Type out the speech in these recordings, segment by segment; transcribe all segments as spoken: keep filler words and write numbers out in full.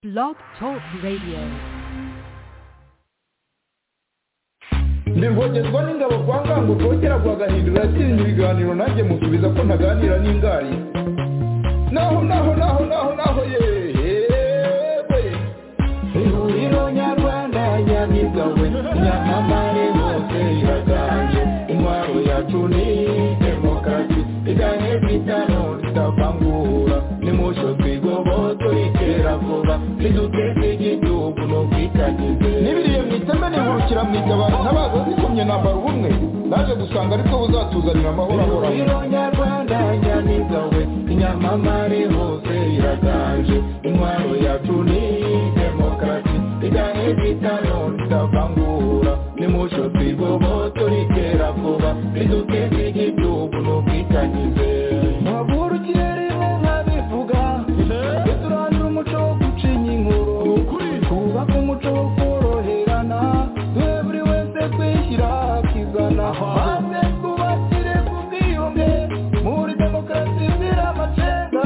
Blog Talk Radio. Ndirwogezwa n'ingabo kwa ngango rwogera rwagahindura atinya ibiganiro nanjye musubiza ko ntaganira n'ingari naho naho naho naho naho yewe ihuriro nyarwanda nyamigawe nyamamare hose iraganje intwaro yacu ni demokarasi iganye bitano ritavangura nimusho twigoboto ikera vuba riduteze igihugu no kwitagize nibiriye mwiteme nihurukira mwitabara ntabaza zikomye nambara ubumwe naje gusanga ariko buzatuzanira amahoro ahoraho ihuriro nyarwanda nyamigawe inyamamare hose iraganje intwaro yacu ni demokarasi iganye bitano ritavangura nimusho twigoboto ikera vuba riduteze igihugu no kwitagize maburu kirere nkabivuga turandura umuco wo gucinya inkuru twubaka umuco wo koroherana duhe buri wese kwishyira akizana maze twubakire ku bwiyunge muri demokarasi izira amacenga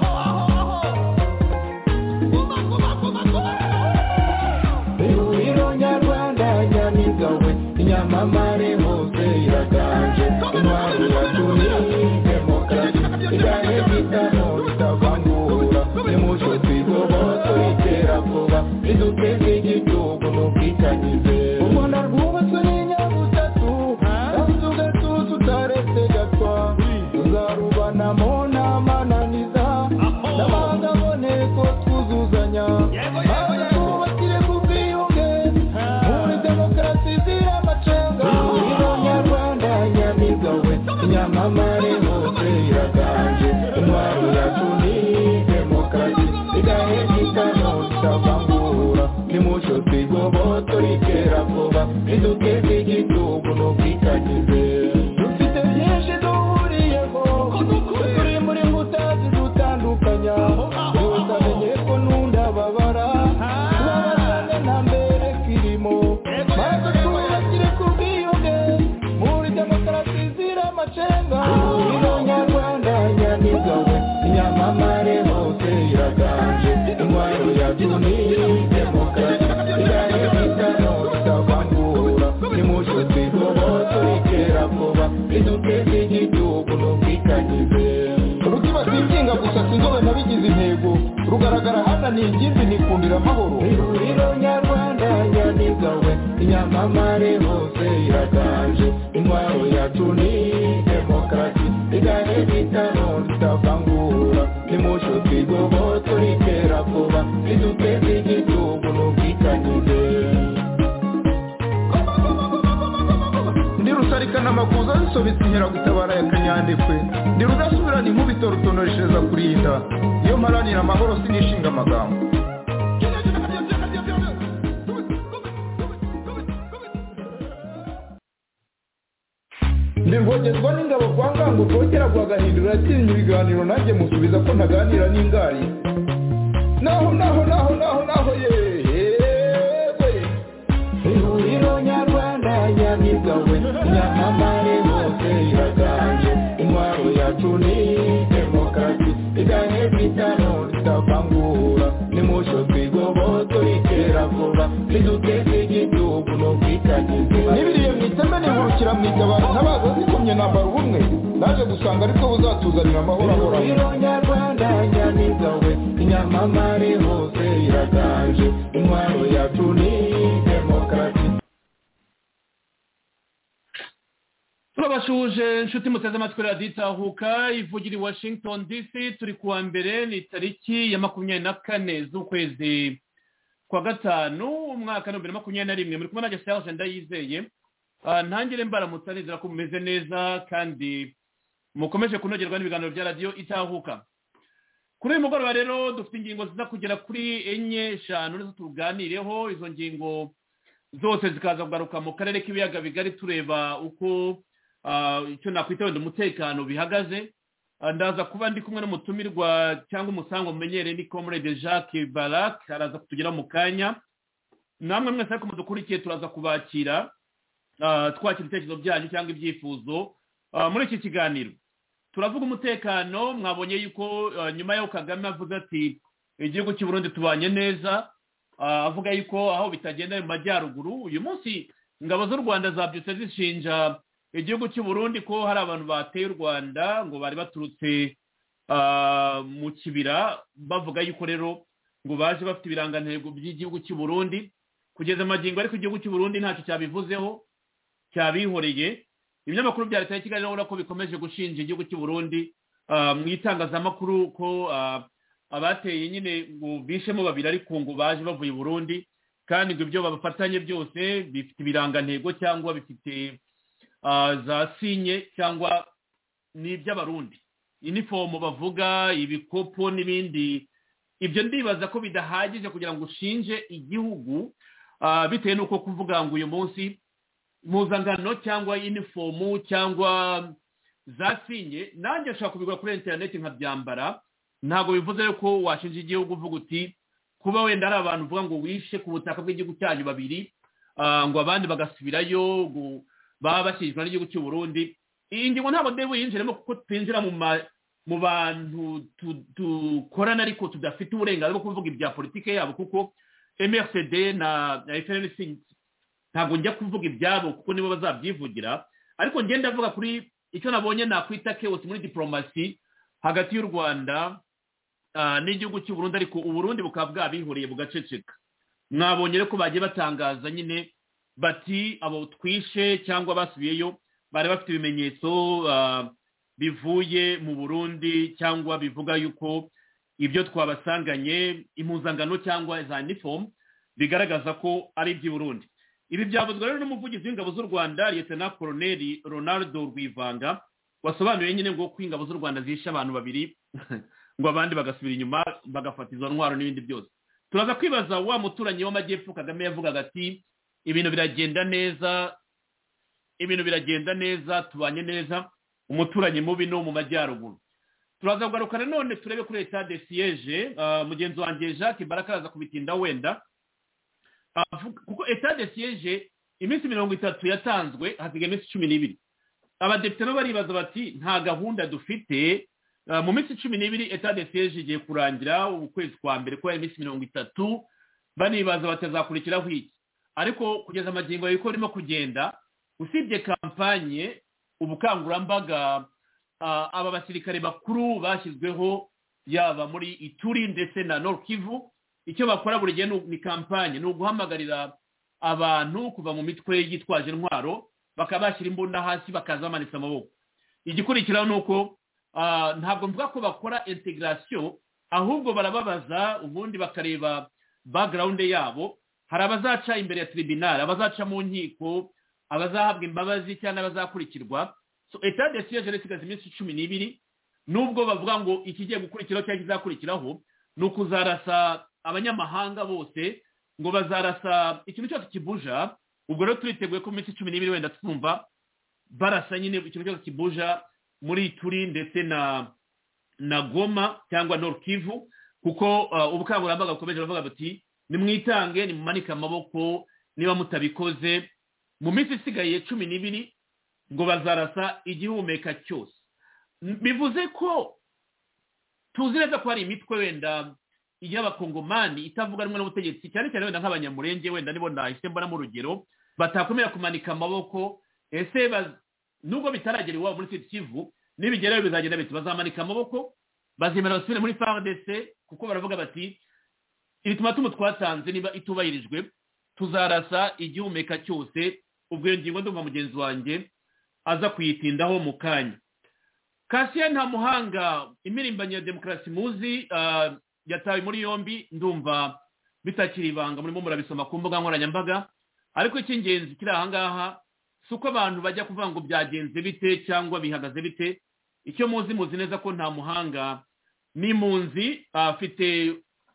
ihuriro nyarwanda nyamigawe inyamamare hose iraganje intwaro yacu ni demokarasi iganye bitano bitavangura nimusho twigoboto ikera vuba riduteze igihugu n'ubwitangize u Rwanda rwubatswe n'inyabutatu kandi ugatuza utaretse gatwa tuzarubanamo n'amananiza n'amahanga aboneko twuzuzanya maze twubakire ku bwiyunge muri demokarasi izira amacenga ihuriro nyarwanda nyamigawe inyamamare hose iraganje intwaro yacu ni demokarasi igahe gitano tutavangura nimusho twigoboto rikera vuba riduteze igihugu n'ubwitangize dufite byinshi duhuriyeho turi muri mbuta zidutandukanya yose amenye ko nundababara tubabazane nta mbere kirimo maze twubakire ku bwiyunge muri demokarasi izira amacenga ihuriro nyarwanda nyamigawe inyamamare hose iraganje intwaro yacu ni demokarasi igahe bitano tutavangura nimusho twigoboto ikera vuba riduteze igihugu n'ubwitangize rukiba singinga gusa sinzobe nabigize intego rugaragara hana ni ingimbi nikundira amahoro ihuriro nyarwanda nyamigawe inyamamare hose iraganje intwaro yacu ni demokarasi igahe bitano tutavangura nimusho twigoboto ikera vuba riduteze igihugu n'ubwitangize ndi rusarikana amakuza zisobetse inkeragutabara ya kanyandekwe ndi rudasubirana inkubito rutonoreshereza kurinda iyo mparanira amahoro sinishinga amagambo ndirwogezwa n'ingabo kwa ngango rwogera rwagahindura atinya ibiganiro nanjye musubiza ko ntaganira n'ingari naho naho naho naho naho yewe ihuriro nyarwanda nyamigawe nyamamare hose iraganje intwaro yacu ni demokarasi igahe bitano tutavangura nimusho twigoboto ikera vuba riduteze igihugu n'ubwitangize nibiriye mwiteme nihurukira mwitabara ntabaza zikomye nambara ubumwe naje gusanga ariko buzatuzanira amahoro ahoraho ihuriro nyarwanda nyamigawe inyamamare hose iraganje intwaro yacu ni demokarasi turabashuje inshuti muteze amatwi radiyo itahuka ivugira i Washington D C turi kuwa mbere ni tariki ya makumyabiri na kane z'ukwezi kwa gatanu umwaka wa bibiri na makumyabiri na rimwe muri kumwe nanjye Serge Ndayizeye ntangire mbaramutsa nizera ko mumeze neza kandi mukomeje kunogerwa n'ibiganiro bya radiyo itahuka kuri uyu mugoroba rero dufite ingingo ziza kugera kuri enye eshanu nizo tuganireho izo ngingo zose zikaza kugaruka mu karere k'ibiyaga bigari tureba uko icyo nakwita wenda umutekano bihagaze ndaza kuba ndi kumwe n'umutumirwa cyangwa umusango mumenyereye ni Comrade Jacques Barak araza kutugeraho mu kanya namwe mwese ariko mudukurikiye turaza kubakira twakira ibitekerezo byanyu cyangwa ibyifuzo muri iki kiganiro turavuga umutekano mwabonye yuko nyuma y'aho Kagame avuze ati igihugu cy'u Burundi tubanye neza avuga yuko aho bitagenda mu majyaruguru uyu munsi ingabo z'u Rwanda zabyutse zishinja igihugu cy'u Burundi ko hari abantu bateye u Rwanda ngo bari baturutse mu kibira bavuga yuko rero ngo baje bafite ibirangantego by'igihugu cy'u Burundi kugeza amagingo ariko igihugu cy'u Burundi ntacyo cyabivuzeho cyabihoreye ibinyamakuru bya leta ya Kigali urabona ko bikomeje gushinja igihugu cy'u Burundi mu itangazamakuru ko abateye nyine ngo bishemo babiri ariko ngo baje bavuye i Burundi kandi ngo ibyo babafatanye byose bifite ibirangantego cyangwa bifite za sinye cyangwa ni iby'abarundi inifomu bavuga ibikopo n'ibindi ibyo ndibaza ko bidahagije kugira ngo ushinje igihugu bitewe n'uko kuvuga ngo uyu munsi mpuzangano cyangwa inifomu cyangwa za sinye nanjye nshobora kubigura kuri interineti nkabyambara ntabwo bivuze ko washinja igihugu uvuga uti kuba wenda ari abantu uvuga ngo wishe ku butaka bw'igihugu cyanyu babiri ngo abandi bagasubirayo baba bashinjwa n'igihugu cy'u Burundi iyi ngingo ntabwo ndebe yinjiremo kuko twinjira mu bantu dukorana ariko tudafite uburenganzira bwo kuvuga ibya politike yabo kuko M R C D na F N L C ntabwo njya kuvuga ibyabo kuko nibo bazabyivugira ariko ngenda avuga kuri icyo nabonye nakwita chaos muri diplomasi hagati y'u Rwanda n'igihugu cy'u Burundi ariko u Burundi bukaba bwabihuriye bugaceceka mwabonye ko bagiye batangaza nyine bati abo twishe cyangwa basubiyeyo bari bafite ibimenyetso bivuye mu Burundi cyangwa bivuga yuko ibyo twabasanganye impuzangano cyangwa za uniform bigaragaza ko ari iby'i Burundi ibi byavuzwe rero n'umuvugizi w'ingabo z'u Rwanda Lieutenant Colonel Ronaldo Rwivanga wasobanuye nyine ngo ko ingabo z'u Rwanda zishe abantu babiri ngo abandi bagasubira inyuma bagafata izo ntwaro n'ibindi byose turaza kwibaza wa muturanyi w'amajyepfo Kagame yavugaga ati ibintu biragenda neza ibintu biragenda neza tubanye neza umuturanyi mubi no mu majyaruguru turaza kugaruka none turebe kuri leta de siège mugenzi wanjye Jacques Baraka araza kubitinda wenda kuko etat de siège iminsi mirongo itatu yatanzwe hasigaye iminsi cumi n'ibiri abadepite no baribaza bati nta gahunda dufite mu minsi cumi n'ibiri etat de siège igiye kurangira ukwezi kwa mbere ko iminsi mirongo itatu banibaza batazakurikiraho iki ariko kugeza amagingo yuko irimo kugenda usibye kampanye ubukangurambaga aba basirikare bakuru bashyizweho yaba muri Ituri ndetse na Nord Kivu icyo bakora buri gihe ni kampanye ni uguhamagarira abantu kuva mu mitwe yitwaje intwaro bakabashyira imbunda hasi bakaza bamanitse amaboko igikurikiraho ni uko ntabwo mvuga ko bakora integration ahubwo barababaza ubundi bakareba background yabo hari abazaca imbere ya tribunal abazaca mu nkiko abazahabwa imbabazi cyangwa abazakurikirwa so etat de siège resigaze iminsi cumi n'ibiri nubwo bavuga ngo ikigiye gukurikiraho cyangwa kizakurikiraho ni ukuzarasa abanyamahanga bose ngo bazarasa ikintu cyose kibuja ubwo rero turiteguye ko iminsi cumi n'ibiri wenda twumva barasa nyine ikintu cyose kibuja muri Turi ndetse na na Goma cyangwa Nord Kivu kuko ubukangurambaga bukomeje bavuga bati nimwitange nimumanike amaboko niba mutabikoze mu minsi isigaye cumi n'ibiri ngo bazarasa igihumeka cyose bivuze ko tuzi neza ko hari imitwe wenda y'abakongomani itavuga rumwe n'ubutegetsi cyane cyane wenda nk'abanyamurenge wenda nibo nahise mbona mu rugero batakomera kumanika amaboko ese nubwo bitaragera iwabo muri Sud Kivu nibigerayo bizagenda biti bazamanika amaboko bazemera basubire muri F A R D C kuko baravuga bati ibituma tumu twatanze niba itubayirijwe tuzarasa igihumeka cyose ubwo ngingo ndumva mugenzi wanjye aza kuyitindaho mu kanya Cassien Ntamuhanga imirimbanye ya demokarasi muzi uh, yatawe muri yombi ndumva bitakiri ibanga muri murabisoma ku mbuga nkoranyambaga ariko icy'ingenzi kiri aha ngaha suko abantu bajya kuvuga ngo byagenze bite cyangwa bihagaze bite icyo muzi muzi neza ko Ntamuhanga ni impunzi afite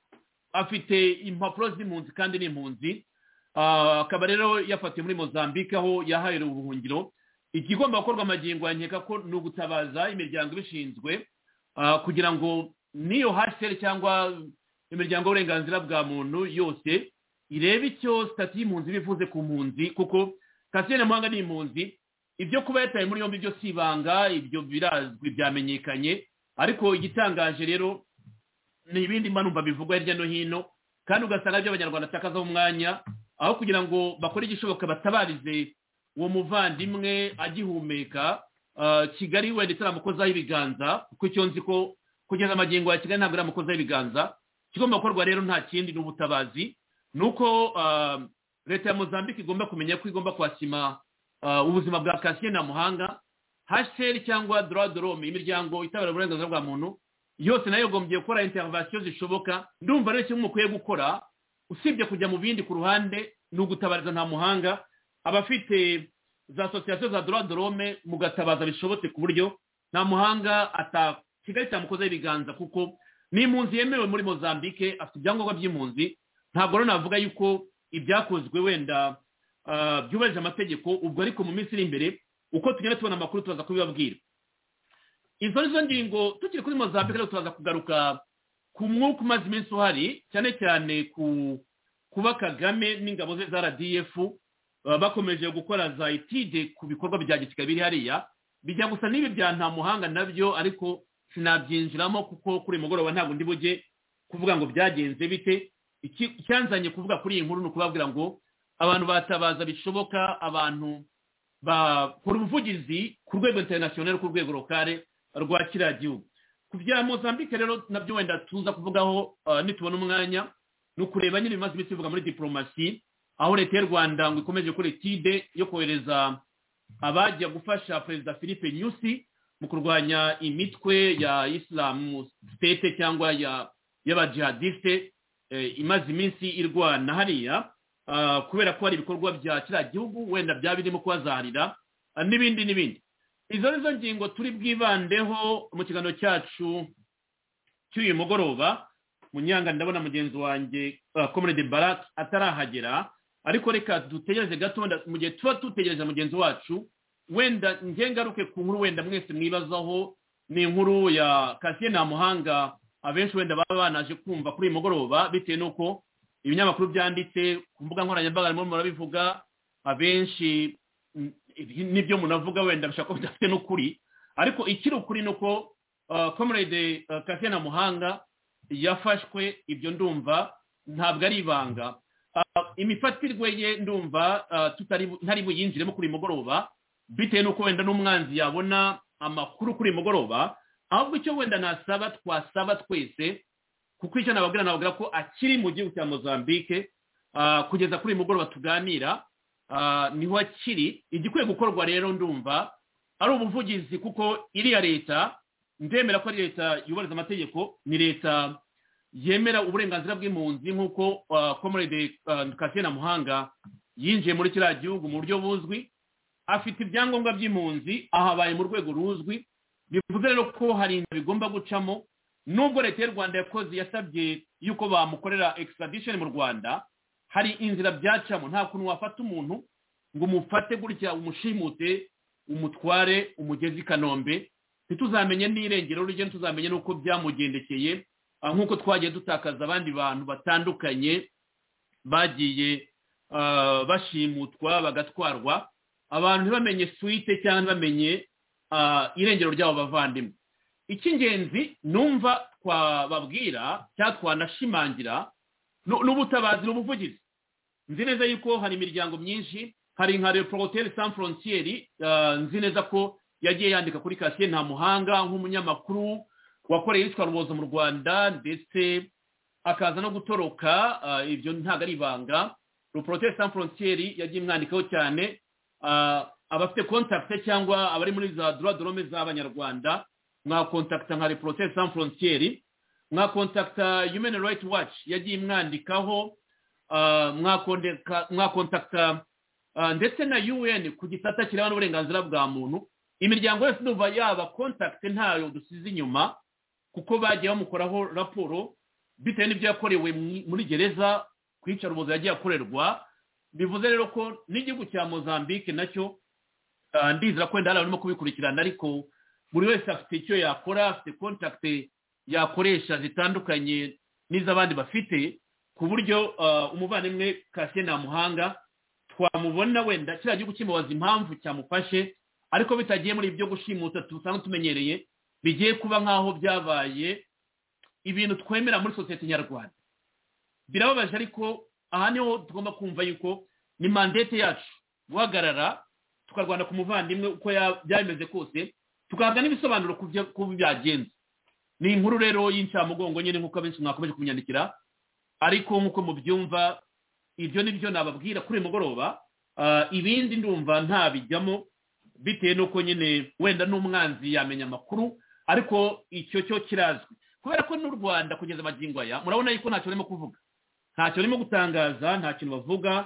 afite impapuro z'impunzi kandi ni impunzi akaba rero yafatiwe muri Mozambique aho yahaye ubuhungiro ikigomba gukorwa amagingo yankeka ko ni ugutabaza imiryango ibishinzwe kugira ngo niyo H C R cyangwa imiryango y'uburenganzira bwa muntu yose irebe icyo stati y'impunzi bivuze ku mpunzi kuko Cassien Ntamuhanga ni impunzi ibyo kuba yataye muri yombi byo sibanga ibyo birazwi byamenyekanye ariko igitangaje rero ni ibindi mbanumva bivugwa hirya no hino kandi ugasanga ibyo abanyarwanda atakaza umwanya aho kugira ngo bakore igishoboka batabarize uwo muvandimwe agihumeka Kigali wenda itaramukozaho ibiganza kuko icyo nzi ko kugeza amagingo ya Kigali ntabwo iramukozaho ibiganza kigomba gukorwa rero nta kindi n'ubutabazi nuko leta ya Mozambique igomba kumenya ko igomba kwasima ubuzima bwa Cassien Ntamuhanga H C R cyangwa droit de l'homme imiryango itabara uburenganzira bwa muntu yose nayo gombye gukora intervention zishoboka ndumva rero kimwe mukwiye gukora usibye kujya mu bindi ku ruhande n'ugutabariza Ntamuhanga abafite za association za droit de l'homme mugatabaza bishobotse ku buryo Ntamuhanga ata Kigali cyamukoze ibiganza kuko ni impunzi yemewe muri Mozambique afite ibyangombwa by'impunzi ntabwo rero navuga yuko ibyakozwe wenda byubahirije amategeko ubwo ariko mu minsi iri imbere uko tugenda tubona amakuru tubaza kubibabwira izo nizo ngingo tukiri kuri Mozambique rero tubaza kugaruka ku mwuka umaze iminsi uhari cyane cyane ku kuba Kagame n'ingabo ze za R D F bakomeje gukora za etide ku bikorwa bya gisirikare biri hariya bijya gusa n'ibi bya Ntamuhanga nabyo ariko sinabyinjiramo kuko kuri mugoroba ntabwo ndi bujye kuvuga ngo byagenze bite icyanzanye kuvuga kuri iyi nkuru no kubabwira ngo abantu batabaza bishoboka abantu bakora ubuvugizi ku rwego international ku rwego lokale rwa kiriya gihugu ku bya Mozambique rero nabyo wenda tuza kuvugaho nitubona umwanya no kureba nyine ibimaze iminsi bivuga muri diplomasi aho leta y'u Rwanda ngo ikomeje gukora etide yo kohereza abajya gufasha Perezida Philippe Nyusi mu kurwanya imitwe ya Islam State cyangwa ya y'abajihadiste imaze iminsi irwana hariya kubera ko hari ibikorwa bya kiriya gihugu wenda bya birimo kubazaharira n'ibindi n'ibindi izo nizo ngingo turi bwibandeho mu kiganiro cyacu cy'uyu mugoroba Munyanga ndabona mugenzi wanjye Comrade Barak atarahagera ariko reka dutegereze gato mu gihe tuba dutegereje mugenzi wacu wenda ngengaruke ku nkuru wenda mwese mwibazaho ni inkuru ya Cassien Ntamuhanga abenshi wenda baba banaje kumva kuri uyu mugoroba bitewe nuko ibinyamakuru byanditse ku mbuga nkoranyambaga arimo murabivuga abenshi nibyo munavuga wenda bishaka ko bidafite n'ukuri ariko ikiri ukuri nuko Comrade Cassien Ntamuhanga yafashwe ibyo ndumva ntabwo ari ibanga imifatirwe ye ndumva tutari ntari buyinjiremo kuri mugoroba bitewe nuko wenda n'umwanzi yabona amakuru kuri mugoroba ahubwo icyo wenda nasaba twasaba twese kuko icyo nababwira nababwira ko akiri mu gihugu cya Mozambique kugeza kuri mugoroba tuganira niho akiri igikwiye gukorwa rero ndumva ari ubuvugizi kuko iriya leta ndemera ko ari leta yubahiriza amategeko ni leta yemera uburenganzira bw'impunzi nk'uko Comrade Cassien Ntamuhanga yinjiye muri kiriya gihugu mu buryo buzwi afite ibyangombwa by'impunzi ahabaye mu rwego ruzwi bivuze rero ko hari inzira bigomba gucamo nubwo leta y'u Rwanda yakoze yasabye yuko bamukorera extradition mu Rwanda hari inzira byacamo nta kuntu wafata umuntu ngo umufate gutya umushimute umutware umugezi Kanombe ntituzamenye n'irengero rye ntituzamenye nuko byamugendekeye nk'uko twagiye dutakaza abandi bantu batandukanye bagiye bashimutwa bagatwarwa abantu ntibamenye suite cyangwa ntibamenye irengero ryabo bavandimwe icy'ingenzi numva twababwira cyangwa twanashimangira n'ubutabazi n'ubuvugizi nzi neza yuko hari imiryango myinshi hari nka Reporters Sans Frontières nzi neza ko yagiye yandika kuri Cassien Ntamuhanga nk'umunyamakuru wakoreye yitwa Rubozo mu Rwanda ndetse akaza no gutoroka ibyo ntago ari ibanga Reporters Sans Frontières yagiye mwandikaho cyane abafite contact cyangwa abari muri za droit de l'homme z'abanyarwanda mwa contact nka Reporters Sans Frontières mwa contact Human Rights Watch yagiye mwandikaho mwa contact ndetse na U N ku gisata kireba n'uburenganzira bwa muntu imiryango yose ndumva yaba contact ntayo dusize inyuma kuko bagiye bamukoraho raporo bitewe n'ibyo yakorewe muri gereza kwica Rubozo yagiye akorerwa bivuze rero ko n'igihugu cya Mozambique nacyo ndizera ko ndara barimo kubikurikirana ariko buri wese afite icyo yakora afite contact yakoresha zitandukanye n'izabandi bafite ku buryo umuvandimwe Cassien Ntamuhanga twamubona wenda kiriya gihugu kimubaza impamvu cyamufashe ariko bitagiye muri ibyo gushimuta tusanzwe tumenyereye bigiye kuba nk'aho byabaye ibintu twemera muri sosiyete nyarwanda. Birababaje ariko aha niho tugomba kumva yuko ni mandate yacu guhagarara tukarwana ku muvandimwe uko byameze kose, tukahabwa n'ibisobanuro ku byagenze. Ni inkuru rero y'incamugongo nyine nk'uko abenshi mwakomeje kunyandikira, ariko nk'uko mubyumva ibyo nibyo nababwira kuri uyu mugoroba. Ibindi ndumva ntabijyamo bitewe n'uko nyine wenda n'umwanzi yamenya amakuru, ariko icyo cyo kirazwi kubera ko n'u Rwanda kugeza amagingo aya murabona yuko ntacyo barimo kuvuga, ntacyo barimo gutangaza, nta kintu bavuga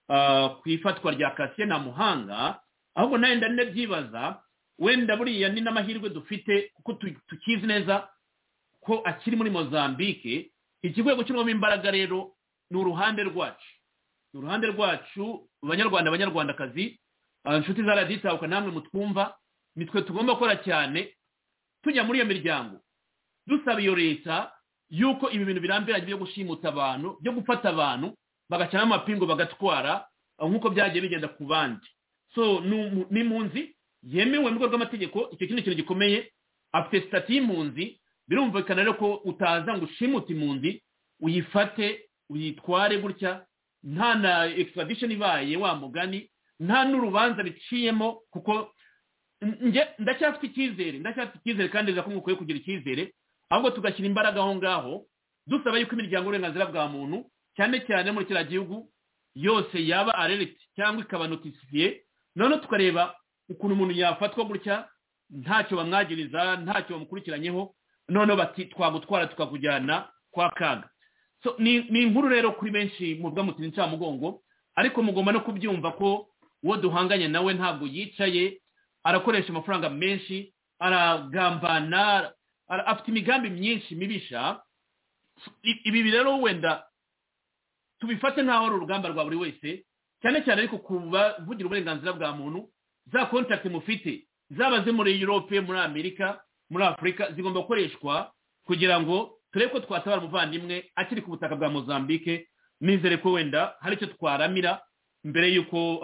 ku ifatwa rya Cassien Ntamuhanga. Ahubwo nawe ndane byibaza wenda buriya ni n'amahirwe dufite kuko tukizi neza ko akiri muri Mozambique. Ikigwego cy'umwami imbaraga rero ni uruhande rwacu, ni uruhande rwacu abanyarwanda abanyarwandakazi, inshuti za radiyo itahuka namwe mutwumva, nitwe tugomba gukora cyane tujya muri iyo miryango dusaba iyo leta yuko ibi bintu birambiranye byo gushimuta abantu, byo gufata abantu bagacana amapingo bagatwara nk'uko byagiye bigenda ku bandi. So ni impunzi yemewe mu rwego rw'amategeko, icyo kintu kintu gikomeye, afite stati y'impunzi. Birumvikana rero ko utaza ngo ushimute impunzi uyifate uyitware gutya nta na extradition ibaye wa mugani, nta n'urubanza biciyemo, kuko nge ndacyafite icyizere ndacyafite icyizere kandi nza ko mukwiye kugira icyizere, ahubwo tugashyira imbaraga aho ngaho dusaba yuko imiryango y'uburenganzira bwa muntu cyane cyane muri kiriya gihugu yose yaba alert cyangwa ikaba notifiye, noneho tukareba ukuntu umuntu yafatwa gutya ntacyo bamwagiriza, ntacyo bamukurikiranyeho, noneho bati twagutwara tukakujyana kwa kaga. So ni ni inkuru rero kuri benshi mu bwamutini ncamugongo, ariko mugomba no kubyumva ko uwo duhanganye nawe ntabwo yicaye, arakoresha amafaranga menshi, aragambana, afite imigambi myinshi mibisha. Ibi rero wenda tubifate nkaho ari urugamba rwa buri wese, cyane cyane ariko kuvugira uburenganzira bwa muntu, za contact mufite zaba ze muri Europe, muri Amerika, muri Afrika, zigomba gukoreshwa kugira ngo turebe ko twatabara umuvandimwe akiri ku butaka bwa Mozambique. Nizere ko wenda hari icyo twaramira mbere yuko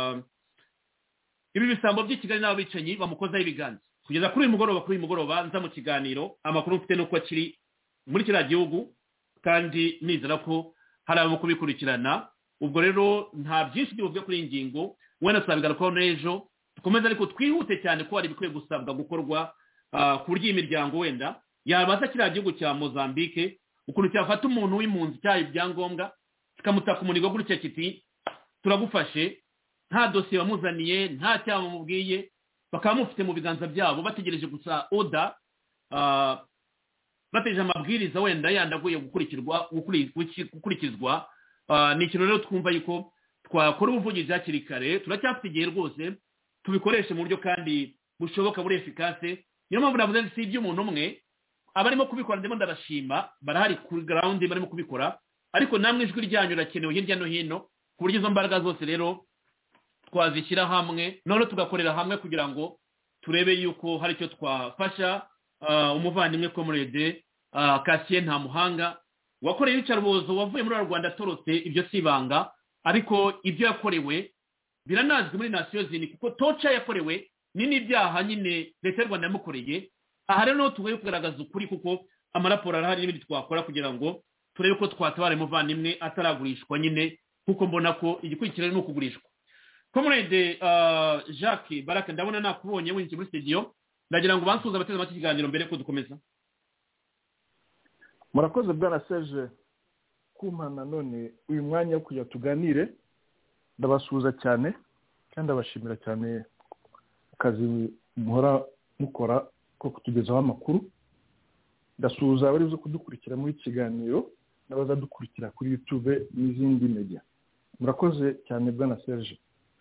ibi bisambo by'i Kigali n'abicanyi bamukozaho ibiganza. Kugeza kuri uyu mugoroba kuri uyu mugoroba nza mu kiganiro amakuru mfite nuko akiri muri kiriya gihugu, kandi nizera ko hari abo kubikurikirana. Ubwo rero nta byinshi by'ubuvuga kuri iyi ngingo, wenda tuzabigarukaho n'ejo dukomeze, ariko twihute cyane ko hari ibikwiye gusabwa gukorwa ku buryo iyi miryango wenda yabaza kiriya gihugu cya Mozambique ukuntu cyafata umuntu w'impunzi cyaha ibyangombwa kikamutaka umunigo gutya kiti turagufashe, nta dosiye bamuzaniye, nta cyaha bamubwiye, bakaba mufite mu biganza byabo bategereje gusa oda, bategereje amabwiriza wenda yandaguye gukurikirwa gukurikizwa. Ni ikintu rero twumva yuko twakora ubuvugizi hakiri kare, turacyafite igihe rwose tubikoreshe mu buryo kandi bushoboka buri efficace. Niyo mpamvu navuze si iby'umuntu umwe, abarimo kubikora ndimo ndabashima, barahari ku ground barimo kubikora, ariko namwe ijwi ryanyu rakenewe hirya no hino, ku buryo izo mbaraga zose rero twazishyira hamwe, none tugakorera hamwe kugira ngo turebe yuko hari icyo twafasha umuvandimwe Comrade Cassien Ntamuhanga wakoreye iyicarubozo, wavuye muri Rwanda atorotse. Ibyo si ibanga, ariko ibyo yakorewe biranazwi muri Nations Unies, kuko toca yakorewe ni n'ibyaha nyine leta y'u Rwanda yamukoreye. Aha rero tugoye kugaragaza ukuri, kuko amaraporo arahari n'ibindi twakora kugira ngo turebe ko twatabara umuvandimwe ataragurishwa nyine, kuko mbona ko igikurikira ni ukugurishwa. Comrade Jacques Baraka, ndabona nakubonye winjiye muri studio, ndagira ngo bansuza abateze amatwi ikiganiro mbere ko dukomeza. Murakoze bwana Serge kumpana none uyu mwanya wo kujya tuganire. Ndabasuhuza cyane kandi abashimira cyane akazi muhora mukora ko kutugezaho amakuru. Ndasuhuza abari zo kudukurikira muri kiganiro n'abazadukurikira kuri YouTube n'izindi media. Murakoze cyane bwana Serge.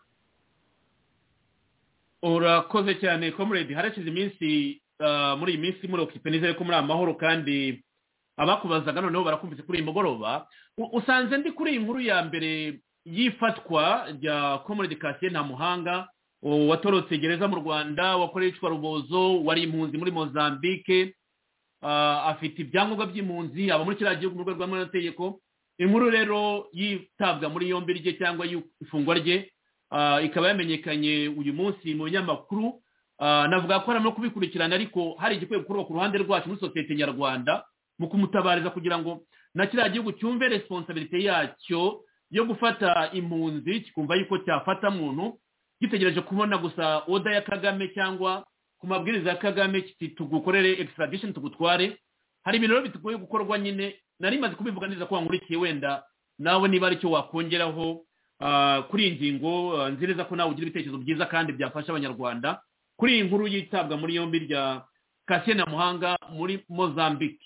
Urakoze cyane Comrade, harashize iminsi muri iyi minsi muri okipe, nizere ko muri amahoro kandi abakubazaga noneho barakumvise kuri iyi mugoroba. Usanze ndi kuri iyi nkuru ya mbere yifatwa rya Comrade Cassien Ntamuhanga watorotse gereza mu Rwanda, wakoreye iyicarubozo, wari impunzi muri Mozambique, afite ibyangombwa by'impunzi, aba muri kiriya gihugu mu rwego rw'amategeko. Inkuru rero yitabwa muri yombi rye cyangwa ifungwa rye ikaba yamenyekanye uyu munsi mu binyamakuru. Navuga ko arimo kubikurikirana, ariko hari igikwiye gukorwa ku ruhande rwacu muri sosiyete nyarwanda mu kumutabariza kugira ngo na kiriya gihugu cyumve responsabilité yacyo yo gufata impunzi kikumva yuko cyafata muntu gitegereje kubona gusa oda ya Kagame cyangwa ku mabwiriza ya Kagame kiti tugukorere extradition tugutware. Hari ibintu rero bitugoye gukorwa nyine, nari maze kubivuga neza ko wankurikiye, wenda nawe niba ari cyo wakongeraho kuri iyi ngingo. Nzireza ko nawe ugira ibitekerezo byiza kandi byafasha abanyarwanda kuri iyi nkuru yitabwa muri yombi rya Cassien Ntamuhanga muri Mozambique.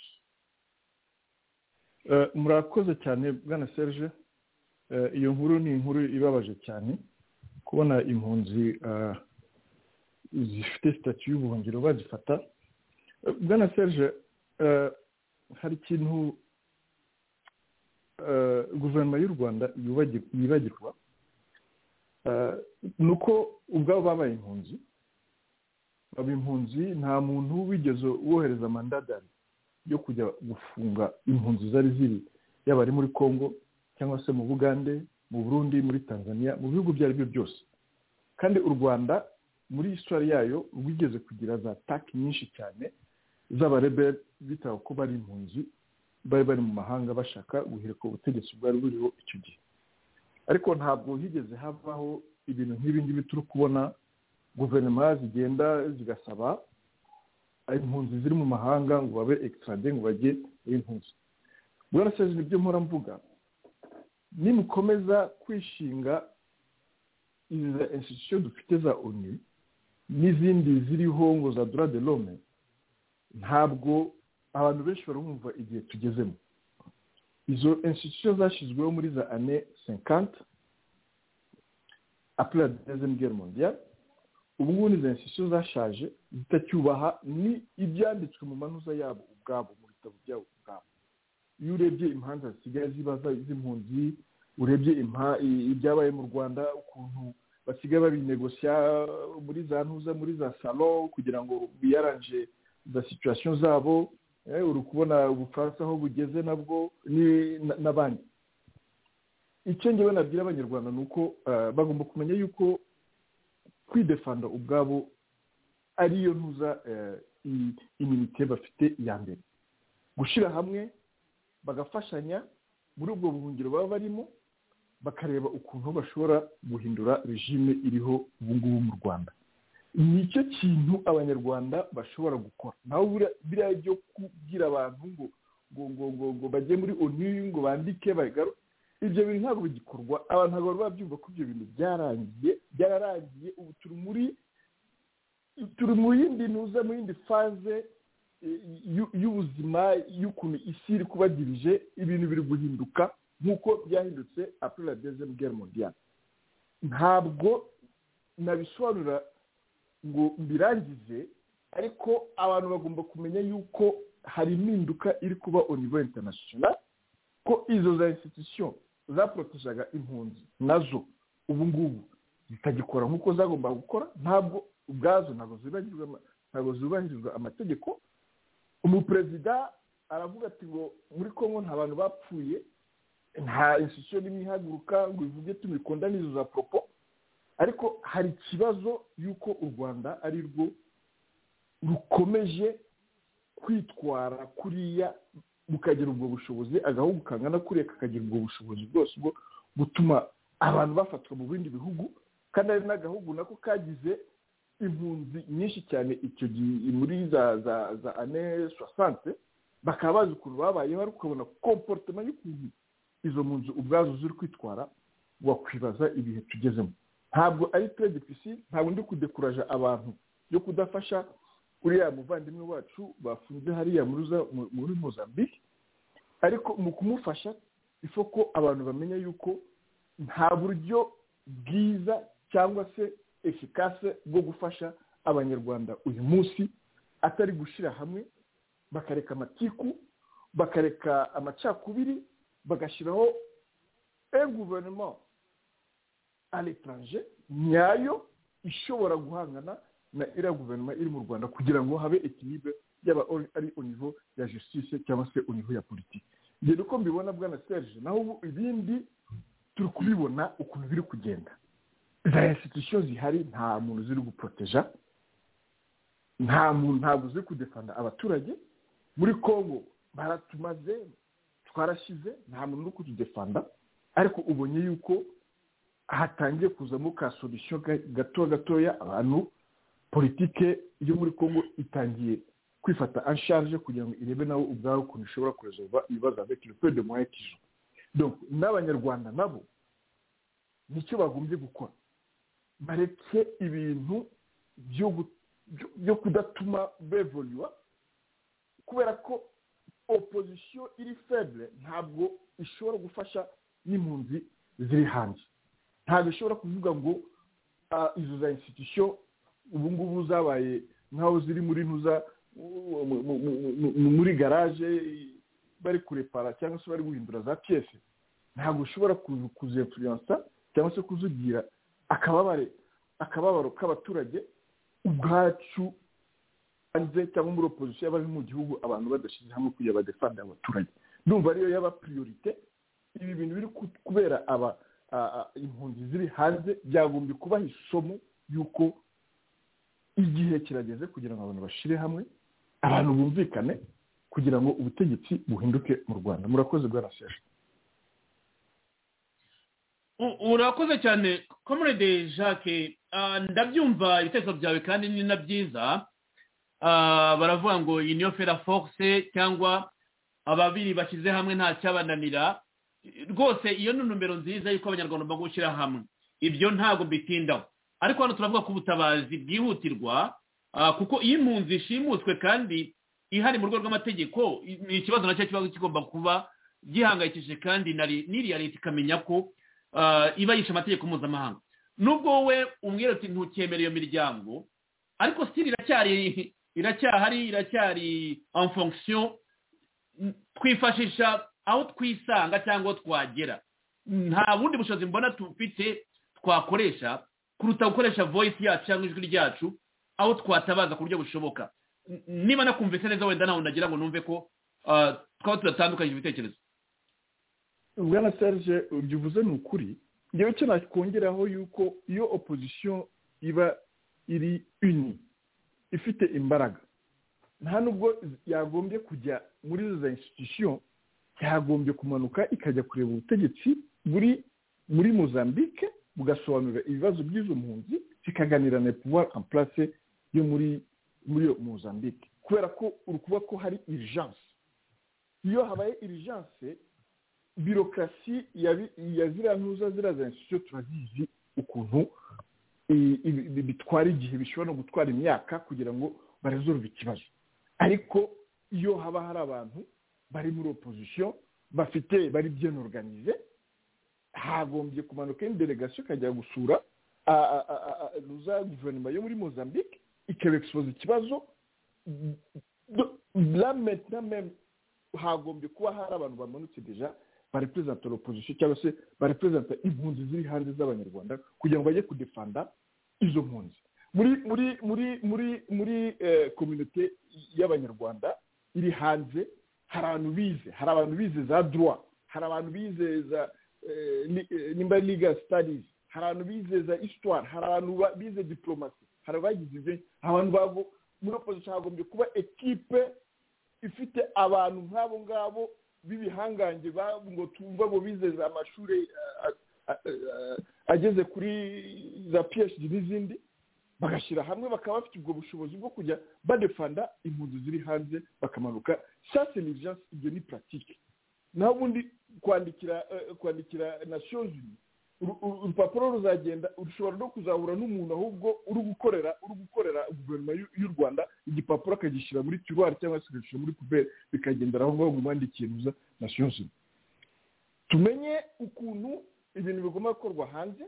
Murakoze cyane bwana Serge. Iyo nkuru ni inkuru ibabaje cyane kubona impunzi zifite statut y'ubuhungiro bazifata. Bwana Serge, hari ikintu guverinoma y'u Rwanda yibagirwa, nuko ubwabo babaye impunzi baba impunzi nta muntu wigeze wohereza mandadari yo kujya gufunga impunzi zari ziri yaba ari muri Congo cyangwa se mu Bugande, mu Burundi, muri Tanzania, mu bihugu byari byo byose. Kandi u Rwanda muri histoire yayo rwigeze kugira za attack nyinshi cyane z'abarebel bitaho ko bari impunzi bari bari mu mahanga bashaka guhirika ubutegetsi bwari buriho icyo gihe. Ariko ntabwo higeze habaho ibintu nk'ibi ngibi turi kubona guverinoma zigenda zigasaba impunzi ziri mu mahanga ngo babe extradé ngo bajye impunzi. Bwana Serge, nibyo mpora mvuga, nimukomeza kwishinga izi institution dufite za ONU n'izindi ziriho ngo za droit de l'homme, ntabwo abantu benshi barumva igihe tugezemo. Izo institution zashyizweho muri za années cinquante après la deuxième guerre mondiale. Ubu ngubu izo institution zashaje zitacyubaha ni ibyanditswe mu manuza yabo ubwabo mu bitabo byabo ubwabo. Iyo urebye impanza zisigaye zibaza iz'impunzi, urebye ibyabaye mu Rwanda ukuntu basigaye babinegosya muri za ntuza muri za salon kugira ngo biyaranje za situation zabo, uri kubona Ubufaransa aho bugeze nabwo n'abandi. Icyo ngewe nabwira abanyarwanda ni uko bagomba kumenya yuko kwidefanda ubwabo ariyo ntuza iminite bafite ya mbere, gushyira hamwe bagafashanya muri ubwo buhungiro baba barimo, bakareba ukuntu bashobora guhindura regime iriho ubu ngubu mu Rwanda. Nicyo kintu abanyarwanda bashobora gukora. Naho biriya byo kubwira abantu ngo ngo ngo ngo bajye muri ONU ngo bandike bagaro, ibyo bintu ntabwo bigikorwa. Abantu ntabwo bari babyumva ko ibyo bintu byarangiye byararangiye. Ubu turi muri turi mu yindi ntuza mu yindi faze y'ubuzima y'ukuntu isi iri kubadirije, ibintu biri guhinduka nk'uko byahindutse après la deuxième guerre mondiale. Ntabwo nabisobanura ngo mbirangize, ariko abantu bagomba kumenya yuko hari impinduka iri kuba au niveau international, ko izo za institution zaprotejaga impunzi nazo ubu ngubu zitagikora nk'uko zagomba gukora. Ntabwo ubwazo ntabwo zubahirizwa ntabwo zubahirizwa amategeko. Umuperezida aravuga ati ngo muri Congo nta bantu bapfuye, nta institution imwe ihaguruka ngo ivuge tumikondana izo za propos. Ariko hari ikibazo yuko u Rwanda ari rwo rukomeje kwitwara kuriya bukagira ubwo bushobozi, agahugu kangana kuriya kakagira ubwo bushobozi bwose bwo gutuma abantu bafatwa mu bindi bihugu, kandi ari n'agahugu nako kagize impunzi nyinshi cyane icyo gihe muri za za za années soixante. Bakaba bazi ukuntu babayeho, ariko ukabona comportement y'ukuntu izo mpunzi ubwazo ziri kwitwara, wakwibaza ibihe tugezemo. Ntabwo ari très difficile, ntabwo ndi kudekuraje abantu yo kudafasha uriya muvandimwe wacu bafunze hariya muri Mozambique, ariko mu kumufasha ifo ko abantu bamenya yuko nta buryo bwiza cyangwa se efficace bwo gufasha abanyarwanda uyu munsi atari gushira hamwe, bakareka amatiku, bakareka amacakubiri, bagashiraho un gouvernement à l'étranger nyayo ishobora guhangana na iriya guverinoma iri mu Rwanda kugira ngo habe équilibre yaba ari au niveau ya justice cyangwa se au niveau ya politique. Njye uko mbibona bwana Serge, naho ibindi turi kubibona ukuntu biri kugenda. Za institutions zihari nta muntu ziri guproteja, nta muntu ntabwo ziri kudefanda abaturage. Muri Congo baratumaze twarashize nta muntu uri kutudefanda ariko ubonye yuko hatangiye kuzamo ka solution gato gatoya abantu politike yo muri Congo itangiye kwifata en charge kugira ngo irebe nawe ubwawe ukuntu ishobora kuresolva ibibazo avec le peu de moyens qu'ils ont. Donc n'abanyarwanda nabo nicyo bagombye gukora bareke ibintu byo kudatuma bevoluwa kubera ko opposition iri faible ntabwo ishobora gufasha n'impunzi ziri hanze ntabwo ishobora kuvuga ngo izo za institution ubu ngubu zabaye nkaho ziri muri ntuza muri garage bari kurepara cyangwa se bari guhindura za pièce ntabwo ushobora kuzinfluencer cyangwa se kuzugira akababare akababaro k'abaturage ubwacu hanze cyangwa muri opposition y'abari mu gihugu abantu badashize hamwe kugira badefanda abaturage ndumva ariyo yaba priorité ibi bintu biri kubera aba impunzi ziri hanze byagombye kubaha isomo yuko igihe kirageze kugira ngo abantu bashire hamwe abantu bumvikane kugira ngo ubutegetsi buhinduke mu Rwanda. Murakoze bwa Serge. Urakoze cyane Comrade Jacques, ndabyumva ibitekerezo byawe kandi ni na byiza. Baravuga ngo union fait la force cyangwa ababiri bashyize hamwe nta cyabananira. Rwose iyo ni numero nziza yuko abanyarwanda bagomba gushyira hamwe. Ibyo ntago bitindaho. Ariko hano turavuga ko ubutabazi bwihutirwa kuko iyo impunzi ishimutswe kandi ihari mu rwego rw'amategeko ni ikibazo nacyo kibazo kigomba kuba gihangayikishije kandi n'iriya leta ikamenya ko iba yishe amategeko mpuzamahanga. Nubwo wowe umwere uti ntukemera iyo miryango ariko stili iracyari iracyahari iracyari en fonction twifashisha aho twisanga cyangwa twagera. Nta bundi bushobozi mbona tufite twakoresha kuruta gukoresha voice yacu cyangwa ijwi ryacu aho twatabaza ku buryo bushoboka. Niba nakumvise neza wenda nawe ndagira ngo numve ko twaba turatandukanye ibitekerezo. Bwana Serge ubyuvuze ni ukuri ngewe cyo nakongeraho yuko iyo opposition iba iri uni ifite imbaraga nta nubwo yagombye kujya muri za institution yagombye kumanuka ikajya kureba ubutegetsi buri muri Mozambique bugasobanura ibibazo by'izo mpunzi zikaganira na pouvoir en place yo muri muri Mozambique kubera ko urukuba ko hari urgence. Iyo habaye urgence birokrasi ya zira ntuza zira za institution turazizi ukuntu bitwara igihe bishobora no gutwara imyaka kugira ngo baresolve ikibazo. Ariko iyo haba hari abantu bari muri opposition bafite bari bien organisé hagombye kumanuka une délégation kajya gusura nuza gouvernement yo muri Mozambique ikabexpose ikibazo la maintenant même hagombye kuba hari abantu bamanutse deja barepresenta l'opposition cyangwa se barepresenta impunzi ziri hanze z'abanyarwanda kugira ngo bajye kudefanda izo mpunzi muri muri muri muri muri communauté y'abanyarwanda iri hanze. Hari abantu bize hari abantu bize za droit hari abantu bize za nimba legal studies hari abantu bize za histoire hari abantu bize diplomacy hari abagize ibyo abantu babo muri opposition hagombye kuba equipe ifite abantu nk'abo ngabo bibihangange ngo tumva bo bize za amashuri ageze kuri za P H D n'izindi bagashira hamwe bakaba bafite ubwo bushobozi bwo kujya badefanda impunzi ziri hanze bakamanuka. Ça c'est l'urgence, ibyo ni pratique. Naho bundi kwandikira kwandikira Nations Unies urupapuro ruzagenda ushobora no kuzahura n'umuntu ahubwo uri gukorera uri gukorera guverinoma y'u Rwanda igipapuro akagishira muri tiroir cyangwa se akagishira muri poubelle bikagendera aho ngaho mu mwandikiye nuza Nations Unies. Tumenye ukuntu ibintu bigomba gukorwa hanze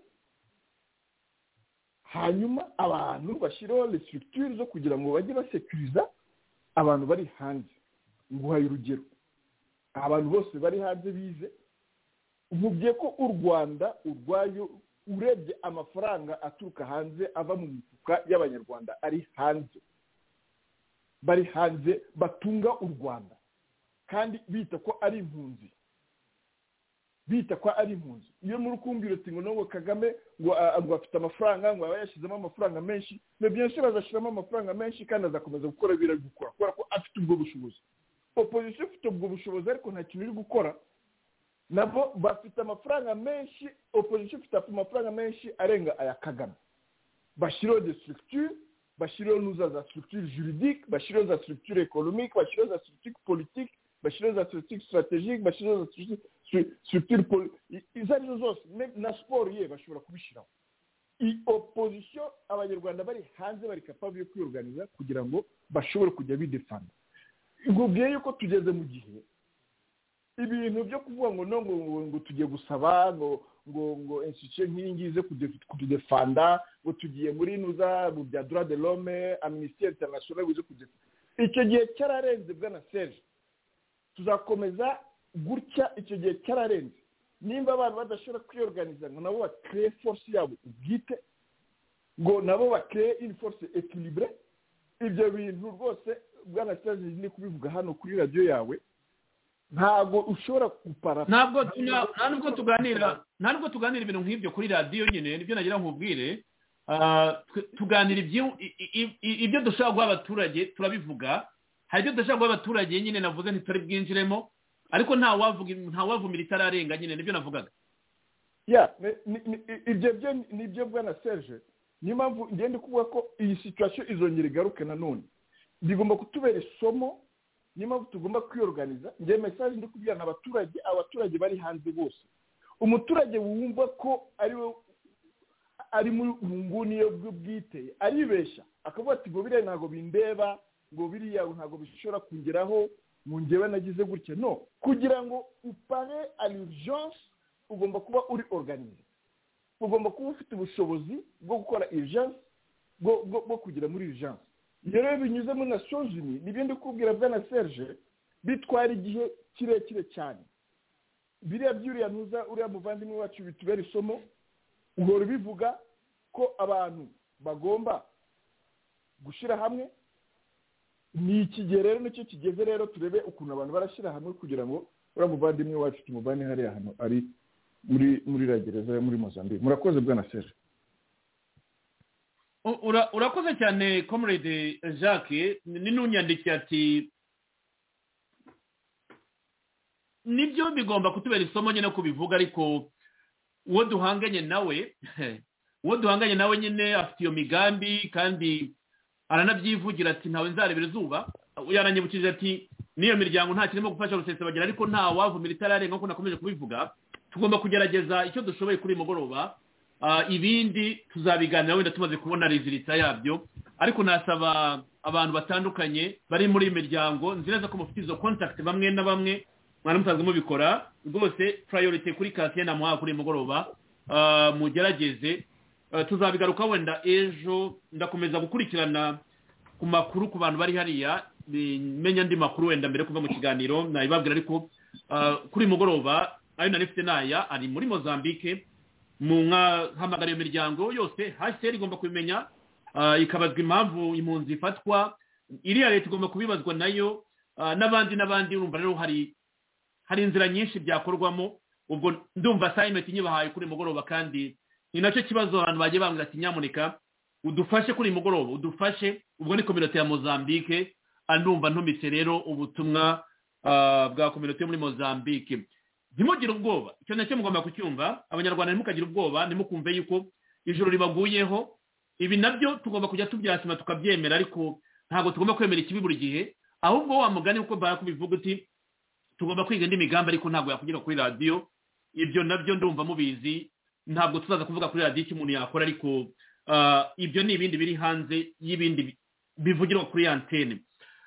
hanyuma abantu bashiraho les structures zo kugira ngo bajye basekuriza abantu bari hanze. Nguhaye urugero abantu bose bari hanze bize umubwiye ko u Rwanda urwayo urebye amafaranga aturuka hanze ava mu mifuka y'abanyarwanda ari hanze bari hanze batunga u Rwanda kandi bita ko ari impunzi bita ko ari impunzi. Iyo muri kumbira ati ngo no Kagame ngo ngo afite amafaranga ngo yashizemo amafaranga menshi mais bien sûr azashiramo amafaranga menshi kandi azakomeza gukora bira gukora kubera ko afite ubwo bushobozi opposition ifite ubwo bushobozi ariko nta kintu iri gukora, nabo bafite amafaranga menshi, opposition ifite amafaranga menshi arenga aya Kagame. Bashyiraho des structures, bashyiraho nuza za structure juridique, bashyiraho za structure économique, bashyiraho za structure politique, bashyiraho za structure stratégique, bashyiraho za structure izo arizo zose na sport ye bashobora kubishyiraho. I opposition abanyarwanda bari hanze bari capable yo kwiorganiza kugira ngo bashobore kujya bidefanda. Ngubwiye yuko tugeze mu gihe ibintu byo kuvuga ngo no ngo ngo tugiye gusaba ngo ngo ngo institution nk'ingize kudefanda ngo tugiye muri nuza mu bya droit de l'homme, Amnesty International bize kudefanda. Icyo gihe cyararenze bwana Serge. Tuzakomeza gutya, icyo gihe cyararenze. Nimba abantu badashobora kwiorganiza ngo nabo bakre force yabo ubwite, ngo nabo bakre une force équilibrée, ibyo bintu rwose bwana Serge ni kubivuga hano kuri radio yawe, ntabwo ushobora kupara. Ntabwo ntabwo tuganira ntabwo tuganira ibintu nk'ibyo kuri radio nyine, nibyo nagira nkubwire. Tuganira ibyo ibyo dushaka guha abaturage turabivuga, hari ibyo dushaka guha abaturage nyine navuze ntitari bwinjiremo, ariko nta wavuga nta wavumira itararenga nyine, nibyo navugaga. Ya ibyo byo nibyo bwana Serge, niyo mpamvu ngende kuvuga ko iyi situation izongera igaruke nanone, bigomba kutubera isomo. Niyo mpamvu tugomba kwiorganiza. Ngiye message ndi kubwira abaturage, abaturage bari hanze bose, umuturage wumva ko ari ari mu nguni yo bwite aribesha akavuga ati ngo biriya ntago bindeba, ngo biriya ntago bishobora kungeraho, mu ngewe nagize gutya. No, kugira ngo upare à l'urgence ugomba kuba uri organisé, ugomba kuba ufite ubushobozi bwo gukora urgence, bwo bwo kugira muri urgence. Iyo rero binyuze muri Nations Unies, nibyo ndi kubwira bwana Serge, bitwara igihe kirekire cyane. Biriya byuriya ntuza uriya muvandimwe wacu bitubera isomo, uhora bivuga ko abantu bagomba gushira hamwe. Ni ikigere rero nicyo kigeze rero, turebe ukuntu abantu barashira hamwe kugira ngo uriya muvandimwe wacu tumubane hariya hano ari muri muri ragereza yo muri Mozambique. Murakoze bwana Serge. Urakoze cyane comrade Jacques. Ni nunyandikiye ati nibyo bigomba kutubera isomo nyine kubivuga, ariko uwo duhanganye nawe uwo duhanganye nawe nyine afite iyo migambi kandi aranabyivugira ati ntawe nzarebera izuba. Yaranyibukije ati niyo miryango nta kirimo gufasha Rusesabagina, ariko nta wavumira itararenga nko nakomeje kubivuga. Tugomba kugerageza icyo dushoboye kuri mugoroba, ibindi tuzabiganira wenda tumaze kubona resulta yabyo. Ariko nasaba abantu batandukanye bari muri imiryango, nzi neza ko mufite izo contact bamwe na bamwe mwana mutazi mubikora rwose, priority kuri Kasien na mwa kuri mugoroba mugerageze. Tuzabigaruka wenda ejo, ndakomeza gukurikirana ku makuru ku bantu bari hariya, menya ndi makuru wenda mbere kuva mu kiganiro nayibabwira. Ariko kuri mugoroba ayo narifite naya ari muri Mozambique, mu nka hamagara imiryango yose. H C R igomba kubimenya, ikabazwa impamvu impunzi ifatwa, iriya leta igomba kubibazwa nayo, n'abandi n'abandi. Urumva rero hari hari inzira nyinshi byakorwamo. Ubwo ndumva assignment nyibahaye kuri mugoroba, kandi ni nacyo kibazo abantu bagiye bambwira ati nyamuneka udufashe kuri mugoroba, udufashe. Ubwo ni community ya Mozambique, andumva ntumitse rero ubutumwa bwa community muri Mozambique. Ntimugire ubwoba, icyo nacyo mugomba kucyumva. Abanyarwanda ntimukagira ubwoba, ntimukumve yuko ijoro ribaguyeho. Ibi nabyo tugomba kujya tubyasima tukabyemera, ariko ntabwo tugomba kwemera ikibi buri gihe. Ahubwo wa mugani uko barakubivuga uti tugomba kwiga indi migambi, ariko ntabwo yakugira kuri radio. Ibyo nabyo ndumva mubizi, ntabwo tuzaza kuvuga kuri radio icyo umuntu yakora, ariko ibyo ni ibindi biri hanze y'ibindi bivugirwa kuri antene.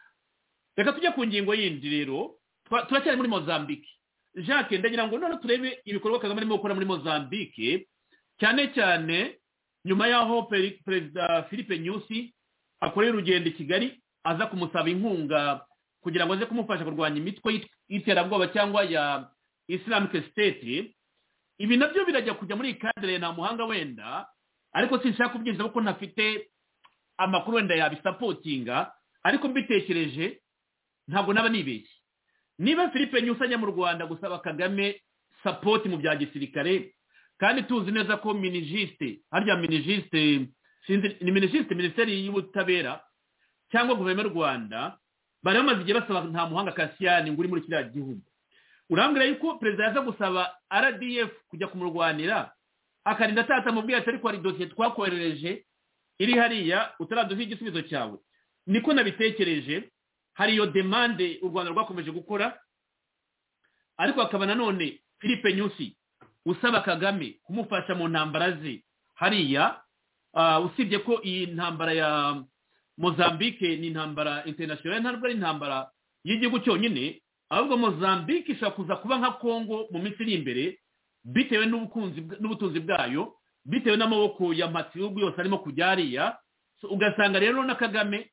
Reka tujye ku ngingo yindi rero. Turacyari muri Mozambique. Jacques, ndagira ngo none turebe ibikorwa Kagame arimo gukora muri Mozambique, cyane cyane nyuma yaho Perezida Philippe Nyusi akorera urugendo i Kigali aza kumusaba inkunga kugira ngo aze kumufasha kurwanya imitwe y'iterabwoba cyangwa ya Islamic State. Ibi nabyo birajya kujya muri cadre na muhanga wenda, ariko sinshaka kubyinjira kuko ntafite amakuru wenda yabisupportinga. Ariko mbitekereje ntabwo naba nibeshye. Niba Philippe Nyusi ajya mu Rwanda gusaba Kagame support mu bya gisirikare, kandi tuzi neza ko minijiste harya minijiste sinzi ni minijiste Minisiteri y'Ubutabera cyangwa guverinoma y'u Rwanda bari bamaze igihe basaba nta muhanga Kasiyani ngo uri muri kiriya gihugu. Urambwira yuko perezida yaza gusaba R D F kujya kumurwanira akarinda atata mubwiye ati ariko hari dosiye twakoherereje iri hariya utaraduha igisubizo cyawe. Niko nabitekereje, hari iyo demande u Rwanda rwakomeje gukora, ariko akaba nanone Philippe Nyusi usaba Kagame kumufasha mu ntambara ze hariya. Uh, usibye ko iyi ntambara ya Mozambique ni intambara international, ntabwo ari intambara y'igihugu cyonyine, ahubwo Mozambique ishaka kuza kuba nka Congo mu minsi iri imbere bitewe n'ubukunzi n'ubutunzi bwayo, bitewe n'amaboko ya Matihugu yose arimo kujya hariya. So, ugasanga rero na Kagame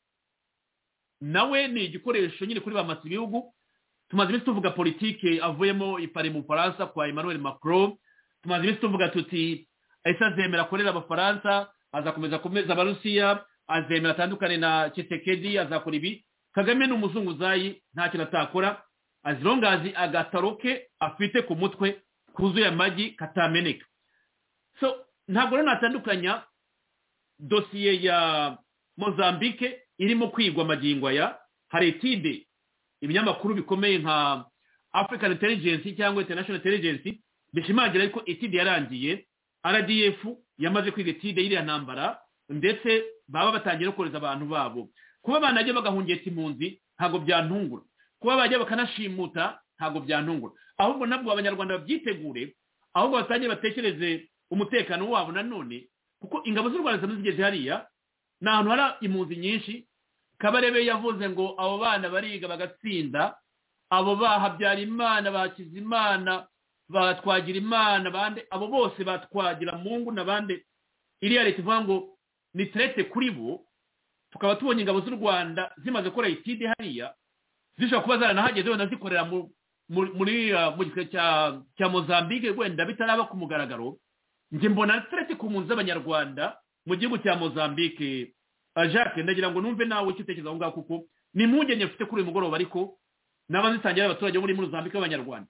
nawe ni igikoresho nyine kuri ba Matihugu. Tumaze iminsi tuvuga politike avuyemo ipari mu Faransa kwa Emmanuel Macron, tumaze iminsi tuvuga tuti ese azemera korera abafaransa, azakomeza kumeza abarusiya, azemera atandukane na Tshisekedi, azakora ibi. Kagame ni umuzunguzayi, nta kintu atakora azilongazi agataroke afite ku mutwe kuzuye amagi katameneka. So ntabwo rero natandukanya dosiye ya Mozambique irimo kwigwa magingo ya hari etide ibinyamakuru bikomeye nka African Intelligence cyangwa International Intelligence bishimangira ariko etide yarangiye, R D F yamaze kwiga etide iri ya ntambara, ndetse baba batangira koreza abantu babo. Kuba banajye bagahungeta impunzi ntago byantungura, kuba bajya bakanashimuta ntago byantungura, ahubwo nabwo abanyarwanda babyitegure, ahubwo batangiye batekereze umutekano wabo nanone, kuko ingabo z'u Rwanda zigeze hariya n'ahantu hari impunzi nyinshi. Kabarebe yavuze ngo abo bana bariga bagatsinda, abo bahabyara Imana, bakiza Imana, batwagira Imana, bande abo bose batwagira Mungu nabande. Iriya leta ivuga ngo ni traite kuri bo. Tukaba tubonye ingabo z'u Rwanda zimaze gukora etide hariya, zishobora kuba zaranahageze wenda zikorera muri mu gice cya cya Mozambique, wenda bitaraba ku mugaragaro. Nje mbona traite ku mpunzi z'abanyarwanda mu gihugu cya Mozambique. Jacques, ndagira ngo numve nawe icyo utekereza aho ngaho, kuko ni impungenge mfite kuri uyu mugoroba, ariko n'abazitangira abaturage bo muri Mozambique b'abanyarwanda.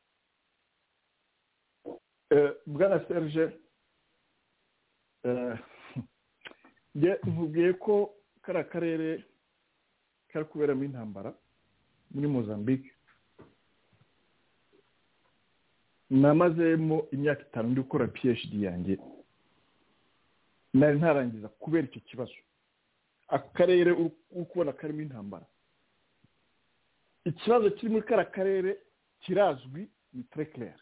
Bwana Serge, njye mvugiye ko kariya karere kari kuberamo intambara muri Mozambique namazemo imyaka itanu ndi gukora P H D yanjye, nari ntarangiza kubera icyo kibazo. Ako karere uri kubona karimo intambara, ikibazo kiri muri kariya karere kirazwi, ni très clair.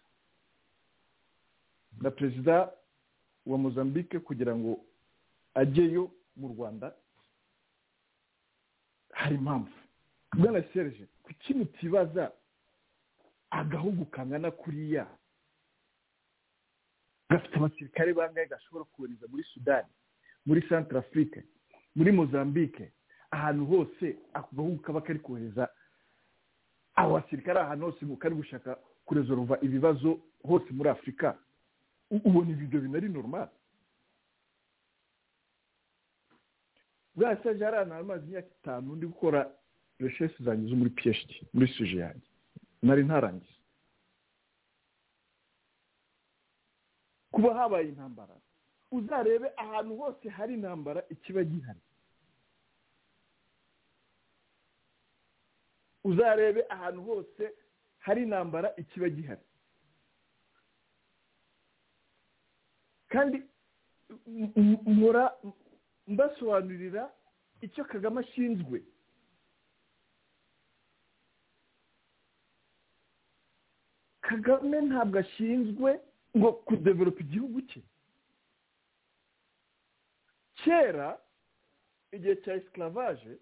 Na perezida wa Mozambique kugira ngo ajyeyo mu Rwanda hari impamvu. Bwana Serge, kuki mutibaza agahugu kangana kuriya gafite abasirikare bangahe gashobora kohereza muri Sudani, muri Centrafrique, muri Mozambique, ahantu hose akugahugu kaba kari kohereza abo basirikare ahantu hose ngo kari gushaka kuresolva ibibazo hose muri Afrika? Ubona ibyo binari normal? Bwana Serge, harana amazi imyaka itanu ndi gukora recherche zanjye zo muri P H D muri sujet yanjye, nari ntarangiza. Kuba habaye intambara, uzarebe ahantu hose hari intambara ikiba gihari, uzarebe ahantu hose hari intambara ikiba gihari. Kandi mpora mbasobanurira icyo Kagame ashinzwe. Kagame ntabwo ashinzwe ngo kudevelopa igihugu cye. Kera igihe cya esclavage,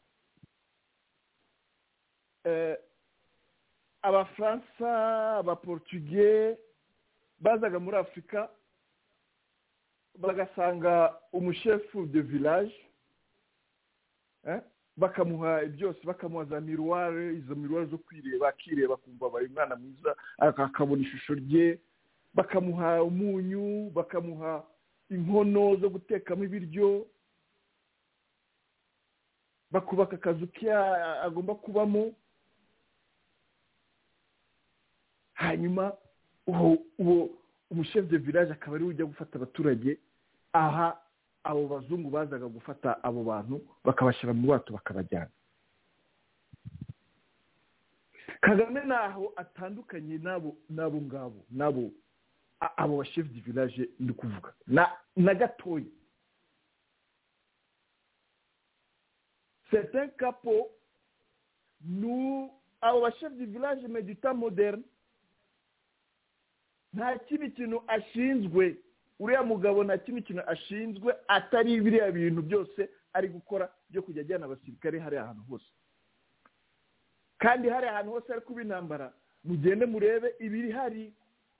eh, Abafaransa, Abaportugais bazaga muri Afrika bagasanga umushefu de village, eh, bakamuha byose, bakamuha za miroir, izo miroir zo kwireba, akireba kumva abaye umwana mwiza, akabona ishusho rye, bakamuha umunyu, bakamuha inkono zo gutekamo ibiryo, bakubaka akazu ke agomba kubamo. Hanyuma uwo umushefu de village akaba ari ujya gufata abaturage, aha abo bazungu bazaga gufata abo bantu bakabashyira mu bato bakabajyana. Kagame naho atandukanye nabo nabo ngabo nabo abo ba chef de village ndi kuvuga na na gatoya. C'est un capot. Nous abo ba chef de village mais du temps moderne nta kindi kintu ashinzwe, uriya mugabo nta kindi kintu ashinzwe atari biriya bintu byose ari gukora byo kujya ajyana abasirikare hari ahantu hose. Kandi hari ahantu hose ari kuba intambara mugende murebe ibiri hari.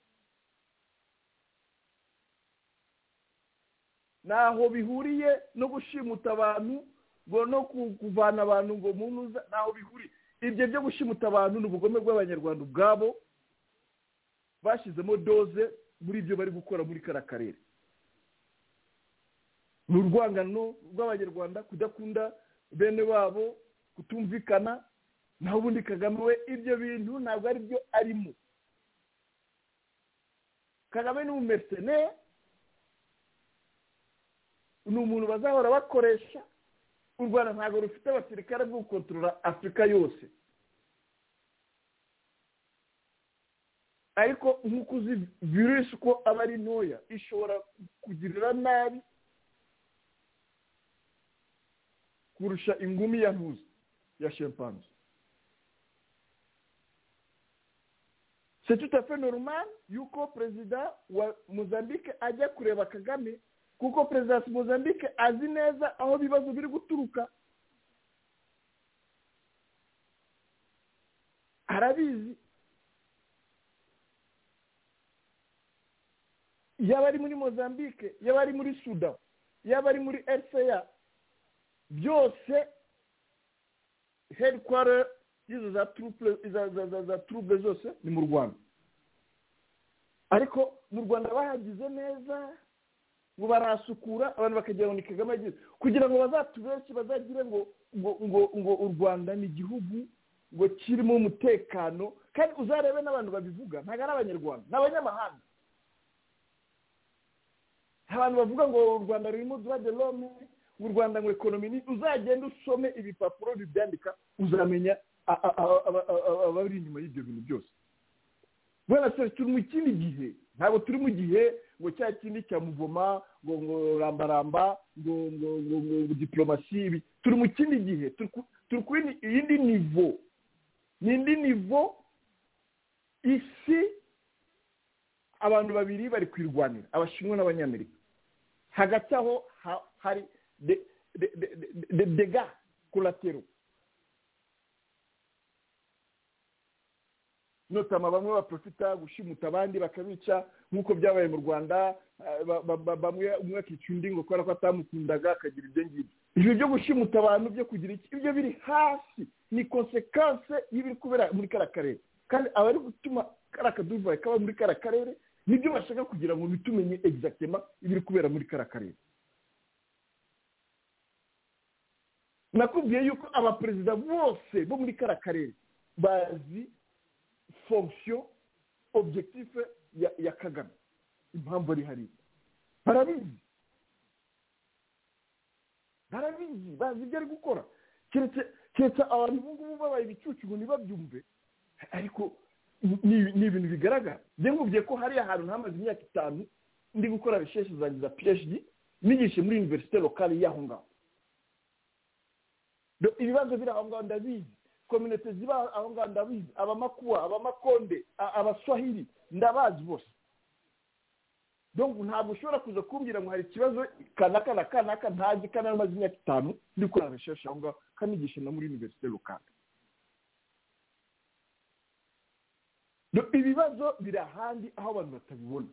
Naho bihuriye no gushimuta abantu ngo no kuvana abantu ngo munuza, naho bihuriye. Ibyo byo gushimuta abantu n'ubugome bw'abanyarwanda ubwabo bashizemo doze muri ibyo bari gukora muri karakarere. N'urwangano rw'abanyarwanda kudakunda bene babo, kutumvikana, naho ubundi Kagame we ibyo bintu ntabwo ari byo arimo. Kagame ni umumercenaire, ni umuntu bazahora bakoresha. U Rwanda ntabwo rufite abasirikare bwo gukontorora Afurika yose, ariko nk'uko uzi virusi ko aba ari ntoya ishobora kugirira nabi kurusha ingumi ya ntuzi ya chimpanzee. C'est tout à fait normal yuko perezida wa Mozambique ajya kureba Kagame, kuko perezida wa Mozambique azi neza aho bibazo biri guturuka. Arabizi. Yaba ari muri Mozambique, yaba ari muri Sudan, yaba ari muri R C A, byose headquarter izo za troupe za za za troupe zose ni mu Rwanda. Ariko mu Rwanda bahagize neza ngo barasukura abantu bakagira ngo ni Kagame agize kugira ngo bazatubeshye bazagire ngo ngo ngo ngo u Rwanda ni igihugu ngo kirimo umutekano. Kandi uzarebe n'abantu babivuga ntago ari abanyarwanda, n'abanyamahanga. Abantu bavuga ngo u Rwanda rurimo droit de l'homme, u Rwanda ngo economy, uzagenda usome ibipapuro bibyandika uzamenya abari inyuma y'ibyo bintu byose. Bwana se turi mu kindi gihe, ntabwo turi mu gihe ngo cya kindi cya muvoma ngo ngo rambaramba ngo ngo ngo diplomasi ibi. Turi mu kindi gihe, turi ku yindi niveau, n'indi niveau. Isi abantu babiri bari kwirwanira, Abashinwa n'Abanyamerika. Hagati aho hari de de de dégâts collatéraux, notamment bamwe baprofita gushimuta abandi bakabica nk'uko byabaye mu Rwanda. Bamwe umwe akica undi ngo kubera ko atamukundaga akagira ibyo ngibyo. Ibyo byo gushimuta abantu byo kugira iki, ibyo biri hasi, ni consequence y'ibiri kubera muri karakarere. Kandi abari gutuma karakaduva kaba muri karakarere nibyo bashaka kugira ngo bitumenye exactement ibiri kubera muri karakarere. Nakubwiye yuko abaperezida bose bo muri karakarere bazi fonction objectif ya, ya Kagame, impamvu ari hari. Barabizi barabizi bazi ibyo ari gukora. Keretse keretse abantu bungu babaye ibicucu ngo nibabyumve, ariko ni ibintu bigaragara. Nge nkubwiye ko hari ahantu ntamaze imyaka itanu ndi gukora recherche zanjye za PhD nigishe muri université locale y'aho ngaho. Ibibazo biri aho ngaho ndabizi, communauté ziba aho ngaho ndabizi, abamakuwa, abamakonde, abaswahili ndabazi bose. Donc ntabwo ushobora kuza kumbwira ngo hari ikibazo kanaka na kanaka ntazi kandi amaze imyaka itanu ndi gukora recherche aho ngaho kanigisha na muri université locale. Ibibazo biri ahandi aho abantu batabibona.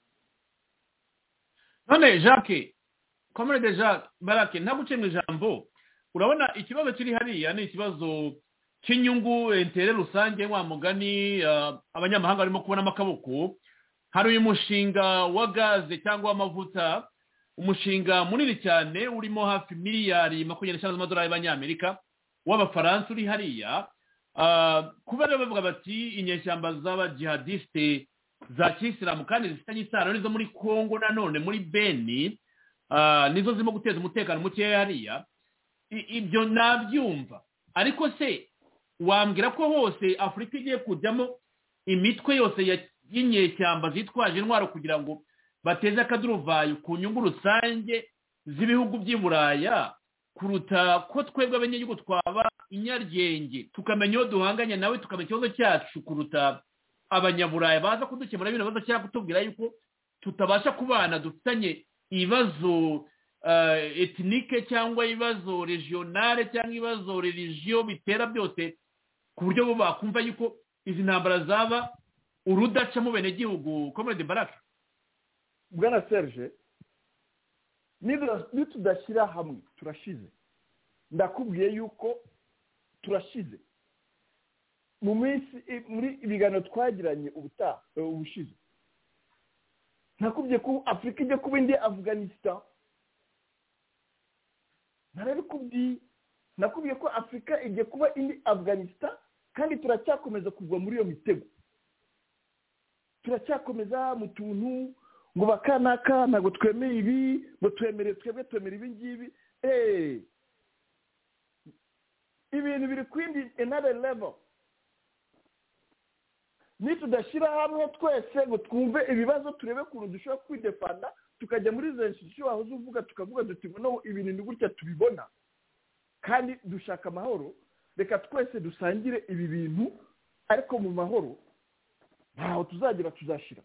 None Jacques, Comrade Jacques Barake, ntaguce mu ijambo, urabona ikibazo kiri hariya ni ikibazo cy'inyungu intere rusange wa mugani uh, abanyamahanga barimo kubona amakaboko. Hari uyu mushinga wa gaze cyangwa amavuta, umushinga munini cyane urimo hafi miliyari makumyabiri n'eshanu z'amadolari y'Abanyamerika w'Abafaransa uri hariya. Uh, kubera bavuga bati inyeshyamba z'abajihadiste za Kisilamu kandi zifitanye isano nizo muri Kongo nanone muri Beni, uh, nizo zirimo guteza umutekano muke hariya. Ibyo nabyumva, ariko se wambwira ko hose afurika igiye kujyamo imitwe yose y'inyeshyamba zitwaje intwaro kugira ngo bateze akaduruvayo ku nyungu rusange z'ibihugu by'i buraya kuruta ko twebwe abanyagihugu twaba inyaryenge tukamenya iyo duhanganye nawe tukamenya ikibazo cyacu kuruta abanyaburaya baza kudukemura bino bibazo cyangwa kutubwira yuko tutabasha kubana dufitanye ibibazo etinike cyangwa ibibazo regionale cyangwa ibibazo religiyo bitera byose ku buryo bo bakumva yuko izi ntambara zaba urudaca mu bene gihugu Comrade Baraka. Bwana Serge, nitudashyira hamwe turashize. Ndakubwiye yuko turashize. Mu minsi muri ibiganiro twagiranye ubutaha ubushize. Nakubwiye ko Afrika ijya kuba indi Afghanistan. Narabikubwiye. Nakubwiye ko Afrika ijya kuba indi Afghanistan kandi turacyakomeza kugwa muri iyo mitego. Turacyakomeza mu tuntu ngo bakanaka ntago twemeye ibi ngo twemereye twebwe twemera ibi ngibi eh ibintu biri kwindi another level. Ni tudashira hamwe twese ngo twumve ibibazo turebe kuntu dushobora kwidefanda tukajya muri izo institution aho uvuga tukavuga duti no ibintu ni gutya tubibona kandi dushaka amahoro, reka twese dusangire ibi bintu ariko mu mahoro ntaho tuzagira tuzashira.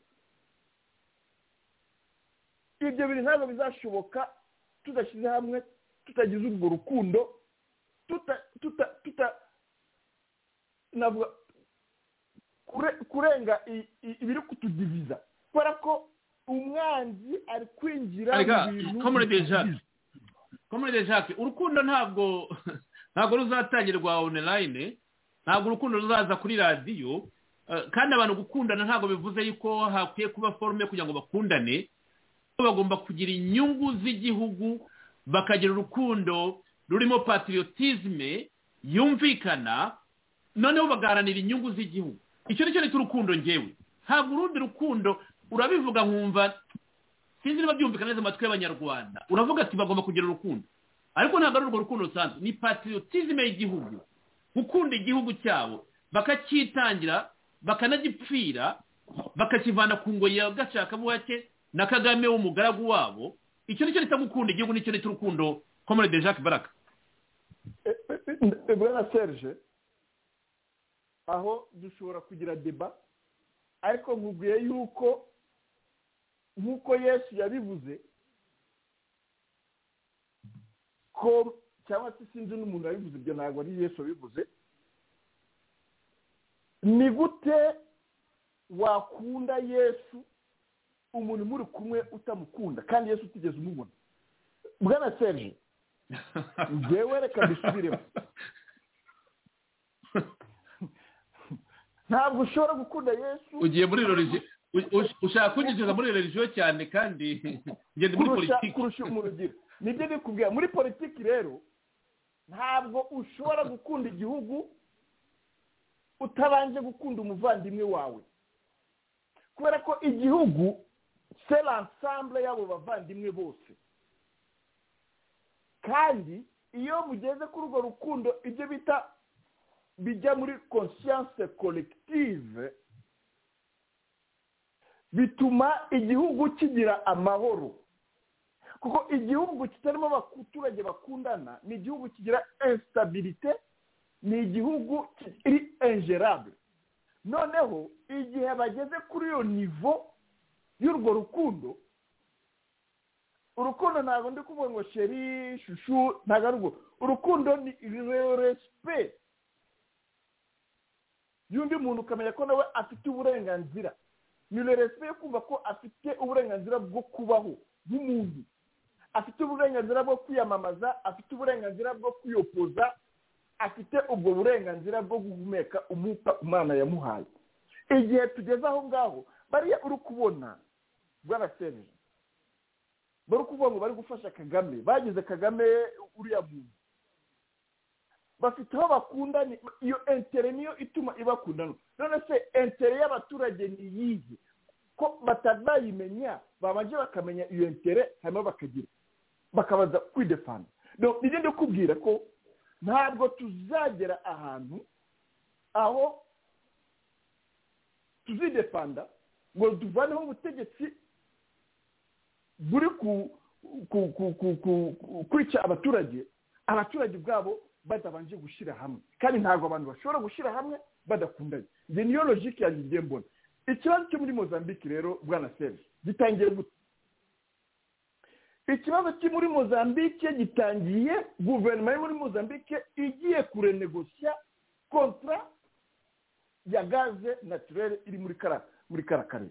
Ibyo bintu ntabwo bizashoboka tudashyize hamwe tutagize urwo rukundo tuta tuta tuta navuga kurenga ibiri kutudiviza kubera ko umwanzi ari kwinjira mu bintu. Comrade Jacques, Comrade Jacques, urukundo ntabwo ntabwo ruzatangirwa online, ntabwo urukundo ruzaza kuri radio, kandi abantu gukundana ntabwo bivuze yuko hakwiye kuba forume kugira ngo bakundane. Bagomba kugira inyungu z'igihugu, bakagira urukundo rurimo patriotisme yumvikana, noneho bagaharanira inyungu z'igihugu. Icyo nicyo ni urukundo ngewe. Ntabwo urundi rukundo urabivuga nkumva sinzi niba byumvikana neza amatwi y'abanyarwanda. Uravuga ati bagomba kugira urukundo, ariko ntabwo ari urwo rukundo rusanzwe, ni patriotisme y'igihugu, gukunda igihugu cyabo bakacyitangira bakanagipfira bakakivana ku ngoyi ya gashaka buhake na Kagame w'umugaragu wabo. Icyo nicyo leta gukunda igihugu, nicyo leta urukundo. Comrade Jacques Baraka. Bwana Serge, aho dushobora kugira deba ariko nkubwiye yuko nkuko Yesu yabivuze ko cyangwa se sinzi n'umuntu yabivuze, ibyo ntabwo ari Yesu yabivuze. Ni gute wakunda Yesu umuntu muri kumwe utamukunda kandi Yesu utigeze umubona? Bwana Serge, ngewe reka bisubiremo. Ntabwo ushobora gukunda Yesu ugiye muri religion, ushaka kwinjiza muri religion cyane kandi ngende muri politiki kurusha umurugiro. Nibyo bikubwira muri politiki rero, ntabwo ushobora gukunda igihugu utabanje gukunda umuvandimwe wawe, kubera ko igihugu c'est l'ensemble y'abo bavandimwe bose. Kandi iyo mugeze kuri urwo rukundo ibyo bita bijya muri conscience collective, bituma igihugu kigira amahoro. Kuko igihugu kitarimo abaturage bakundana ni igihugu kigira instabilité, ni igihugu kiri ingérable. Noneho igihe bageze kuri iyo niveau y'urwo rukundo, urukundo ntabwo ndi kuvuga ngo sheri shushu, ntabwo ari urwo urukundo, ni respect y'undi muntu ukamenya ko nawe afite uburenganzira. Ni respect kumva ko afite uburenganzira bwo kubaho nk'umuntu, afite uburenganzira bwo kwiyamamaza, afite uburenganzira bwo kwiyopoza, afite ubwo burenganzira bwo guhumeka umwuka Imana yamuhaye. Igihe tugeze aho ngaho bariya uri kubona Bwana Serge, bari kuvuga ngo bari gufasha Kagame, bagize Kagame uriya muntu, bafite aho bakunda, iyo intérêt niyo ituma ibakundana. None se intérêt y'abaturage ni yihe ko batabayimenya? Babanje bakamenya iyo intérêt hanyuma bakagira bakabaza kwidefanda. Donc nije ndikubwira ko ntabwo tuzagera ahantu aho tuzidefanda ngo duvaneho ubutegetsi buri ku kwica abaturage abaturage bwabo badabanje gushyira hamwe kandi ntabwo abantu bashobora gushyira hamwe badakundanye. Njye niyo logique yanjye ngiye mbona. Ikibazo cyo muri Mozambique rero bwana Serge gitangiye gute? Ikibazo cyo muri Mozambique gitangiye guverinoma yo muri Mozambique igiye kurenegosya contrat ya gaze naturelle iri muri kara muri karakare.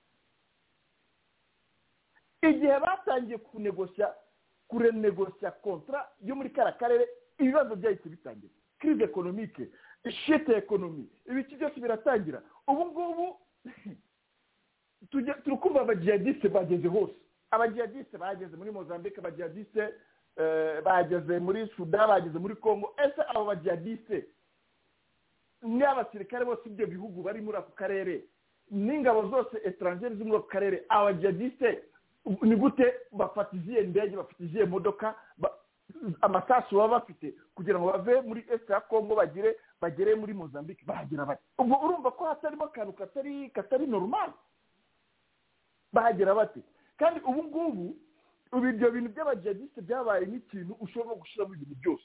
Igihe batangiye kunegosya kurenegosya contrat yo muri karakare ibibazo byahise bitangira. Crise économique, chute économique, ibiki byose biratangira. Ubu ngubu tujye turukumva abajihadiste bageze hose. Abajihadiste bageze muri Mozambique, abajihadiste bageze muri Sudan, bageze muri Congo. Ese abo bajihadiste ni abasirikare bose ibyo bihugu bari muri ako karere n'ingabo zose étrangères zo muri ako karere, abajihadiste ni gute bafatiziye ndege, bafatiziye modoka, amasasu baba bafite kugira ngo bave muri Est ya Congo bagire bagere muri Mozambique bahagira bati? Ubwo urumva ko hatarimo akantu katari katari normal. Bahagira bati? Kandi ubu ngubu ubu ibyo bintu by'abajihadiste byabaye n'ikintu ushobora gushyira mu bintu byose.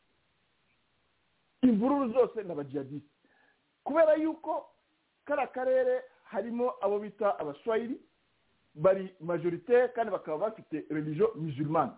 Imvururu zose n'abajihadiste kubera yuko kara karere harimo abo bita abaswahili bari majorité kandi bakaba bafite religion musulmane,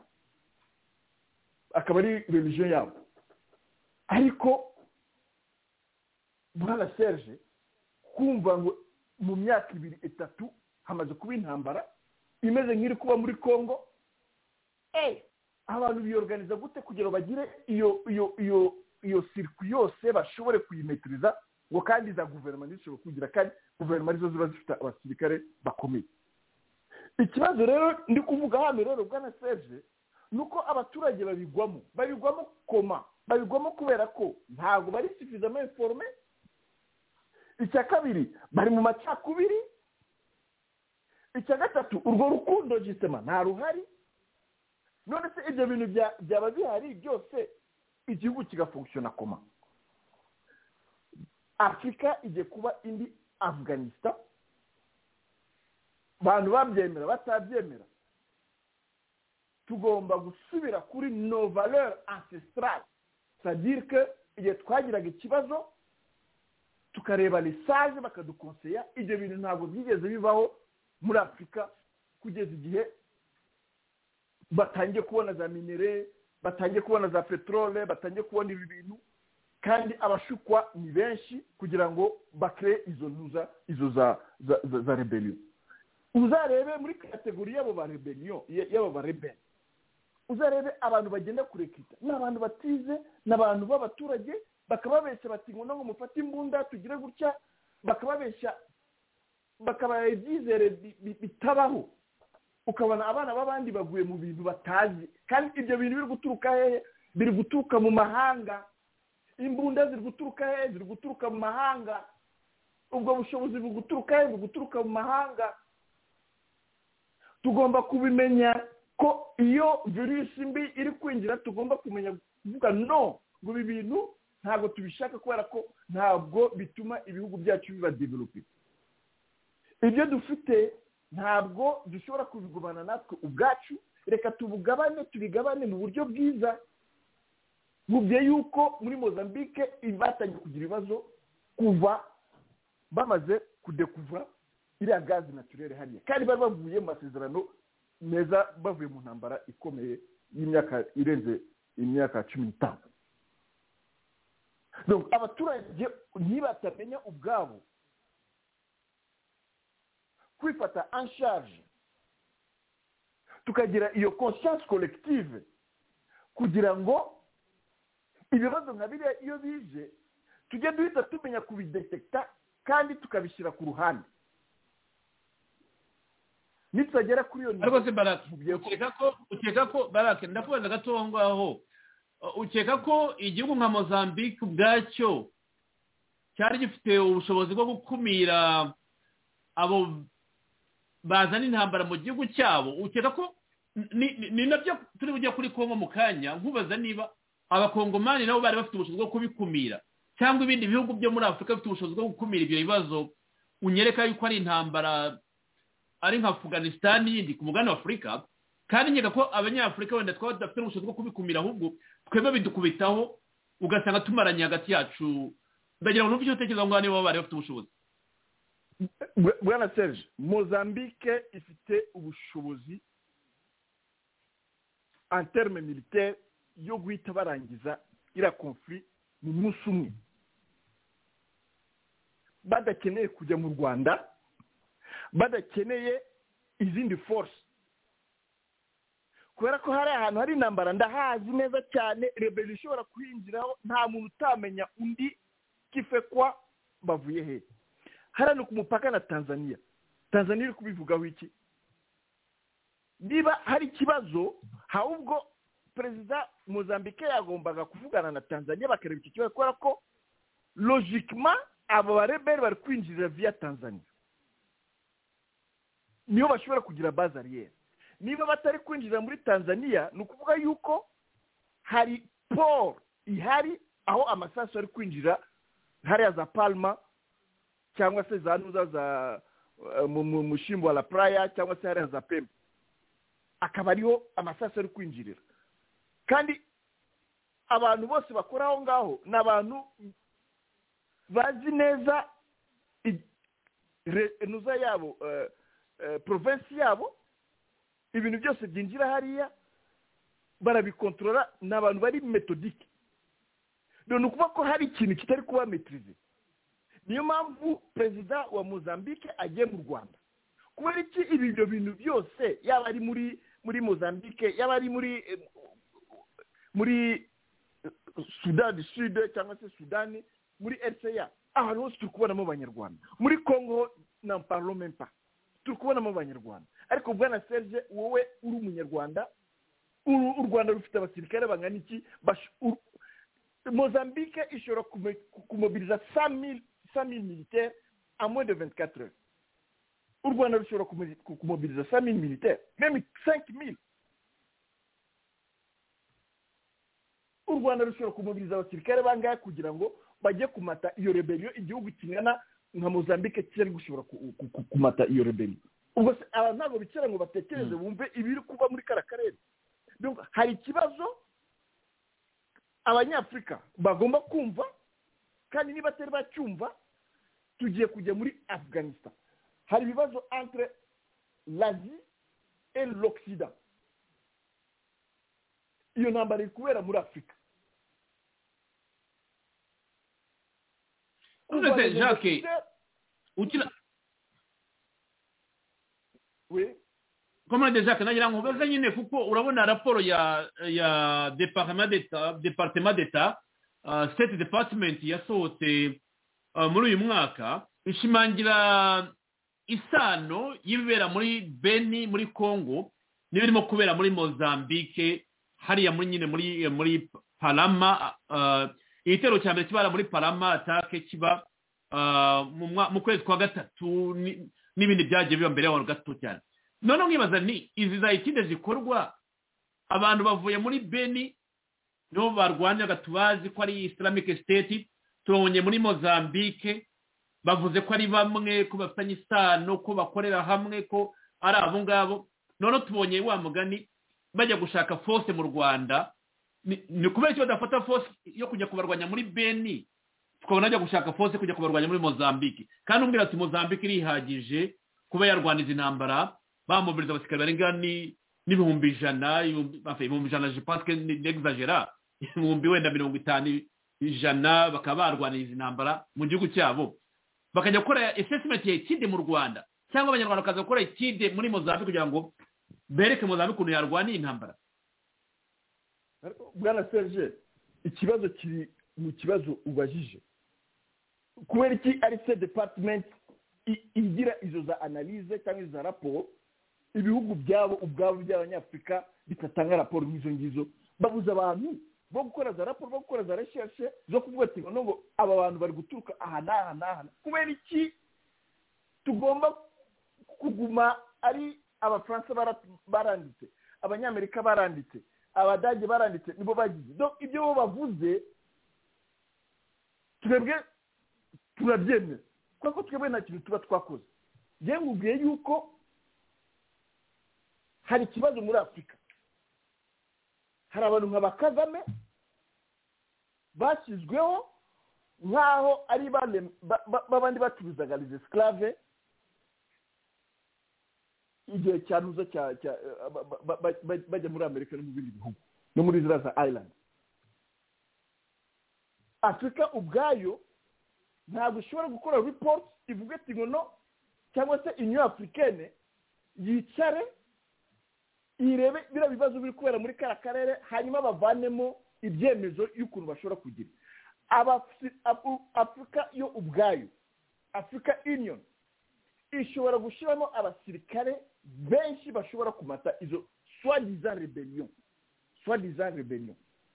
akaba ari religion yabo. Ariko bwana Serge kumva ngo mu myaka ibiri itatu hamaze kuba intambara imeze nk'iri kuba muri Congo, eh abantu biorganiza gute kugira bagire iyo iyo iyo iyo circuit yose bashobore kuyimetriza ngo kandi za guverinoma zishobora kugira kandi guverinoma arizo ziba zifite abasirikare bakomeye. Ikibazo rero ndi kuvuga hano rero bwana Serge nuko abaturage babigwamo babigwamo koma babigwamo kubera ko ntago bari suffisamment informé. Icya kabiri bari mu macakubiri. Icya gatatu urwo rukundo gisema nta ruhari. None se ibyo bintu byaba bihari byose igihugu kigafunctiona koma? Afrika ije kuba indi Afghanistan, bantu babyemera batabyemera. Tugomba gusubira kuri nos valeurs ancestrales, c'est-à-dire que igihe twagiraga ikibazo tukareba les sages bakadukonseya. Ibyo bintu ntabwo byigeze bibaho muri Afrika kugeza igihe batangiye kubona za minere, batangiye kubona za petrole, batangiye kubona ibi bintu, kandi abashukwa ni benshi kugira ngo bakre izo ntuza izo za za, za, za rebellion. Uzarebe muri kategori yabo ba rebellion yabo ba rebel, uzarebe abantu bagenda kurekita n'abantu batize n'abantu b'abaturage bakababesha bati ngo ngo mufate imbunda tugire gutya, bakababesha bakabaye byizere bitabaho. Ukabona abana babandi baguye mu bintu batazi, kandi ibyo bintu biri guturuka hehe? Biri guturuka mu mahanga. Imbunda ziri guturuka hehe? Ziri guturuka mu mahanga. Ubwo bushobozi buri guturuka hehe? Buri guturuka mu mahanga. Tugomba kubimenya ko iyo virusi mbi iri kwinjira tugomba kumenya kuvuga no ngo ibi bintu ntabwo tubishaka kubera ko ntabwo bituma ibihugu byacu biba develope. Ibyo dufite ntabwo dushobora kubigubana natwe ubwacu, reka tubugabane tubigabane mu buryo bwiza. Mubye yuko muri Mozambique ibatangiye kugira ibibazo kuva bamaze kudekuvura iriya gazi naturelle hariya, kandi bari bavuye mu masezerano meza, bavuye mu ntambara ikomeye y'imyaka irenze imyaka cumi n'itanu. Donc abaturage ntibatamenya ubwabo kwifata en charge, tukagira iyo conscience collective kugira ngo ibibazo nka biriya iyo bije tujye duhita tumenya kubidetekta kandi tukabishyira ku ruhande. Nitsagera kuri iyo ariko se Barake ukeka ko ukeka ko Barake ndakubaza gato ngaho, ukeka ko igihugu nka Mozambique ubwacyo cyari gifite ubushobozi bwo gukumira abo bazana intambara mu gihugu cyabo? Ukeka ko ni nabyo turi bujya kuri Kongo mu kanya nkubaza niba abakongomani nabo bari bafite ubushobozi bwo kubikumira, cyangwa ibindi bihugu byo muri Afurika bifite ubushobozi bwo gukumira ibyo bibazo unyereka yuko ari intambara ari nka Afghanistan yindi ku mugabane wa Afurika, kandi nkeka ko abanyafurika wenda twaba tudafite ubushobozi bwo kubikumira, ahubwo twebwe bidukubitaho ugasanga tumaranye hagati yacu. Ndagira ngo numve icyo utekereza ngo niba bari bafite ubushobozi. Bwana Serge, Mozambique ifite ubushobozi en terme militaire yo guhita barangiza ira conflit mu munsi umwe, badakeneye kujya mu Rwanda, badakeneye izindi force, kubera ko hari ahantu hari intambara ndahazi neza cyane, rebellion ishobora kwinjiraho nta muntu utamenya undi kife kwa bavuye he. Harano ku mupaka na Tanzania, Tanzania iri kubivugaho iki? Niba hari ikibazo, ahubwo perezida Mozambique yagombaga kuvugana na Tanzania bakareba iki kibazo, kubera ko logiquement aba bareberi bari kwinjira via Tanzania, niyo bashobora kugira base arrière. Niba batari kwinjira muri Tanzania, ni ukuvuga yuko hari port ihari aho amasasu ari kwinjira, hariya za Palma cyangwa se za Nuza za mu mushimbo wa La Playa cyangwa se hariya za Pemba, akaba ariho amasasu ari kwinjirira. Kandi abantu bose bakora aho ngaho n'abantu bazi neza Nuza yabo, province yabo, ibintu byose byinjira hariya barabikontrola, n'abantu bari metodique. Donc ukuvuga ko hari ikintu kitari kuba maîtriser. Niyo mpamvu perezida wa Mozambique agiye mu Rwanda, kubera iki ibyo bintu byose yaba ari muri muri Mozambique, yaba ari muri muri Sudan du Sud cyangwa se Sudani, muri R C A, ahantu hose turi kubonamo abanyarwanda, muri Congo n'en parlons même pas, turi kubonamo abanyarwanda. Ariko bwana Serge, wowe uri umunyarwanda, u Rwanda rufite abasirikare bangana iki? Mozambique ishobora kumobiliza cent mille militaires en moins de vingt-quatre heures. U Rwanda rushobora kumobiliza cent mille militaires, même cinq mille. U Rwanda rushobora kumobiliza abasirikare bangahe kugira ngo bajye kumata iyo rebellion igihugu kingana nka Mozambique cyari gushobora kumata iyo rebellion. Ubwo abantu ntabwo bicara ngo batekereze bumve ibiri kuba muri karakarere. Donc hari ikibazo abanyafrika bagomba kumva, kandi niba atari bacyumva tugiye kujya muri Afghanistan. Hari ibibazo entre l'Asie et l'Occident. Iyo ntambara iri kubera muri Afurika. Uze Jacques, ukira oui, comment déjà que nagira ngo baza nyine, kuko urabona raporo ya ya département d'état département d'état uh, state department yasohotse uh, muri uyu mwaka ishimangira isano y'ibibera muri Beni muri Congo n'ibirimo kubera muri Mozambique, hariya muri nyine muri muri Palama. uh, igitero cya mbere kibara muri Palama, atake kiba uh, mu kwezi kwa gatatu, n'ibindi byagiye biba mbere y'aho gato cyane. None nkibaza ni izi za ikinde zikorwa abantu bavuye muri Beni no barwanyaga, tubazi ko ari Islamic State, tubonye muri Mozambique bavuze ko ari bamwe, ko bafitanye isano, ko bakorera hamwe, ko ari abo ngabo. None tubonye wa mugani bajya gushaka force mu Rwanda, ni kubera cyo badafata force yo kujya kubarwanya muri Beni, tukabona ajya gushaka force kujya kubarwanya muri Mozambique. Kandi umbwira ati Mozambique irihagije kuba yarwaniza intambara, bamobiliza abasirikare barenga ni n'ibihumbi ijana, ibihumbi ijana je pense que n'exagera, ibihumbi wenda mirongo itanu ijana, bakaba barwaniriza intambara mu gihugu cyabo, bakajya gukora assessment ya ikide mu Rwanda, cyangwa abanyarwanda bakaza gukora ikide muri Mozambique kugira ngo bereke Mozambique ukuntu yarwaniye intambara. Bwana Serge, ikibazo kiri mu kibazo ubajije, kubera iki ari se department igira izo za analyse cyangwa izo za rapport, ibihugu byabo ubwabo by'abanyafrika bitatanga raporo nk'izo ngizo, babuza abantu bo gukora za raporo, bo gukora za recherche zo kuvuga ati ngo aba bantu bari guturuka aha n'aha n'aha. Kubera iki tugomba kuguma ari abafaransa baranditse, abanyamerika baranditse, abadage baranditse, nibo bagize. Donc ibyo bo bavuze twebwe turabyemera kuko twebwe nta kintu tuba twakoze. Ngiye ngubwiye yuko hari ikibazo muri Afurika. Hari abantu nka Kagame bashyizweho nk'aho ari babandi bacuruzaga les esclaves igihe cyanuza cya bajya muri Amerika no mu bindi bihugu no muri ziriya za Island. Afurika ubwayo ntabwo ishobora gukora report ivuga ati ngo no cyangwa se Union Africaine yicare irebe bira bibazo biri kubera muri kara karere hanyuma bavanemo ibyemezo y'ukuntu bashobora kugira. Aba Afurika yo ubwayo, Africa Union ishobora gushiramo abasirikare benshi bashobora kumata izo soi-disant rebellion soi-disant rebellion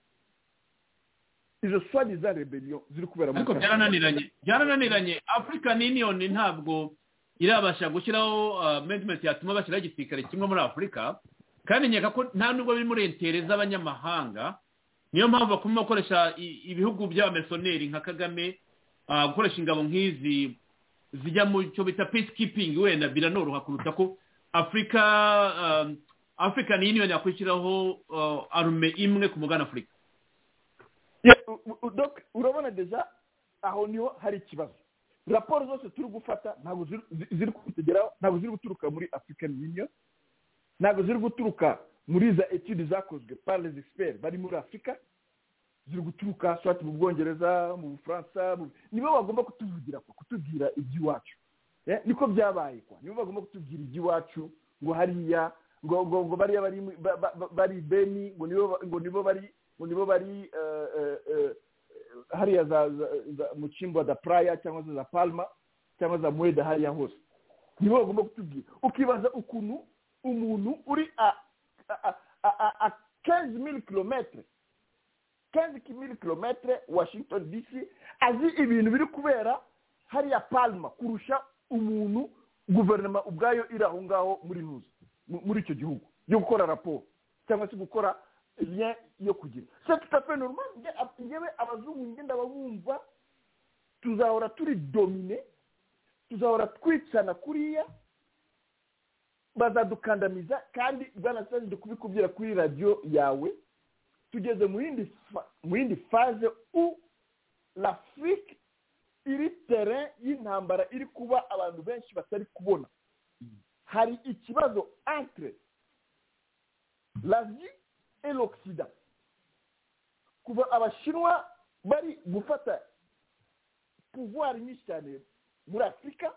izo soi-disant rebellion ziri kubera muri ariko byarananiranye byarananiranye African Union ntabwo irabasha gushyiraho amendment yatuma bashyiraho igisirikare kimwe muri Afurika, kandi nyaka ko nta nubwo biri muri intereza abanyamahanga. Niyo mpamvu bakoma gukoresha ibihugu by'abamercenaires nka Kagame gukoresha ingabo nk'izi zijya mu cyo bita peacekeeping, wenda biranoroha kuruta ko Africa uh, African Union yakwishyiraho uh, arme imwe ku mugana Afrika. Yeah, donc urabona deja aho niho hari ikibazo. Raporo zose turi gufata ntabwo ziri kutegeraho, ntabwo ziri guturuka muri African Union, ntabwo ziri guturuka muri za etudes zakozwe par les experts bari muri Afrika, ziri guturuka swati mu Bwongereza, mu Bufaransa, nibo bagomba kutuvugira ko kutubwira iby'iwacu. Eh niko byabaye kwa. Nibo bagomba kutubwira iby'iwacu ngo hariya ngo ngo ngo bari bari bari Beni ngo nibo ngo nibo bari ngo nibo bari hariya za mu Chimbo da Praia cyangwa za Palma cyangwa za Mueda hariya hose. Nibo bagomba kutubwira. Ukibaza ukuntu umuntu uri a a quinze mille kilomètres quinze mille kilomètres Washington D C azi ibintu biri kubera hariya Palma kurusha umuntu guverinoma ubwayo iraho ngaho muri nuzi muri icyo gihugu yo gukora raporo cyangwa se gukora lien yo kugira. C'est tout à fait normal. Ngewe abazungu ngenda babumva tuzahora turi dominer, tuzahora twicana kuriya, bazadukandamiza. Kandi bwana Sazi ndikubikubwira kuri radio yawe tugeze mu yindi mu yindi phase où l'Afrique iri terrain y'intambara iri kuba abantu benshi batari kubona. Hari ikibazo entre l'Asie et l'Occident. Kuva abashinwa bari gufata pouvoir nyinshi cyane muri Afrika,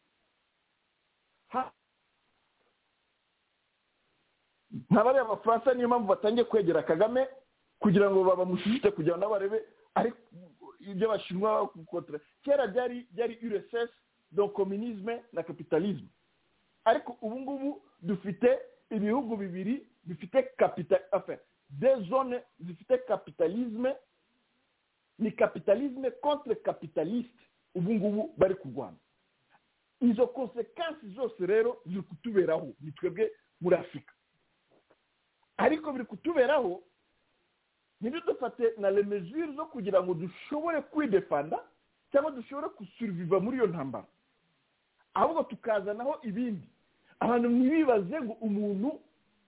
ntabari abafaransa niyo mpamvu batangiye kwegera Kagame kugira ngo babamushishite kugira ngo barebe ari ibyo bashinwa kontra. Kera byari byari U R S S, donc communisme na capitalisme. Ariko ubu ngubu dufite ibihugu bibiri bifite capital, enfin des zones zifite capitalisme, ni capitalisme contre capitaliste ubu ngubu bari kurwana. Izo konsekansi zose rero ziri kutuberaho ni twebwe muri Afrika. Ariko biri kutuberaho ntidufate na les mesures zo kugira ngo dushobore kwidefanda cyangwa dushobore kusurviva muri iyo ntambara, ahubwo tukazanaho ibindi. Abantu ntibibaze ngo umuntu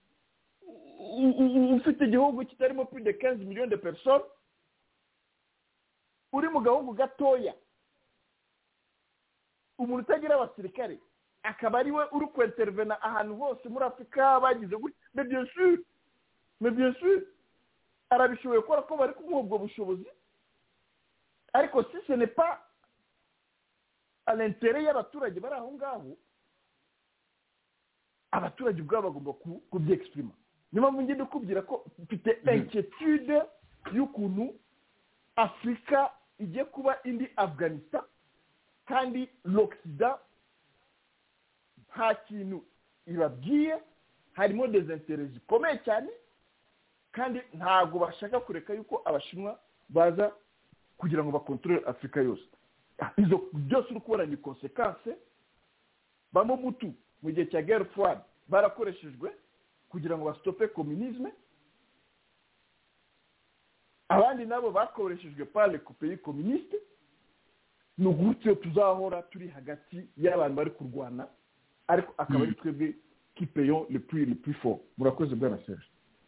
ufite igihugu kitarimo plus de quinze millions de personnes uri mu gahugu gatoya, umuntu utagira abasirikare akaba ari we uri kwintervena ahantu hose muri Afrika bagize gutya. Mais bien sûr, mais bien sûr arabishoboye gukora ko bari kumuha ubwo bushobozi, ariko si ce n'est pas à l'intérêt y'abaturage bari aho ngaho, abaturage ubwabo bagomba kubyexprima. Niyo mpamvu ngende kubwira ko mfite inquiétude y'ukuntu Afrika igiye kuba indi Afghanistan, kandi l'Occident nta kintu ibabwiye, harimo des intérêts zikomeye cyane, kandi ntago bashaka kureka yuko abashinwa baza kugira ngo bakontrole Afrika yose. Izo byose uri kubona ni konsekanse. Bamo mutu mu gihe cya guerre froide barakoreshejwe kugira ngo bastope communisme, abandi nabo bakoreshejwe par les pays communistes ni ugutyo tuzahora turi hagati y'abantu bari kurwana ariko akaba ari twebwe kipeyo le plus le plus fort. Murakoze bwana Serge.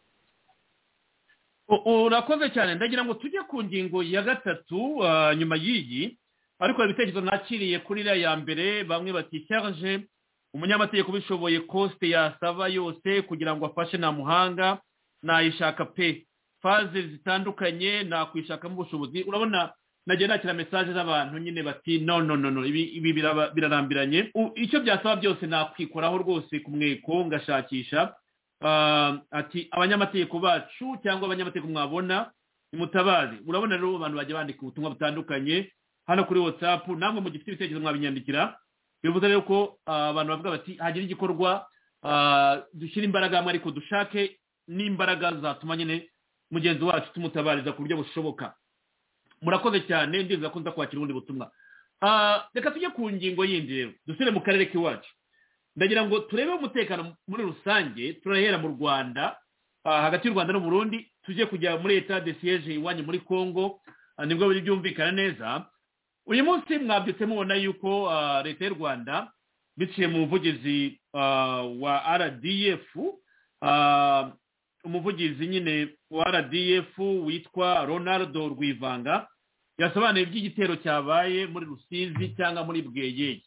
Urakoze cyane. Ndagira ngo tujye ku ngingo ya gatatu nyuma y'iyi, ariko ibitekerezo nakiriye kuri iriya ya mbere, bamwe bati Serge umunyamategeko bishoboye coste yasaba yose kugira ngo afashe na muhanga nayishaka pe faze zitandukanye nakwishakamo ubushobozi. Urabona nagiye nakira message z'abantu nyine bati no no no no ibi ibi birarambiranye, icyo byasaba byose nakwikoraho rwose ku mweko ngashakisha. Uh, ati abanyamategeko bacu cyangwa abanyamategeko mwabona imutabazi. Urabona rero abantu bajya bandika ubutumwa butandukanye hano kuri WhatsApp, namwe mu gifite ibitekerezo mwabinyandikira. Bivuze rero ko abantu uh, bavuga bati hagira igikorwa uh, dushyira imbaraga hamwe ariko dushake n'imbaraga zatuma nyine mugenzi wacu tumutabariza ku buryo bushoboka. Murakoze cyane, ndiza ko nza kwakira ubundi butumwa. Uh, reka tujye ku ngingo yindi rero dusire mu karere k'iwacu. Ndagira ngo turebe umutekano muri rusange, turahera mu Rwanda, uh, hagati y'u Rwanda no Burundi, tujye kujya muri etat de siège iwanyu muri Congo, uh, nibwo biri byumvikana neza. Uyu munsi mwabyutse mubona yuko uh, leta y'u Rwanda biciye mu muvugizi uh, wa R D F, uh, umuvugizi nyine wa R D F witwa Ronaldo Rwivanga, yasobanuye iby'igitero cyabaye muri Rusizi cyangwa muri Bweyeye.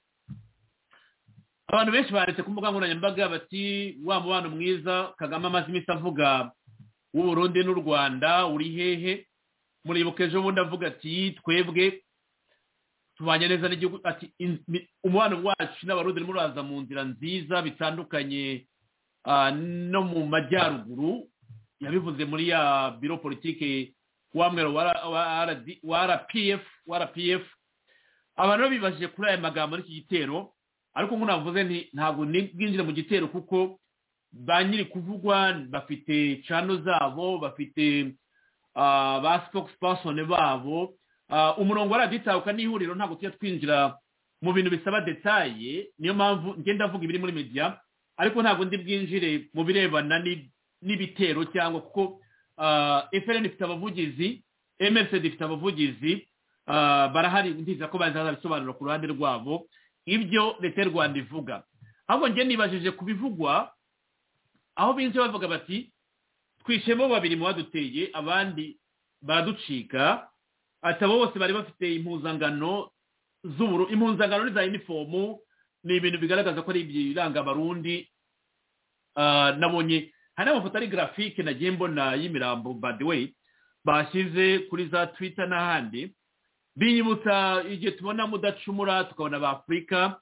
Abantu benshi baretse ku mbuga nkoranyambaga bati wa mubano mwiza Kagame amaze iminsi avuga w'u Burundi n'u Rwanda uri hehe? Muribuka ejo bundi avuga ati twebwe tubanye neza n'igihugu, ati umubano wacu n'abarundi muraza mu nzira nziza bitandukanye uh, no mu majyaruguru. Yabivuze muri ya biro politike wamwero wa R P F wa R P F. Abantu bibajije kuri aya magambo n'iki gitero, ariko nk'uko navuze nti ntabwo nibwinjire mu gitero kuko banyiri kuvugwa bafite channel zabo, bafite uh, ba spokesperson babo. Uh, umurongo waraditahuka n'ihuriro ntabwo tujya twinjira mu bintu bisaba detaye, niyo mpamvu ngenda avuga ibiri muri media, ariko ntabwo ndi bwinjire mu birebana n'ibitero cyangwa kuko uh, F L N ifite abavugizi, M R C D ifite abavugizi, uh, barahari ndiza ko bazaza bisobanura ku ruhande rwabo ibyo leta y'u Rwanda ivuga. Ahubwo nge nibajije kubivugwa aho binje bavuga bati twishemo babiri mu baduteye abandi baraducika, atabo bose bari bafite impuzangano z'uburu, impuzangano za uniform, ni ibintu bigaragaza ko ari ibiranga abarundi. Uh, nabonye hari amafoto ari graphique nagiye mbona y'imirambo by the way bashyize kuri za Twitter n'ahandi, binyibutsa igihe tubona mudacumura tukabona ba Afrika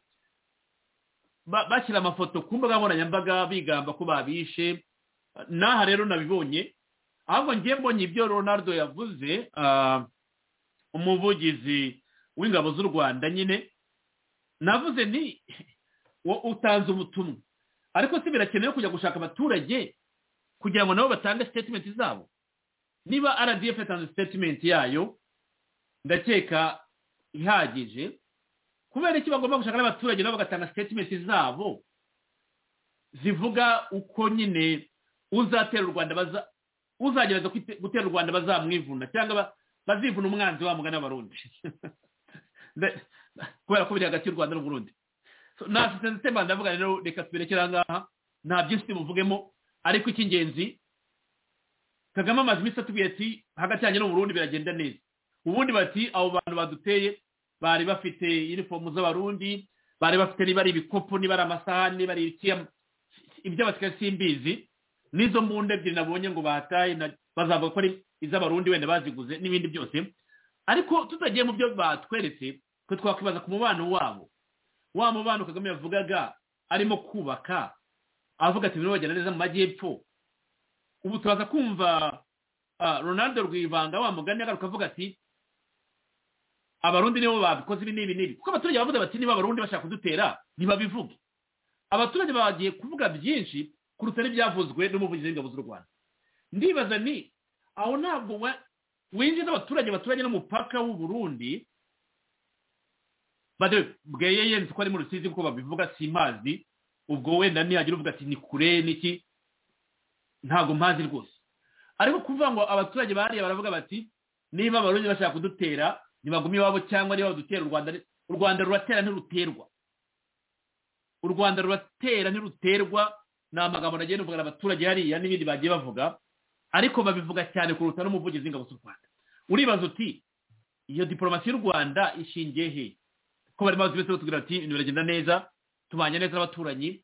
bashyira amafoto ku mbuga nkoranyambaga bigamba ko babishe. Naha rero nabibonye, ahubwo ngiye mbonye ibyo Ronaldo yavuze, uh, umuvugizi w'ingabo z'u Rwanda nyine, navuze ni utanze ubutumwa, ariko si birakenewe kujya gushaka abaturage kugira ngo nabo batange statement zabo. Niba R D F yatanze statement yayo ndakeka ihagije, kubera iki bagomba gushaka n'abaturage nabo bagatanga statement zabo zivuga uko nyine uzatera u Rwanda baza uzagereza gutera u Rwanda bazamwivuna cyangwa bazivuna umwanzi wa mugana Barundi kubera ko biri hagati y'u Rwanda n'u Burundi. So nafite nsemba ndavuga rero reka tuberekera ngaha, nta byinshi muvugemo, ariko icy'ingenzi Kagame amaze iminsi atubwiye ati hagati yanjye n'u Burundi biragenda neza. Ubundi bati abo bantu baduteye bari bafite uniform z'abarundi, bari bafite niba ari ibikopo, niba ari amasahani, niba ari ibyo bateka simbizi, nizo mbunde ebyiri nabonye ngo bahataye bazavuga ko ari iz'abarundi wenda baziguze n'ibindi byose. Ariko tutagiye mu byo batweretse ko twakwibaza ku mubano wabo, wa mubano Kagame yavugaga arimo kubaka, avuga ati bino bagenda neza mu majyepfo. Ubu turaza kumva uh, Ronaldo Rwivanga wa mugani agaruka avuga ati abarundi nibo babikoze ibi n'ibi n'ibi, kuko abaturage bavuze bati niba abarundi bashaka kudutera ntibabivuge. Abaturage bagiye kuvuga byinshi kuruta n'ibyavuzwe n'umuvugizi w'ingabo z'u Rwanda. Ndibaza ni aho ntabwo winjiza abaturage baturanye n'umupaka w'u Burundi, bade Bweyeye nzi ko ari mu Rusizi kuko babivuga simazi, ubwo wenda nihagira uvuga ati ni kure niki ntago mpazi rwose. Ariko kuvuga ngo abaturage bariya baravuga bati niba abarundi bashaka kudutera ntibagumye iwabo cyangwa niba badutera u Rwanda u Rwanda ruratera ntiruterwa u Rwanda ruratera ntiruterwa ni amagambo nagiye nuvuga abaturage hariya n'ibindi bagiye bavuga ariko babivuga cyane kuruta n'umuvugizi w'ingabo z'u Rwanda uribaza uti iyo diplomasi y'u Rwanda ishingiye he ko bari maze bese tugira ati ibintu biragenda neza tubanye neza abaturanyi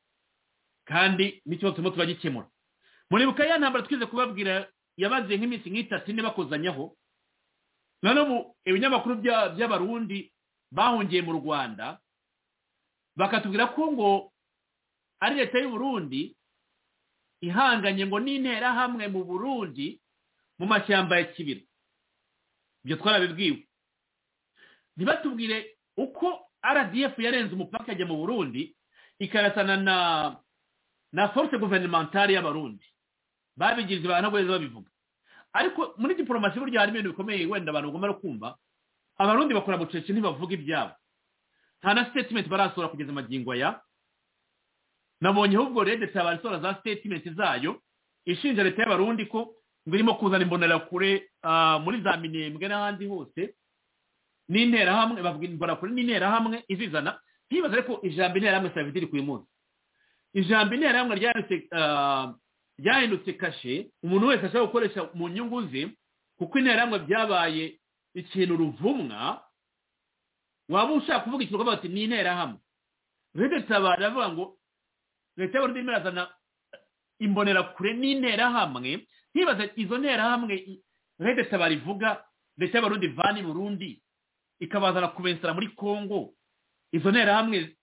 kandi n'ikibazo turimo turagikemura muribuka ya ntambara twize kubabwira yabaze nk'iminsi nk'itatu ine bakozanyaho none ubu ibinyamakuru by'abarundi bahungiye mu Rwanda bakatubwira ko ngo ari leta y'u Burundi ihanganye ngo n'intera hamwe mu Burundi mu mashyamba ya Kibira ibyo twarabibwiwe ntibatubwire uko R D F yarenze umupaka ajya mu Burundi ikaratana na na force gouvernementale y'abarundi babigiriza abantu gweze babivuga ariko muri diplomasi burya hari ibintu bikomeye wenda abantu bagomba no kumva abarundi bakora bucece ntibavuga ibyabo nta na statement barasora kugeza magingo ya nabonye ahubwo rede tabarisora za statement zayo ishinja leta y'abarundi ko ngo irimo kuzana imbonera kure uh, muri za Minembwe n'ahandi hose n'intera hamwe bavuga imbonera kure n'intera hamwe izizana ntibaza ariko ijambo intera hamwe savitiri ku munsi ijambo intera hamwe ryanditse uh, ryahindutse kashe umuntu wese ashaka gukoresha mu nyungu ze kuko intera hamwe byabaye ikintu ruvumwa waba ushaka kuvuga ikintu bati ni intera hamwe rede tabara avuga ngo leta y'Abarundi imerazana imbonera kure n'intera hamwe ntibaze izo ntera hamwe rede tabara ivuga leta y'Abarundi vani Burundi ikabazana kubensera muri Kongo izo ntera hamwe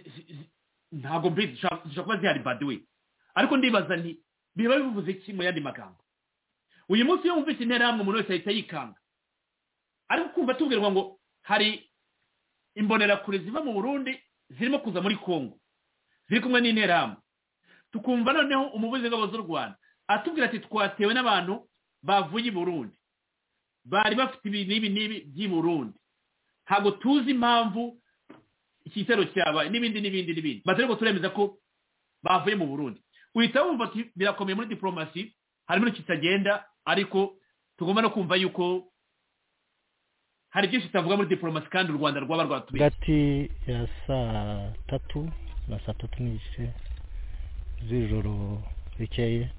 ntago mbi zishobora zihari badwe ariko ndibaza nti biba bivuze iki mu yandi magambo uyu munsi yo wumvise intera hamwe umuntu wese ahita yikanga ariko kumva tubwirwa ngo hari imbonera kure ziva mu Burundi zirimo kuza muri Kongo ziri kumwe n'intera hamwe tukumva noneho umuvuzi w'ingabo z'u Rwanda atubwira ati twatewe n'abantu bavuye i Burundi bari bafite ibi n'ibi n'ibi by'i Burundi ntago tuzi impamvu ikitero cyabaye n'ibindi n'ibindi n'ibindi batari ko turemeza ko bavuye mu Burundi uhita wumva ati birakomeye muri diplomasi harimo n'ikitagenda ariko tugomba no kumva yuko hari byinshi tavuga muri diplomasi kandi u Rwanda rwaba rwatubiye gati ya saa tatu na saa tatu n'igice z'ijoro bikeye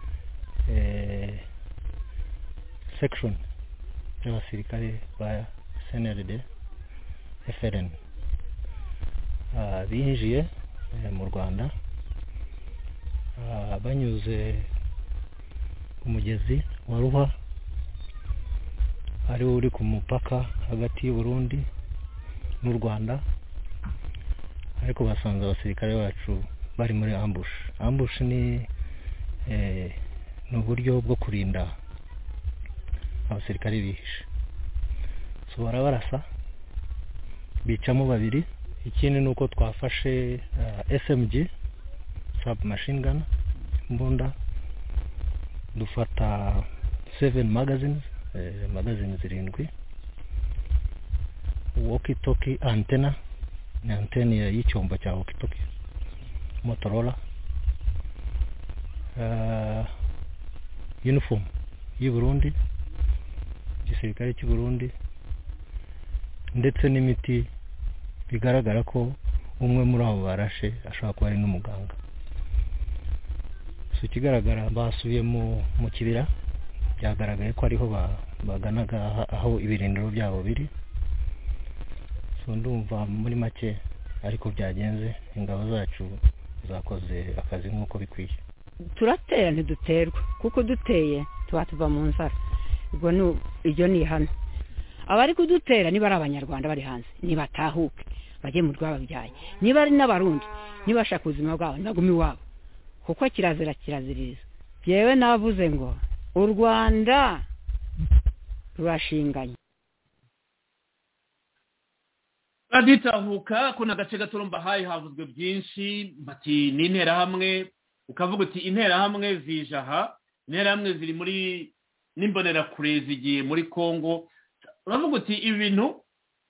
eh section y'abasirikare ba C N R D F R N ah binjiye mu Rwanda ah banyuze umugezi wa Ruhwa ari uri ku mupaka hagati y'u Burundi n'u Rwanda ariko basanze abasirikare bacu bari muri ambush ambush ni eh no buryo bwo kurinda abasirikare bihishe so barabarasa bicamo babiri ikindi nuko twafashe uh, S M G submachine gun mbunda dufata seven magazines eh, magazines zirindwi walkie talkie antenna ni antena y'icyombo cya walkie talkie Motorola uh, uniform y'u Burundi gisirikare cy'u Burundi ndetse n'imiti bigaragara ko umwe muri abo barashe ashaka kuba ari n'umuganga so kigaragara basubiye mu mu kibira byagaragaye ko ariho baganaga aho ibirindiro byabo biri so ndumva muri make ariko byagenze ingabo zacu zakoze akazi nk'uko bikwiye turatera ntiduterwa kuko duteye tuba tuva mu nzara ubwo no iryo ni hano abari kudutera niba ari abanyarwanda bari hanze nibatahuke baje mu rwababyaye niba ari n'abarundi niba bashaka ubuzima bwabo nagumi wabo kuko kirazira kiraziriza yewe navuze ngo u Rwanda rurashinganye aditahuka kuna gace gatoromba hayi havuzwe byinshi bati ni intera hamwe ukavuga uti intera hamwe zijaha intera hamwe ziri muri nimbonera kure zigiye muri Kongo uravuga uti ibi bintu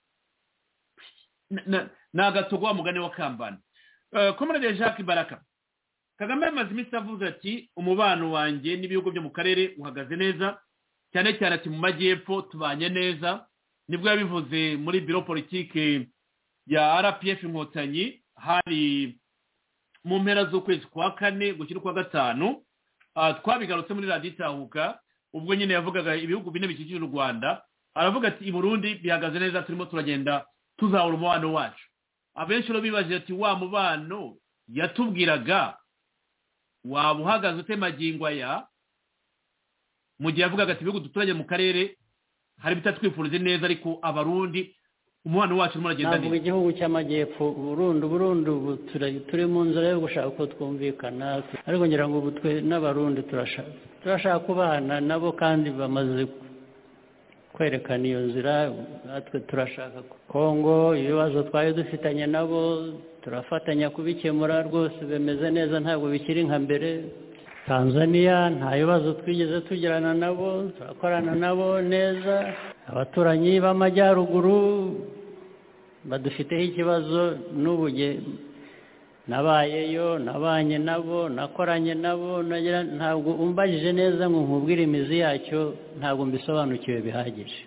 nagatogwa mugane wa Kambana Comrade Jacques Baraka Kagame amaze iminsi avuze ati umubano wanjye n'ibihugu byo mu karere uhagaze neza cyane cyane ati mu majyepfo tubanye neza nibwo yabivuze muri biro politike ya R P F Inkotanyi hari mu mpera z'ukwezi kwa kane gukira kwa gatanu. Twabigarutse muri radiyo itahuka ubwo nyine yavugaga ibihugu bine bikikije u Rwanda, aravuga ati i Burundi bihagaze neza, turimo turagenda tuzahura umubano wacu. Abenshi rero bibaje ati wa mubano yatubwiraga waba uhagaze ute magingo aya, mu gihe yavugaga ati ibihugu duturanye mu karere hari bitatwifurije neza, ariko abarundi umubano wacu urimo uragenda neza. Ntabwo igihugu cy'amajyepfo Burundi Burundi ubu turi mu nzira yo gushaka ko twumvikana, ariko ngira ngo ubu twe n'abarundi turashaka turashaka kubana nabo, kandi bamaze kwerekana iyo nzira. Natwe turashaka Kongo, ibibazo twari dufitanye nabo turafatanya kubikemura rwose, bemeze neza, ntabwo bikiri nka mbere. Tanzania nta bibazo twigeze tugirana nabo, turakorana nabo neza. Abaturanyi b'amajyaruguru badufiteho ikibazo, n'ubu nabayeyo, nabanye nabo, nakoranye nabo, ntabwo umbajije neza ngo nkubwire imizi yacyo, ntabwo mbisobanukiwe bihagije.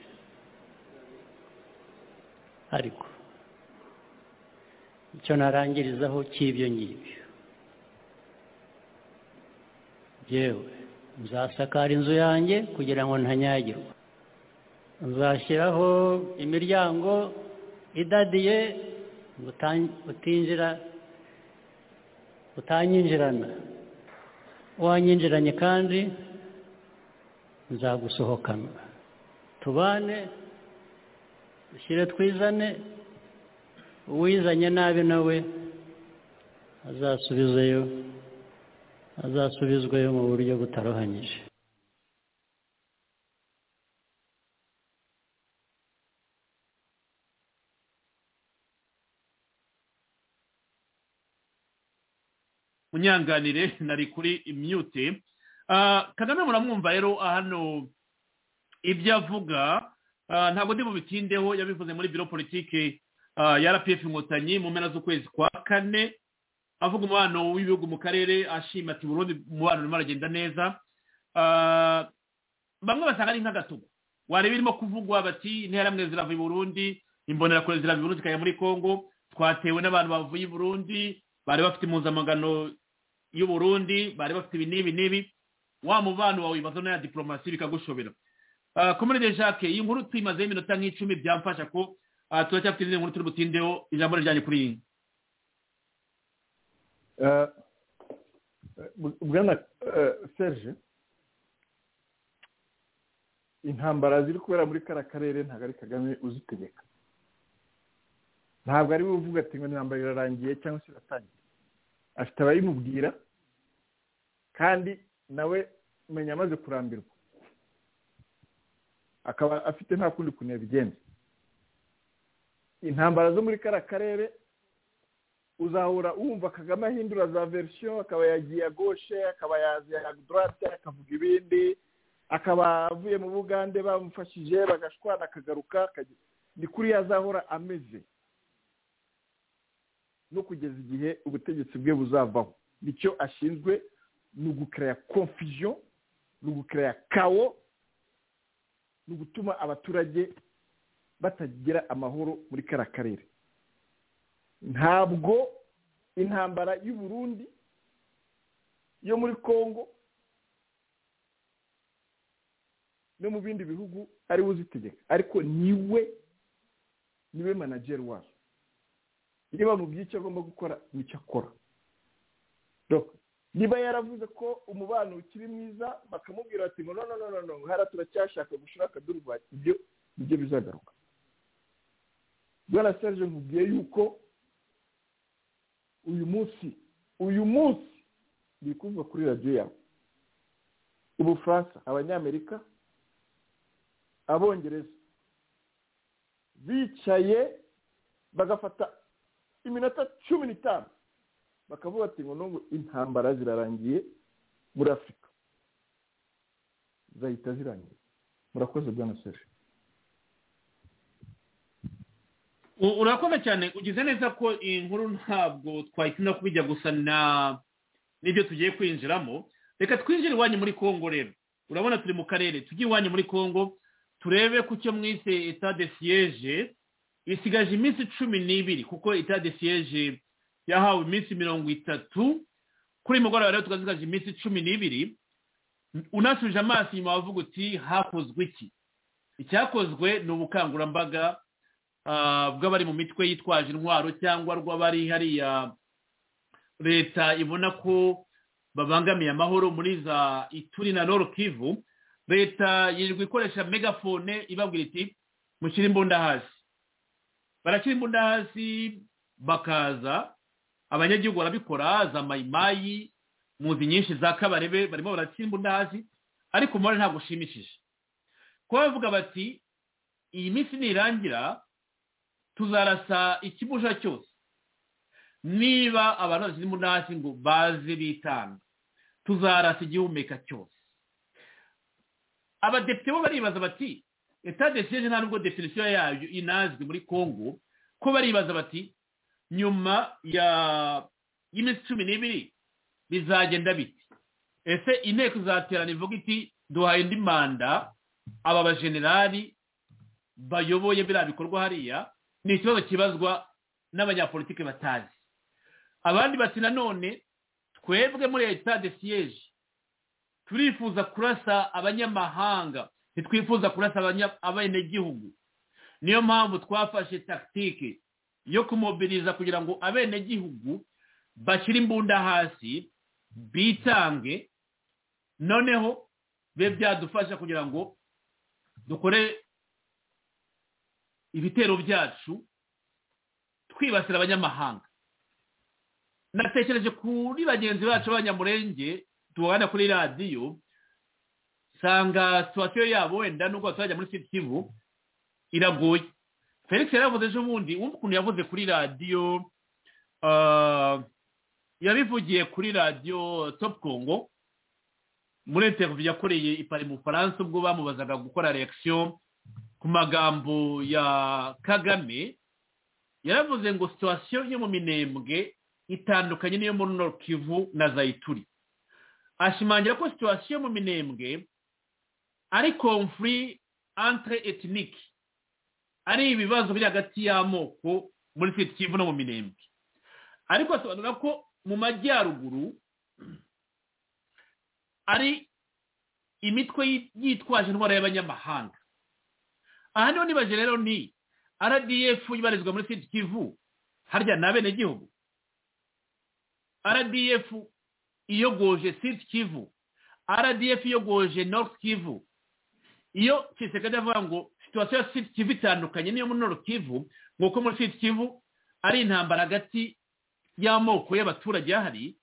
Ariko icyo narangirizaho cy'ibyo ngibyo, yewe nzasakara inzu yanjye kugira ngo ntanyagirwa, nzashyiraho imiryango idadiye utinjira utanyinjirana, wanyinjiranye kandi nzagusohokana, tubane dushyire twizane, uwizanye nabi nawe azasubizeyo azasubizweyo mu buryo butarohanyije. Munyanganire nari kuri mute. Kagame muramwumva rero hano ibyo avuga, ntabwo ndi bubitindeho, yabivuze muri biro politike ya R P F Inkotanyi mu mpera z'ukwezi kwa kane, avuga umubano w'ibihugu mu karere, ashima ati Burundi umubano urimo aragenda neza. Bamwe basanga ari nk'agatugu, wareba irimo kuvugwa bati interamwe ziravuye i Burundi, imbonerakure ziravuye i Burundi zikajya muri Kongo, twatewe n'abantu bavuye i Burundi, bari bafite impuzamagano y'u Burundi, bari bafite ibi n'ibi n'ibi. Wa mubano wawe ibibazo na diplomasi bikagushobera. Komunide Jacques, iyi nkuru tuyimazeho iminota nk'icumi, byamfasha ko turacyafite izindi nkuru turi butindeho. Ijambo rijyanye kuri iyi. Bwana Serge, intambara ziri kubera muri kara karere ntabwo ari Kagame uzitegeka, ntabwo ari we uvuga ati ngo intambara irarangiye cyangwa se iratangiye. Afite abayimubwira, kandi nawe menya amaze kurambirwa, akaba afite nta kundi kuntu yabigenza. Intambara zo muri kara karere uzahura wumva Kagame ahindura za version, akaba yagiye gauche, akaba yaziye droite, akavuga ibindi, akaba avuye mu Bugande bamufashije bagashwana akagaruka. Ni kuri yazahora ameze no kugeza igihe ubutegetsi bwe buzavaho. Nicyo ashinzwe, ni ugukreya confusion, ni ugukreya chaos, ni ugutuma abaturage batagira amahoro muri kara karere. Ntabwo intambara y'u Burundi, yo muri Kongo no mu bindi bihugu ari uzitegeka, ariko niwe niwe manager wazo. Niba mu byicyo agomba gukora nicyo akora. Donc niba yaravuze ko umubano ukiri mwiza, bakamubwira ati no no no no no hara turacyashaka gushaka durwa, ibyo ibyo bizagaruka. Bwana Serge, mvugiye yuko uyu munsi uyu munsi bikuvuga kuri radio yawe, Ubufaransa, Abanyamerika, Abongereza bicaye bagafata iminota cumi n'itanu bakavuga ati ngo nubwo intambara zirarangiye muri Afurika, zahita zirangiye. Murakoze Bwana Serge. Urakoze cyane, ugize neza ko inkuru ntabwo twayitinda kubijya gusa na n'ibyo tugiye kwinjiramo. Reka twinjire iwanyu muri Kongo rero. Urabona turi mu karere, tugiye iwanyu muri Kongo. turebe ku cyo mwise etat de siège isigaje iminsi cumi n'ibiri kuko etat de siège yahawe iminsi mirongo itatu kuri mugoroba rero tukazigaje iminsi cumi n'ibiri. Unasubije amaso inyuma wavuga uti hakozwe iki? Icyakozwe ni ubukangurambaga bw'abari mu mitwe yitwaje intwaro cyangwa rw'abari hariya leta ibona ko babangamiye amahoro muri za Ituri na Nord Kivu. Leta yirirwa ikoresha megafone ibabwira iti mushyire imbunda hasi. Barashyira imbunda hasi bakaza, abanyagihugu barabikora, za mayimayi muzi nyinshi za Kabarebe barimo barashyira imbunda hasi, ariko umubare ntabwo ushimishije. Kuba bavuga bati iyi minsi nirangira tuzarasa ikibusha cyose niba abantu bashyira imbunda hasi ngo baze bitanga, tuzarasa igihumeka cyose. Abadepite bo baribaza bati etat de siège nta nubwo definition yayo inazwi muri Congo, ko baribaza bati nyuma ya y'iminsi cumi n'ibiri bizagenda biti? Ese inteko izaterana ivuga iti duhaye indi manda aba bajenerali bayoboye biriya bikorwa hariya? Ni ikibazo kibazwa n'abanyapolitike batazi. Abandi bati nanone twebwe muri etat de siège turifuza kurasa abanyamahanga, ntitwifuza kurasa abenegihugu. Niyo mpamvu twafashe tactique yo kumobiliza kugira ngo abenegihugu bashyire imbunda hasi bitange, noneho be byadufasha kugira ngo dukore ibitero byacu twibasira abanyamahanga. Natekereje kuri bagenzi bacu b'abanyamurenge tubana kuri radiyo, sanga situation yabo wenda nubwo twajya muri Sud Kivu iragoye. Felix yaravuze ejo bundi, umva ukuntu yavuze kuri radiyo, uh, yabivugiye kuri radiyo Top Congo muri interview yakoreye i Paris mu Faransa ubwo bamubazaga gukora reaction ku magambo ya Kagame. Yaravuze ngo situation yo mu Minembwe itandukanye niyo muri Nord Kivu na Zaituri. Ashimangira ko situation mu Minembwe ari conflit entre ethnique, ari ibibazo biri hagati y'amoko muri Sud Kivu no mu Minembwe. Ariko asobanura ko mu majyaruguru ari imitwe yitwaje intwaro y'abanyamahanga. Aha niho nibaje rero ni R D F ibarizwa muri Sud Kivu harya n'abene gihugu? R D F iyogoje Sud Kivu, R D F iyogoje North Kivu. Iyo Tshisekedi avuga ngo situation ya Sud Kivu itandukanye niyo muri North Kivu, nk'uko muri Sud Kivu ari intambara hagati y'amoko y'abaturage ahari,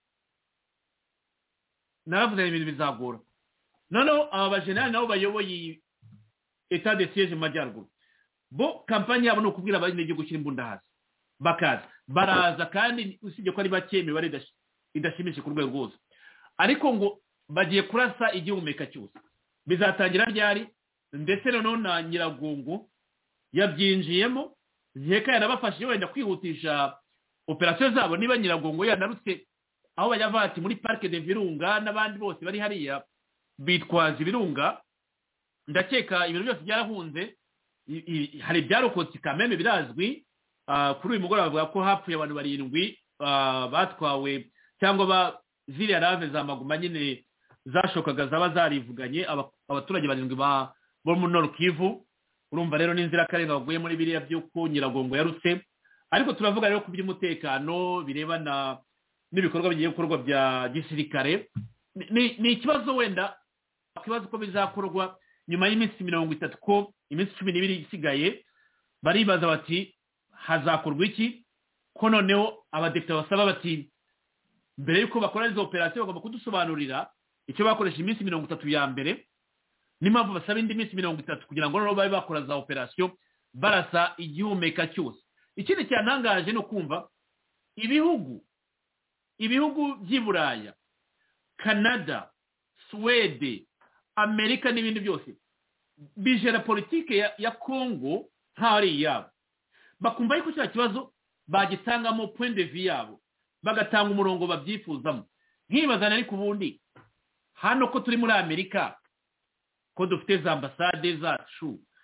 naravuze ibintu bizagora. Noneho aba bajenerali nabo bayoboye etat de siège mu majyaruguru, bo kampanye yabo ni ukubwira abanyagihugu gushyira imbunda hasi bakaza. Baraza kandi usibye ko ari bake imibare idashimishije ku rwego rwose, ariko ngo bagiye kurasa igihumeka cyose. Bizatangira ryari? Ndetse noneho na Nyiragongo yabyinjiyemo, nkeka yanabafashije wenda kwihutisha operasiyo zabo. Niba Nyiragongo yanarutse aho bajya ati muri Parc de Virunga n'abandi bose bari hariya bitwaza ibirunga, ndakeka ibintu byose byarahunze. Hari byarokotse kameme birazwi. Kuri uyu mugoroba bavuga ko hapfuye abantu barindwi batwawe cyangwa ziriya rave za maguma nyine zashokaga zaba zarivuganye abaturage barindwi bo muri Nord Kivu. Urumva rero n'inzirakarengane baguye muri biriya by'uko Nyiragongo yarutse. Ariko turavuga rero ku by'umutekano birebana n'ibikorwa bigiye gukorwa bya gisirikare. Ni ikibazo wenda ikibazo ko bizakorwa nyuma y'iminsi mirongo itatu, ko iminsi cumi n'ibiri isigaye baribaza bati hazakorwa iki? Ko noneho abadepite basaba bati mbere yuko bakora izo operasiyo bagomba kudusobanurira icyo bakoresha iminsi mirongo itatu ya mbere, n'impamvu basaba indi minsi mirongo itatu kugira ngo noneho babe bakora za operasiyo barasa igihumeka cyose. Ikindi cyantangaje no kumva ibihugu ibihugu by'i Buraya, Canada, Swede, Amerika n'ibindi byose bijera politike ya, ya Congo ntari yabo. Bakumva yuko cya kibazo bagitangamo point de vue yabo, bagatanga umurongo babyifuzamo. Nkibazana ariko ubundi hano ko turi muri Amerika, ko dufite za ambasade zacu,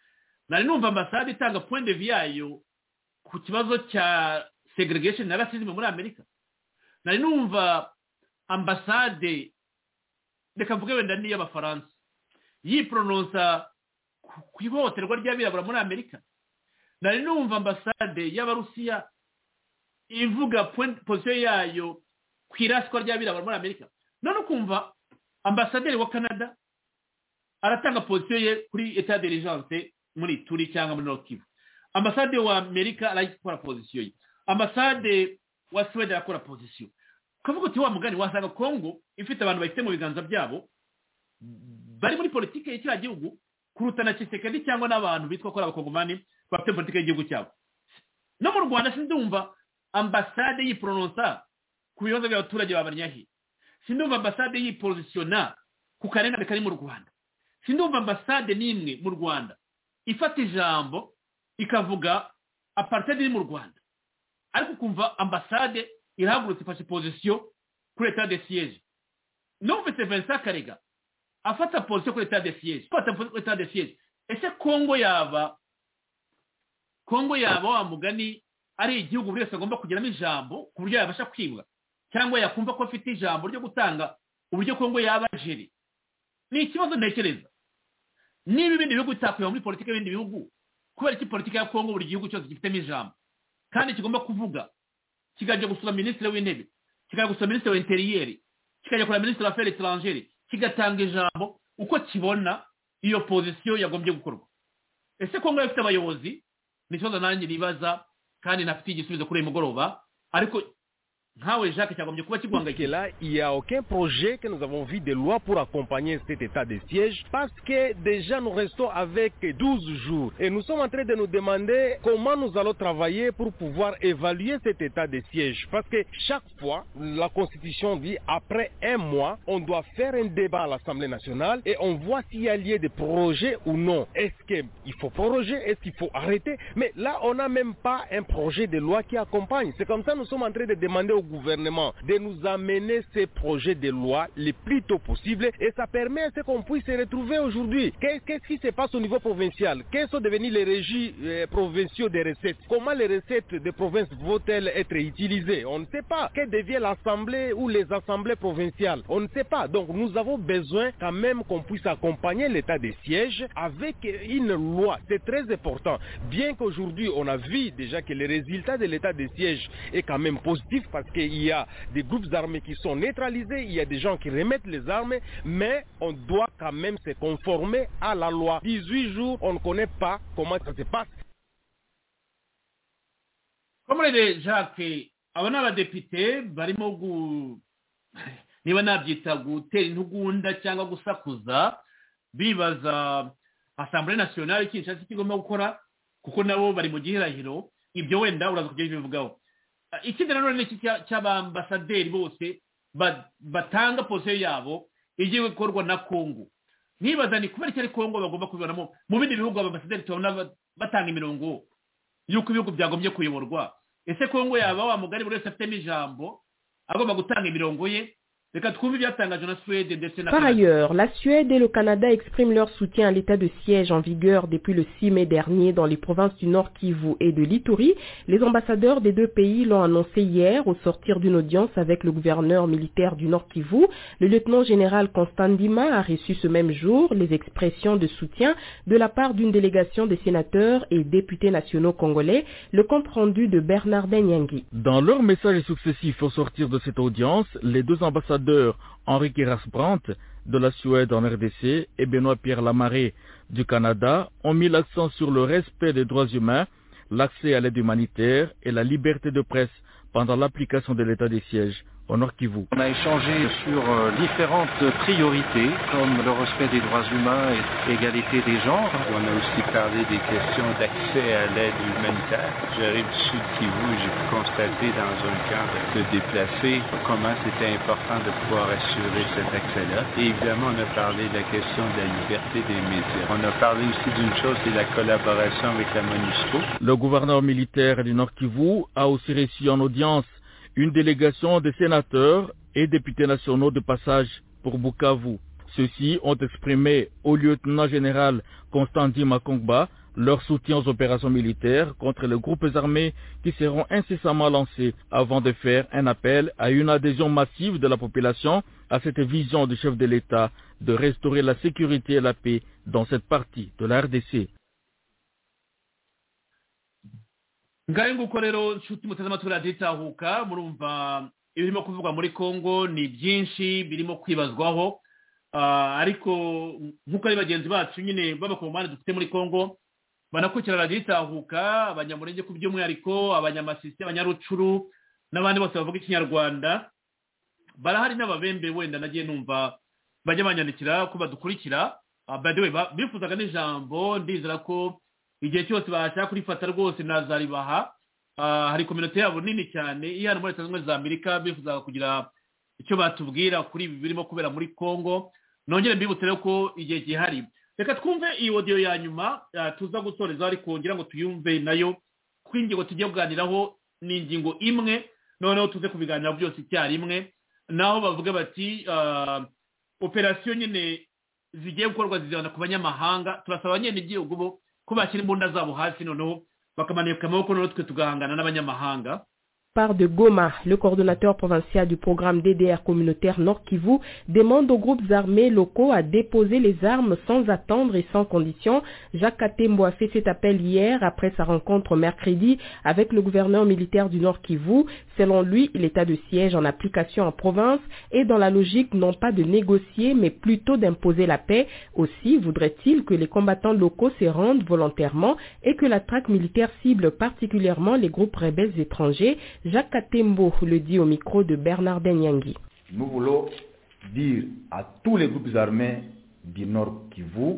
nari numva ambasade itanga point de vue yayo ku kibazo cya segregation na racism muri Amerika. Nari numva ambasade reka mvuge wenda niyo abafaransa yiprononsa ku ihohoterwa ry'abirabura muri Amerika. Nari numva ambasade y'abarusiya ivuga position yayo ku iraswa ry'abirabura muri Amerika. None ukumva ambasaderi wa Canada aratanga position ye kuri etat d'urgence muri Turi cyangwa muri Nord Kivu. Ambasade wa Amerika arayikora position ye. Ambasade wa Sweden akora position. Kavuga uti wa mugani wasanga Congo ifite abantu bayite mu biganza byabo bari muri politike y'icya gihugu kuruta na Tshisekedi cyangwa n'abantu bitwa ko abakongomani bafite politike y'igihugu cyabo. No mu Rwanda sindumva ambasade yiprononsa ku bibazo by'abaturage babanyahi. Sindumva ambasade yipositiona ku karengane kari mu Rwanda. Sindumva ambasade nimwe mu Rwanda ifata ijambo ikavuga apartheid iri mu Rwanda. Ariko kumva ambasade irahagurutse ifashe position kuri etat de siège. Non fait Vincent Karega afata position kuri etat de siège. Afata position kuri etat de siège. Ese Kongo yaba Kongo yaba wa mugani ari igihugu buri wese agomba kugiramo ijambo ku buryo yabasha kwibwa cyangwa yakumva ko afite ijambo ryo gutanga uburyo Kongo yaba jeri. Ni ikibazo ntekereza. Niba ibindi bihugu bitakuye muri politike y'ibindi bihugu kubera iki politike ya Kongo buri gihugu cyose gifitemo ijambo kandi kigomba kuvuga kigajya gusura ministre w'intebe kigajya gusura ministre w'intérieur kigajya kuri ministre w'affaires étrangères kigatanga ijambo uko kibona iyo position yagombye gukorwa. Ese Kongo ifite abayobozi ni cyo nanjye nibaza kandi nafite igisubizo kuri uyu mugoroba ariko que là, il n'y a aucun projet que nous avons vu de loi pour accompagner cet état de siège parce que déjà nous restons avec douze jours et nous sommes en train de nous demander comment nous allons travailler pour pouvoir évaluer cet état de siège parce que chaque fois la constitution dit après un mois on doit faire un débat à l'Assemblée nationale et on voit s'il y a lieu de projet ou non. Est-ce qu'il faut proroger, est-ce qu'il faut arrêter? Mais là on n'a même pas un projet de loi qui accompagne. C'est comme ça que nous sommes en train de demander au gouvernement de nous amener ces projets de loi le plus tôt possible et ça permet à ce qu'on puisse se retrouver aujourd'hui. Qu'est-ce qui se passe au niveau provincial? Quels sont devenus les régis euh, provinciaux des recettes? Comment les recettes des provinces vont-elles être utilisées? On ne sait pas. Que devient l'assemblée ou les assemblées provinciales? On ne sait pas. Donc nous avons besoin quand même qu'on puisse accompagner l'état des sièges avec une loi. C'est très important. Bien qu'aujourd'hui on a vu déjà que les résultats de l'état des sièges est quand même positif parce qu'il y a des groupes armés qui sont neutralisés, il y a des gens qui remettent les armes, mais on doit quand même se conformer à la loi. dix-huit jours, on ne connaît pas comment ça se passe. Comme les Jacques, abana abadepite barimo gu niba nabyita gutera intugunda cyangwa gusakuza bibaza Assemblée nationale Kinshasa kigomba gukora kuko nabo bari mu gihirahiro ibyo wenda uraza kujya bivugaho. Ikindi nanone ni cy'abambasaderi bose batanga position yabo igiye gukorwa na Kongo. Nibaza ni kubera cyari Kongo bagomba kubibonamo mu bindi bihugu abambasaderi tubona batanga imirongo yuko ibihugu byagombye kuyoborwa. Ese Kongo yaba wa mugari buri wese afite ijambo agomba gutanga imirongo ye. Par ailleurs, la Suède et le Canada expriment leur soutien à l'état de siège en vigueur depuis le six mai dernier dans les provinces du Nord Kivu et de l'Ituri. Les ambassadeurs des deux pays l'ont annoncé hier au sortir d'une audience avec le gouverneur militaire du Nord Kivu. Le lieutenant-général Constant Ndima a reçu ce même jour les expressions de soutien de la part d'une délégation des sénateurs et députés nationaux congolais. Le compte rendu de Bernard Nyangi. Dans leurs messages successifs au sortir de cette audience, les deux ambassadeurs Henrik Rasbrandt de la Suède en R D C et Benoît-Pierre Lamaré du Canada ont mis l'accent sur le respect des droits humains, l'accès à l'aide humanitaire et la liberté de presse pendant l'application de l'état des sièges au Nord Kivu. On a échangé sur euh, différentes priorités comme le respect des droits humains et l'égalité des genres. On a aussi parlé des questions d'accès à l'aide humanitaire. J'arrive du sud Kivu et j'ai pu constater dans un camp de, de déplacés comment c'était important de pouvoir assurer cet accès-là. Et évidemment, on a parlé de la question de la liberté des médias. On a parlé aussi d'une chose, c'est la collaboration avec la MONUSCO. Le gouverneur militaire du Nord Kivu a aussi reçu en audience une délégation de sénateurs et députés nationaux de passage pour Bukavu. Ceux-ci ont exprimé au lieutenant-général Constant Ndima Kongba leur soutien aux opérations militaires contre les groupes armés qui seront incessamment lancés avant de faire un appel à une adhésion massive de la population à cette vision du chef de l'État de restaurer la sécurité et la paix dans cette partie de la R D C. ngaye nguko rero nshuti muteze amatwi raditahuka murumva ibirimo kuvugwa muri Kongo ni byinshi birimo kwibazwaho ariko nkuko ari bagenzi bacu nyine b'abakomande dufite muri Kongo banakurikira raditahuka abanyamurenge ku by'umwihariko abanyamasisi abanyarucuru n'abandi bose bavuga ikinyarwanda barahari n'ababembe wenda nagiye numva bajya banyandikira ko badukurikira by the way bifuzaga n'ijambo ndizera ko igihe cyose bashaka kurifata rwose nazaribaha hari community yabo nini cyane iyana muri Leta Zunze za Amerika bifuzaga kugira icyo batubwira kuri ibi birimo kubera muri Kongo nongere mbibutse ko igihe gihari reka twumve iyi audio ya nyuma tuza gusoreza ariko ngira ngo tuyumve nayo kwingingo tugiye kuganiraho ni ingingo imwe noneho tuze kubiganira byose icyarimwe naho bavuga bati operation nyine zigiye gukorwa zizana ku banyamahanga turasaba nyene igihugu bo ko bashyira imbunda zabo hasi noneho bakamanika amaboko noneho twe tugahangana n'abanyamahanga. Par de Goma, le coordonnateur provincial du programme D D R communautaire Nord Kivu demande aux groupes armés locaux à déposer les armes sans attendre et sans condition. Jacques Katembo a fait cet appel hier après sa rencontre mercredi avec le gouverneur militaire du Nord Kivu. Selon lui, l'état de siège en application en province est dans la logique non pas de négocier mais plutôt d'imposer la paix. Aussi voudrait-il que les combattants locaux se rendent volontairement et que la traque militaire cible particulièrement les groupes rebelles étrangers. Jacques Katembo le dit au micro de Bernard Nyangui. Nous voulons dire à tous les groupes armés du Nord Kivu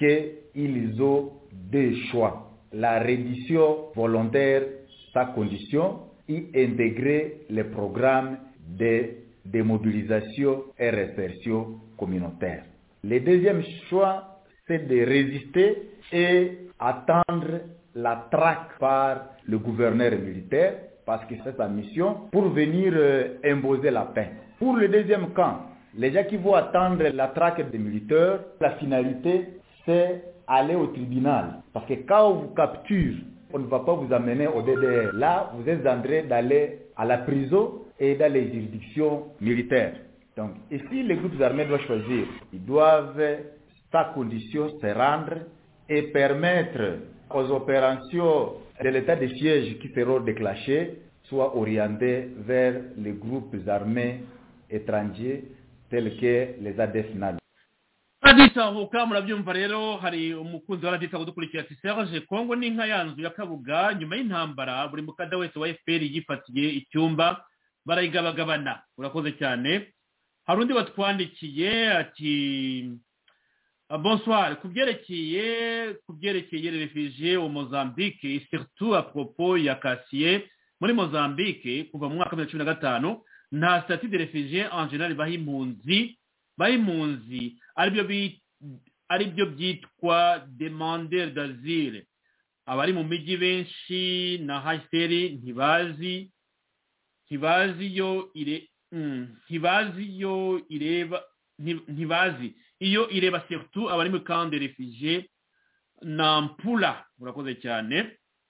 qu'ils ont deux choix. La reddition volontaire, sa condition, y intégrer les programmes de démobilisation et réinsertion communautaire. Le deuxième choix, c'est de résister et attendre la traque par le gouverneur militaire, parce que c'est sa mission, pour venir euh, imposer la paix. Pour le deuxième camp, les gens qui vont attendre la traque des militaires, la finalité, c'est aller au tribunal. Parce que quand on vous capture, on ne va pas vous amener au D D R. Là, vous êtes en train d'aller à la prison et dans les juridictions militaires. Donc, ici, les groupes armés doivent choisir. Ils doivent, sa condition, se rendre et permettre aux opérations de l'état de siège qui seront déclenchées soient orientées vers les groupes armés étrangers tels que les A D F N A L. Raditahuka murabyumva rero hari umukunzi wa radita kudukurikira ati Serge Kongo ni nka yanzu ya Kabuga nyuma y'intambara buri mukada wese wa F P R yifatiye icyumba barayigabagabana. Urakoze cyane. Hari undi watwandikiye ati bonsoir, kubyerekeye kubyerekeye les réfugiés au Mozambique et surtout à propos ya Kassier muri Mozambique kuva mu mwaka wa cumi na gatanu nta statut de réfugié en général bahimpunzi bahimpunzi aribyo bi aribyo byitwa demandeur d'asile. Abari mu miji benshi na H C R ntibazi ntibazi yo ire ntibazi yo ireba ntibazi iyo ireba surtout abari mu camp de réfugiés na Mpula. Urakoze cyane.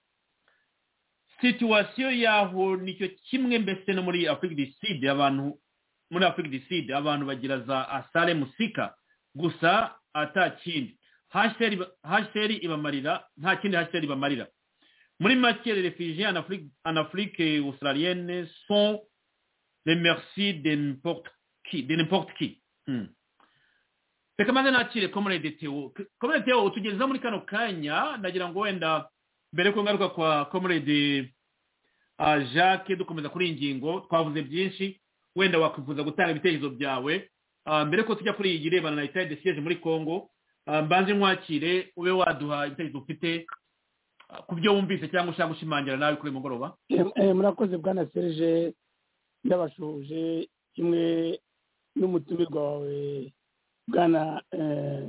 Situation yaho nicyo kimwe mbese no muri Afrique du Sud abantu muri Afrique du Sud abantu bagira za asale musika gusa atakindi H C R ibamarira nta kindi H C R ibamarira. Muri make les réfugiés en Afrique en Afrique australienne sont les merci de n'importe qui de n'importe qui. Hmm. Reka maze nakire Comrade Theo. Comrade Theo utugeza muri kano kanya nagira ngo wenda mbere ko ngaruka kwa Comrade uh, Jacques dukomeza kuri ingingo twavuze byinshi wenda wakwifuza gutanga ibitekerezo byawe uh, mbere ko tujya kuri iyi rebana na état de siège muri Kongo uh, mbanze nkwakire ube waduha ibitekerezo ufite uh, kubyo wumvise cyangwa ushaka gushimangira nawe kuri mugoroba. Eh murakoze bwana Serge ndabashuje kimwe n'umutumirwa wawe bwana eh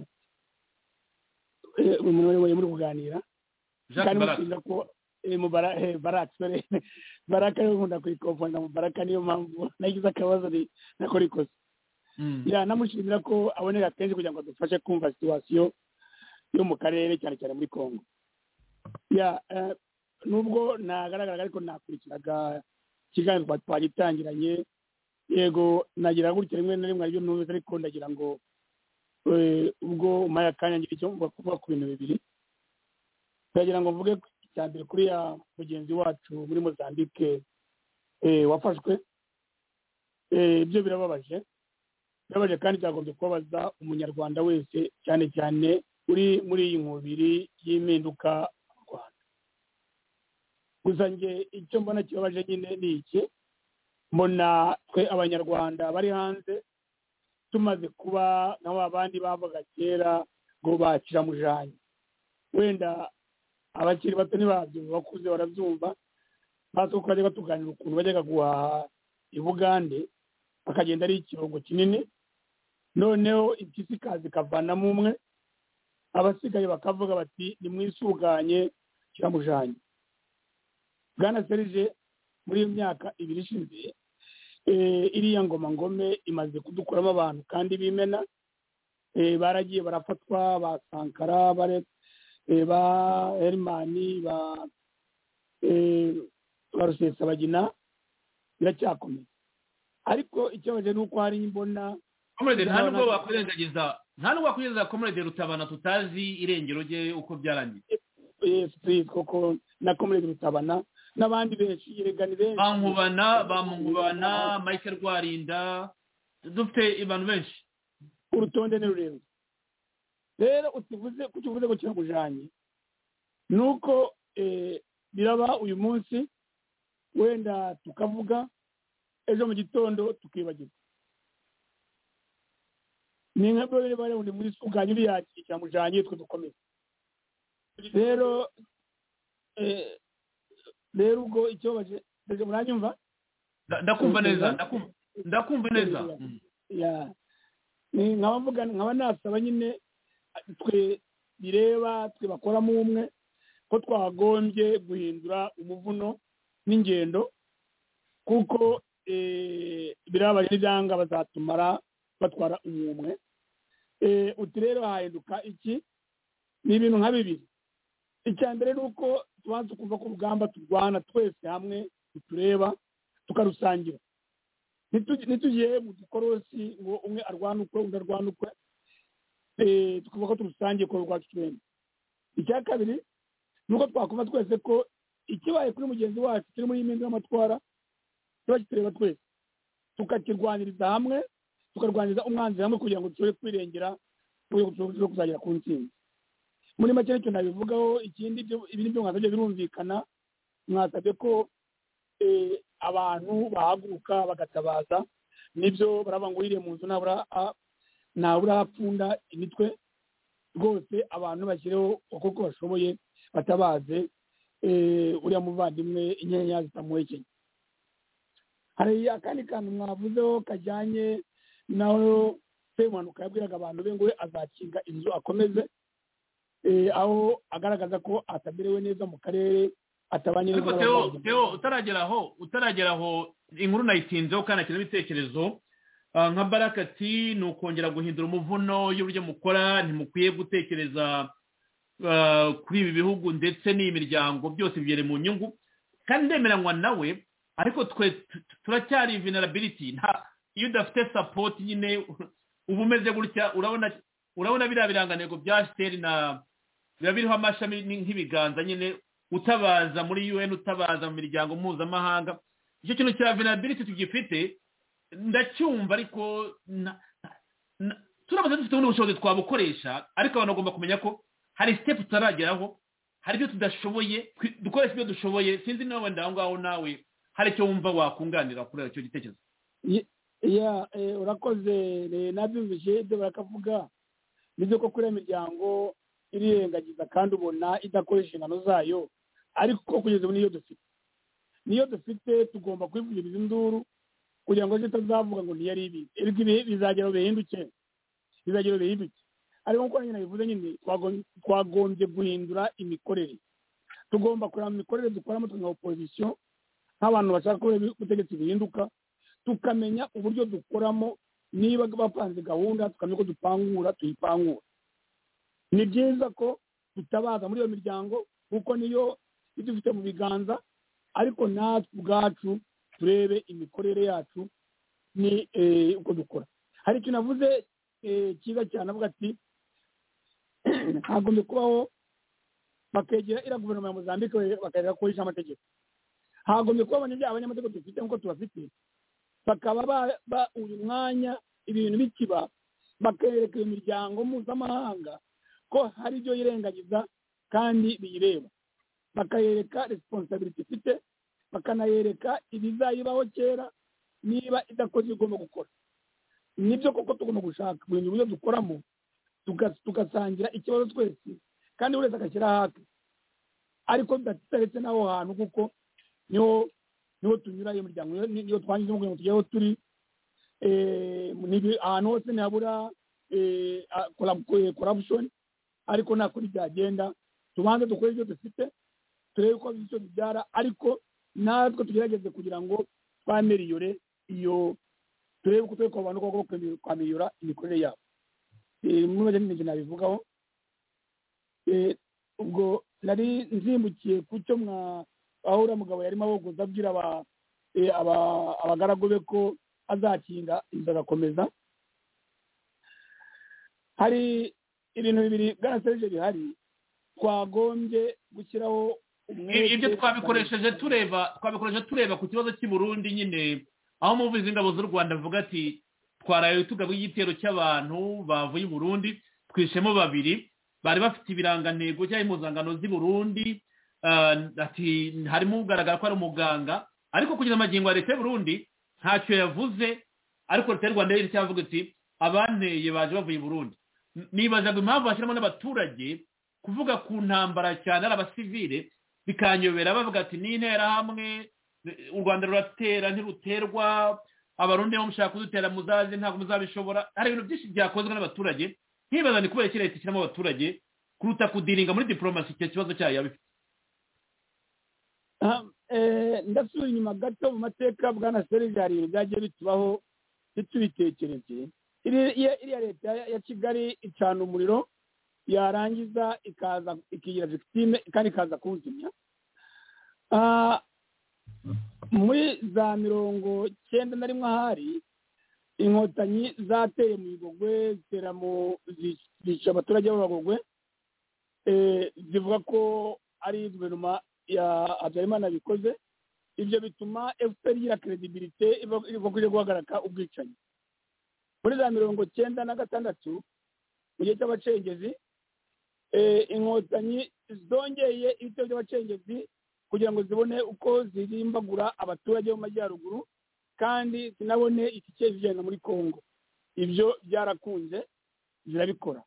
umuntu we muri kuganira kandi mushinga ko mubara Barak sore Baraka nkunda kwikofana Mubaraka niyo mpamvu nagize akabazo nako rikoze ya namushimira ko aboneka kenshi kugira ngo adufashe kumva situation yo mu karere cyane cyane muri Kongo. ya nubwo nagaragara ariko nakurikiraga ikiganiro twagitangiranye yego nagira gutya rimwe na rimwe aribyo numvise ariko ndagira ngo ubwo umaya akanya ngira icyo kuvuga ku bintu bibiri ndagira ngo mvuge icya mbere kuri ya mugenzi wacu muri Mozambique wafashwe ibyo birababaje birababaje kandi byagombye kubabaza umunyarwanda wese cyane cyane uri muri iyi nkubiri y'impinduka mu Rwanda. Gusa nge icyo mbona kibabaje nyine ni iki, mbona twe abanyarwanda bari hanze tumaze kuba nk'aba bandi bavuga kera ngo bakira mujanye, wenda abakiri bato ntibabyumva, bakuze barabyumva, bazi ko bajya batuganira ukuntu bajyaga guhaha i Bugande bakagenda ari ikirongo kinini, noneho impyisi ikaza ikavanamo umwe, abasigaye bakavuga bati nimwisuganye kiramujanye. Bwana Serge, muri iyo myaka ibiri ishize iriya ngoma ngome imaze kudukuramo abantu kandi bimena, baragiye barafatwa, ba Sankara, ba Hermani, ba Rusesabagina, biracyakomeye. Ariko ikibazo ni uko hari imbona Comrade nta nubwo wakwirengagiza nta nubwo wakwirengagiza Comrade Rutabana tutazi irengero rye uko byarangiye. Yes, please, koko na Comrade Rutabana n'abandi benshi iregani benshi bankubana bamungubana Michael Rwarinda, dufite abantu benshi, urutonde ni rurerure. Rero utivuze kukivuze ko kiramujanye nuko biraba uyu munsi wenda tukavuga ejo mu gitondo tukibagirwa. Ni nka bwo bari undi muri suganye uri yakira mujanye twe dukomeye. Rero eh rero ubwo icyo baje deje muranyumva ndakumva neza ndakumva neza ya ni nkabavuga nkaba nasaba nyine twe bireba twe bakora mu umwe ko twagombye guhindura umuvuno n'ingendo, kuko eh biraba n'byanga bazatumara batwara umwe. Eh uti rero hahinduka iki ni ibintu nka bibiri. Icya mbere nuko tubanze kuva ku rugamba turwana twese hamwe tureba tukarusangira, nitugiye mu dukorosi ngo umwe arwana ukwe undi arwana ukwe, eh tukuvuga ko turusangiye ko rwacu twembi. Icya kabiri nuko twakuva twese ko ikibaye kuri mugenzi wacu kiri muri impinduka y'amatwara tureba twese tukakirwaniriza hamwe, tukarwaniriza umwanzi hamwe kugira ngo dushobore kwirengera no kuzagera ku ntsinzi. Muri make nicyo nabivugaho. Ikindi ibindi byo mwasabye birumvikana, mwasabye ko abantu bahaguruka bagatabaza, nibyo baraba ngo iriye mu nzu nabura nabura hapfunda imitwe, rwose abantu bashyireho uko bashoboye batabaze uriya muvandimwe inkenya zitamuhekeye. Hari akandi kantu mwavuzeho kajyanye naho Semuhanuka yabwiraga abantu be ngo we azakinga inzu akomeze, aho agaragaza ko ataberewe neza mu karere, atabanye neza. Teo Teo utarageraho utarageraho inkuru nayitinzeho kandi akina ibitekerezo nka Barakati ni ukongera guhindura umuvuno y'uburyo mukora, ntimukwiye gutekereza kuri ibi bihugu ndetse n'imiryango byose bigere mu nyungu, kandi ndemeranywa nawe, ariko twe turacyari vulnerability. Nta iyo udafite support nyine uba umeze gutya, urabona urabona biriya birangantego bya Steri na biba biriho amashami nk'ibiganza nyine, utabaza muri U N, utabaza mu miryango mpuzamahanga. Icyo kintu cya vulnerability tugifite ndacyumva, ariko turamaze dufite n'ubushobozi twabukoresha, ariko abantu bagomba kumenya ko hari step tutarageraho, hari ibyo tudashoboye, dukoresha ibyo dushoboye. Sinzi nawe wenda aho ngaho nawe hari icyo wumva wakunganira kuri icyo gitekerezo. ya urakoze nabyumvise ibyo barakavuga, nibyo ko kuri imiryango irirengagiza kandi ubona idakoresha inshingano zayo, ariko kugeza ubu niyo dufite niyo dufite tugomba kwivugiriza induru kugira ngo zitazavuga ngo ntiyari ibi, ariko ibi bizagera bihinduke bizagera bihinduke. Ariko nkuko nyine bivuze nyine twagombye guhindura imikorere, tugomba kureba imikorere dukoramo nka opposition, nk'abantu bashaka ko ubutegetsi buhinduka, tukamenya uburyo dukoramo, niba bapanze gahunda tukamenya ko dupangura tuyipangura. Ni byiza ko tutabaza muri iyo miryango, kuko niyo idufite mu biganza ariko natwe ubwacu turebe imikorere yacu ni uko dukora. Hari ikintu navuze cyiza cyane avuga ati hagomba kubaho bakegera iriya guverinoma ya Mozambique bakareka koresha amategeko. Hagomba kuba abanyamategeko dufite nk'uko tubafite bakaba ba uyu mwanya ibintu bikiba bakereka iyo miryango mpuzamahanga ko hari ibyo yirengagiza kandi biyireba, bakayereka responsibility ifite, bakanayereka ibizayibaho kera niba idakoze igomba gukora. Nibyo koko tugomba gushaka ibintu byo dukoramo tugasangira ikibazo twese kandi buri wese agashyira hake, ariko tutaretse n'aho hantu kuko niho niho tunyura iyo miryango niyo twangiza ngo tugeho turi ahantu hose ntihabura corruption, ariko nta kuri byagenda tubanze dukore ibyo dufite turebe ko icyo bibyara, ariko natwe tugerageze kugira ngo twameriyore iyo turebe ko twe ko abantu koko kwamiyora imikorere yabo. Muri make n'ibyo nabivugaho. Ubwo nari nzimbukiye ku cyo mwa ahura mugabo yarimo abogoza abwira abagaragu be ko azakinga inzara agakomeza. Hari ibintu bibiri bwana Serge bihari twagombye gushyiraho ibyo twabikoresheje tureba twabikoresheje tureba ku kibazo cy'i Burundi nyine, aho umuvugizi w'ingabo z'u Rwanda avuga ati twaraye tugabwe igitero cy'abantu bavuye i Burundi twishemo babiri bari bafite ibirangantego cyangwa impuzangano z'i Burundi, ati harimo ugaragara ko ari umuganga, ariko kugeza amagingo ya leta y'u Burundi ntacyo yavuze, ariko leta y'u Rwanda yari cyavuga ati abanteye baje bavuye i Burundi. Nibazaga impamvu bashyiramo n'abaturage kuvuga ku ntambara cyane ari abasivile, bikanyobera bavuga ati ni interahamwe, u Rwanda ruratera ntiruterwa, abarundi bo mushaka kudutera muzaze ntabwo muzabishobora. Hari ibintu byinshi byakozwe n'abaturage, ntibaza ni kubera iki leta ishyiramo abaturage kuruta kudiringa muri diplomasi icyo kibazo cyayo yabifite. Ndasubira inyuma gato mu mateka bwana Serge, hari ibintu byagiye bitubaho ntitubitekereze. Iriya leta ya Kigali icana umuriro yarangiza ikaza ikigira victime kandi ikaza kuwuzimya. Muri za mirongo cyenda na rimwe ahari inkotanyi zateye mu Bigogwe zitera mu zica abaturage b'Abagogwe, zivuga ko ari guverinoma ya Habyarimana bikoze. Ibyo bituma F P R igira credibility ivuga ko ije guhagarika ubwicanyi. Muri za mirongo cyenda na gatandatu mu gihe cy'abacengezi inkotanyi zongeye ibitero by'abacengezi kugira ngo zibone uko zirimbagura abaturage bo mu majyaruguru kandi zinabone itike zijyana muri Kongo. Ibyo byarakunze zirabikora.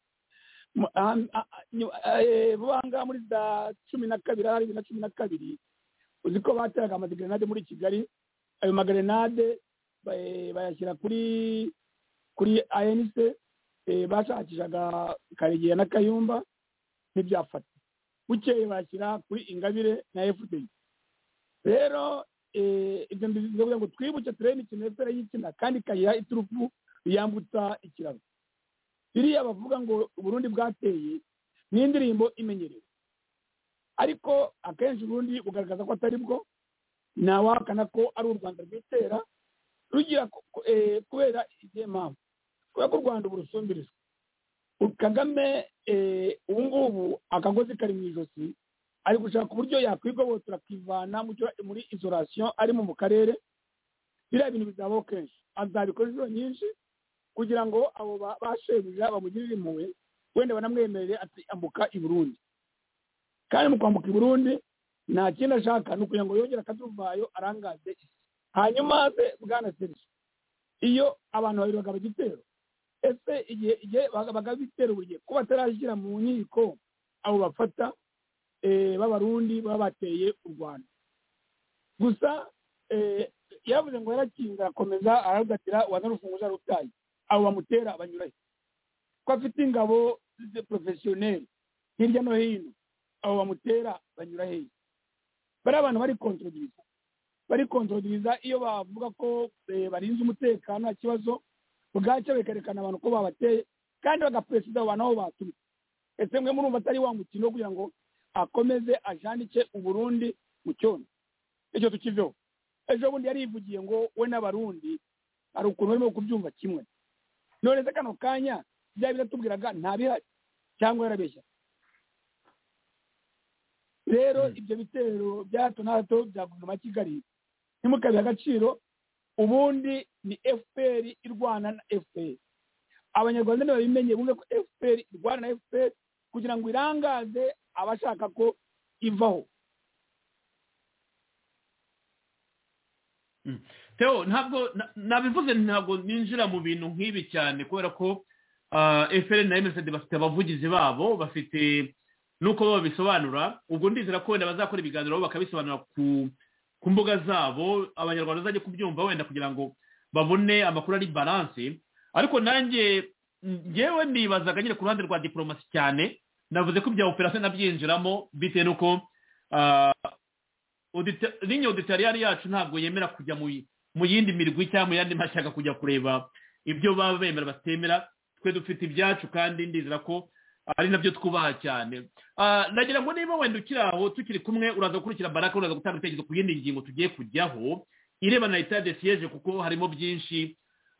Vuba ngaha muri za cumi na kabiri hari bibiri na cumi na kabiri uzi ko bateraga amagrenade muri Kigali. Ayo magrenade bayashyira kuri kuri A N C, bashakishaga Karegeya na Kayumba ntibyafata. Bukeye bashyira kuri Ingabire na F D. Rero ibyo mbivuga ngo twibuke turebe ikintu F P R y'ikina kandi kayiha iturufu yambutsa ikiraro. Biriya bavuga ngo Burundi bwateye ni indirimbo imenyerewe, ariko akenshi Burundi bugaragaza ko atari bwo, ntawahakana ko ari u Rwanda rwitera rugira kubera igihe mpamvu kubera ko u Rwanda ubu rusumbirijwe. Kagame ubu ngubu akagozi kari mu ijosi, ari gushaka uburyo yakwigobotora akivana muri isolation arimo mu karere. Biriya bintu bizabaho kenshi, azabikora inshuro nyinshi kugira ngo abo bashebuja bamugirire impuhwe, wenda banamwemerere ati ambuka i Burundi. Kandi mu kwambuka i Burundi nta kindi ashaka ni ukugira ngo yongere akaduvayo arangaze isi. Hanyuma se bwana Serge, iyo abantu babiri bagaba igitero, ese igihe igihe bagaba igitero buri gihe ko batarashyira mu nkiko abo bafata b'Abarundi baba bateye u Rwanda gusa, yavuze ngo yarakinga akomeza aragatira wanarufunguza rutayi, abo bamutera banyurahe ko afite ingabo professionnel hirya no hino, abo bamutera banyurahe. Bari abantu bari controdiza bari controdiza iyo bavuga ko barinze umutekano nta kibazo, bwacyo bekerekana abantu ko babateye kandi bagapresida abantu aho batumye. Ese mwe murumva atari wa mukino kugira ngo akomeze ajanike uburundi mu cyono icyo tukiveho. Ejo bundi yarivugiye ngo we n'abarundi ari ukuntu barimo kubyumva kimwe, none se kano kanya bya biratubwiraga nta bihari cyangwa yarabeshya. Rero ibyo bitero bya hato na hato bya guverinoma ya Kigali ntimukabihe agaciro, ubundi ni F P R irwana na F P R. Abanyarwanda ntibabimenye bumve ko F P R irwana na F P R kugira ngo irangaze abashaka ko ivaho. Theo, ntabwo nabivuze, ntabwo ninjira mu bintu nk'ibi cyane kubera ko F P R na M S D bafite abavugizi babo, bafite nuko babisobanura. Ubwo ndizera ko wenda bazakora ibiganiro bakabisobanura ku ku mbuga zabo, abanyarwanda bazajya kubyumva wenda kugira ngo babone amakuru ari balance. Ariko nanjye ngewe nibazaga nyine ku ruhande rwa diplomasi cyane, navuze ko ibya operation nabyinjiramo bitewe nuko ligne auditoriale yacu ntabwo yemera kujya mu yindi mirwi cyangwa mu yandi mashyaka kujya kureba ibyo baba bemera batemera. Twe dufite ibyacu kandi ndizera ko ari nabyo twubaha cyane. Nagira ngo niba wenda ukiri aho tukiri kumwe uraza gukurikira Baraka, uraza gutanga ibitekerezo ku yindi ngingo tugiye kujyaho irebana na etat de siège, kuko harimo byinshi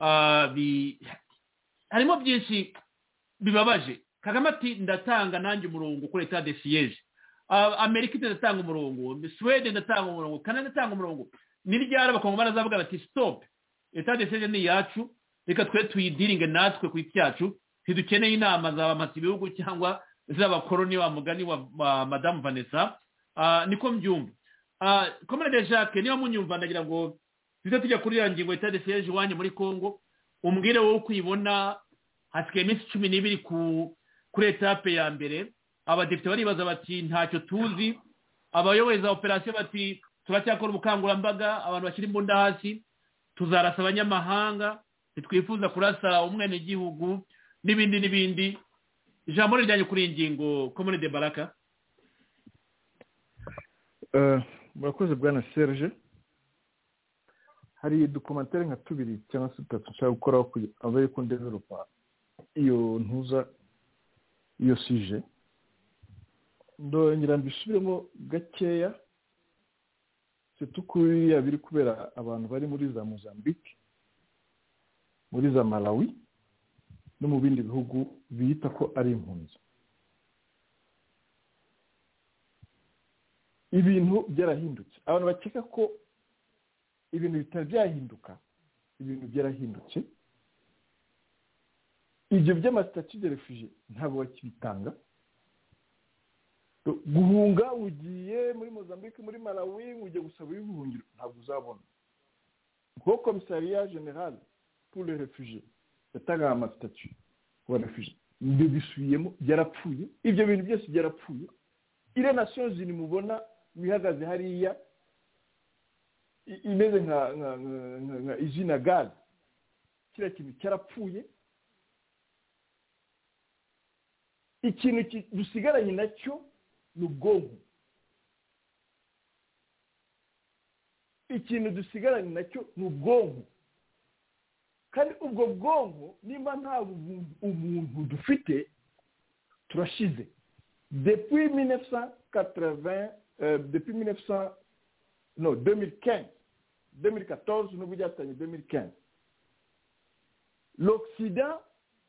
harimo byinshi bibabaje. Kagame ati ndatanga nanjye umurongo kuri etat de siège, Amerika itatanga umurongo, Sweden ndatanga umurongo, Canada ndatanga umurongo. Ni ryari abakongomani bazavuga bati stop, etat de siège ni yacu, reka twe tuyidiringe natwe ku icyacu, ntidukeneye inama z'abamasi ibihugu cyangwa z'abakoloni wa mugani wa Madame Vanessa. Niko mbyumva. Comrade Jacques, niba munyumva ndagira ngo tuze tujya kuri ya ngingo etat de siège iwanyu muri Congo, umbwire wowe uko uyibona. Hasigaye iminsi cumi n'ibiri kuri etape ya mbere. Abadepite baribaza bati ntacyo tuzi, abayobozi za operasiyo bati turacyakora ubukangurambaga, abantu bashyira imbunda hasi, tuzarasa abanyamahanga, ntitwifuza kurasa umwenegihugu n'ibindi n'ibindi. Ijambo rijyanye kuri iyi ngingo, Comrade Baraka. Murakoze bwana Serge. Hari dokumentere nka tubiri cyangwa se tutatu nshaka gukoraho abaye ko ndevelopa iyo ntuza iyo sije. Ndongera mbisubiremo gakeya, setukuri yabiri kubera abantu bari muri za Mozambique, muri za Malawi no mu bindi bihugu biyita ko ari impunzi. Ibintu byarahindutse. Abantu bakeka ko ibintu bitari byahinduka, ibintu byarahindutse. Ibyo by'amasitati de refugee ntabwo bakibitanga. Guhunga ugiye muri Mozambique, muri Malawi, ujye gusaba ubuhungiro ntabwo uzabona. Kuko Commissariat General pour les réfugiés yatanga amasitati wa refugee, ibyo bisubiyemo byarapfuye. Ibyo bintu byose byarapfuye. Ile Nations Unies mubona bihagaze hariya imeze nka nka izina gaz, kira kintu cyarapfuye. Ikintu dusigaranye nacyo ni ubwonko. Ikintu dusigaranye nacyo ni ubwonko. Kandi ubwo bwonko nimba nta umuntu dufite turashize. Depuis mille neuf cent quatre-vingts, euh, depuis mille neuf cents, non, deux mille quinze, deux mille quatorze, nous vous attendons deux mille quinze. L'Occident,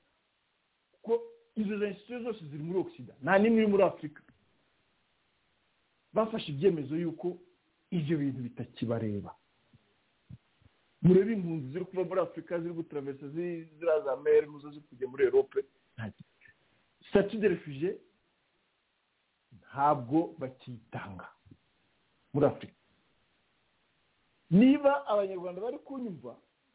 izo institutions zose ziri muri Occident, nta nimwe muri Afrika. Bafashe ibyemezo yuko ibyo bintu bitakibareba. Murebe impunzi ziri kuva muri Afrika ziri gutraversa ziraza mer muzo ziri kujya muri Europe. Statut de réfugié ntabwo bakitanga muri Afrika. Niba abanyarwanda bari kunyumva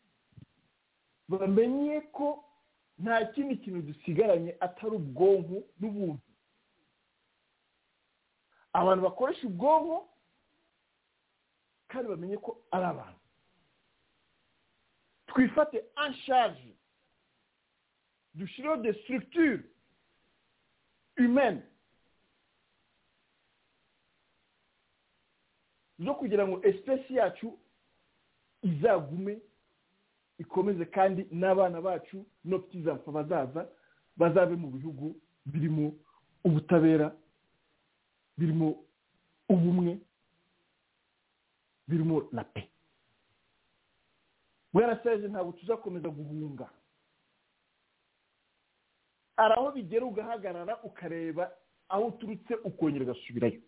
bamenye ko nta kindi kintu dusigaranye atari ubwonko n'ubuntu. Abantu bakoresha ubwonko kandi bamenye ko ari abantu. Twifate en charge, dushireho des structures humaines zo kugira ngo espèce yacu izagume ikomeze kandi n'abana bacu no petits-enfants bazaza bazabe mu bihugu birimo ubutabera birimo ubumwe birimo la paix. Bwana Serge ntabwo tuzakomeza guhunga, hari aho bigera ugahagarara ukareba aho uturutse ukongera ugasubirayo.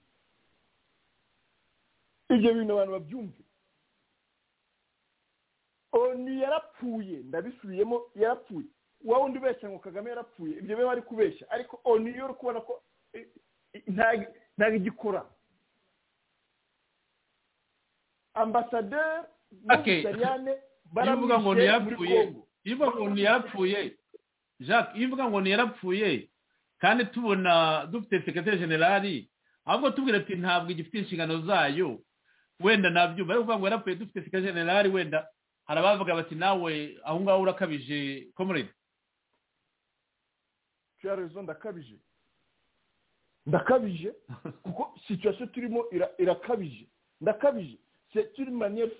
Ibyo bintu abantu babyumve. Oni yarapfuye, ndabisubiyemo, yarapfuye. Wowe undi ubeshya ngo Kagame yarapfuye, ibyo biba ari kubeshya, ariko oni yo kubona ko nta igikora. Ambassadeur n'Ubutaliyane baravuga ngo ntiyapfuye, ivuga ngo ntiyapfuye. Jacques, ivuga ngo ntiyarapfuye kandi tubona dufite secrétaire général, ahubwo tubwira ati ntabwo igifite inshingano zayo. Wenda nabyo bari kuvuga ngo yarapfuye dufite secrétaire général, wenda hari abavuga bati nawe aho ngaho urakabije comrade. Tu as raison, ndakabije ndakabije kuko situation turimo irakabije, ndakabije. C'est une manière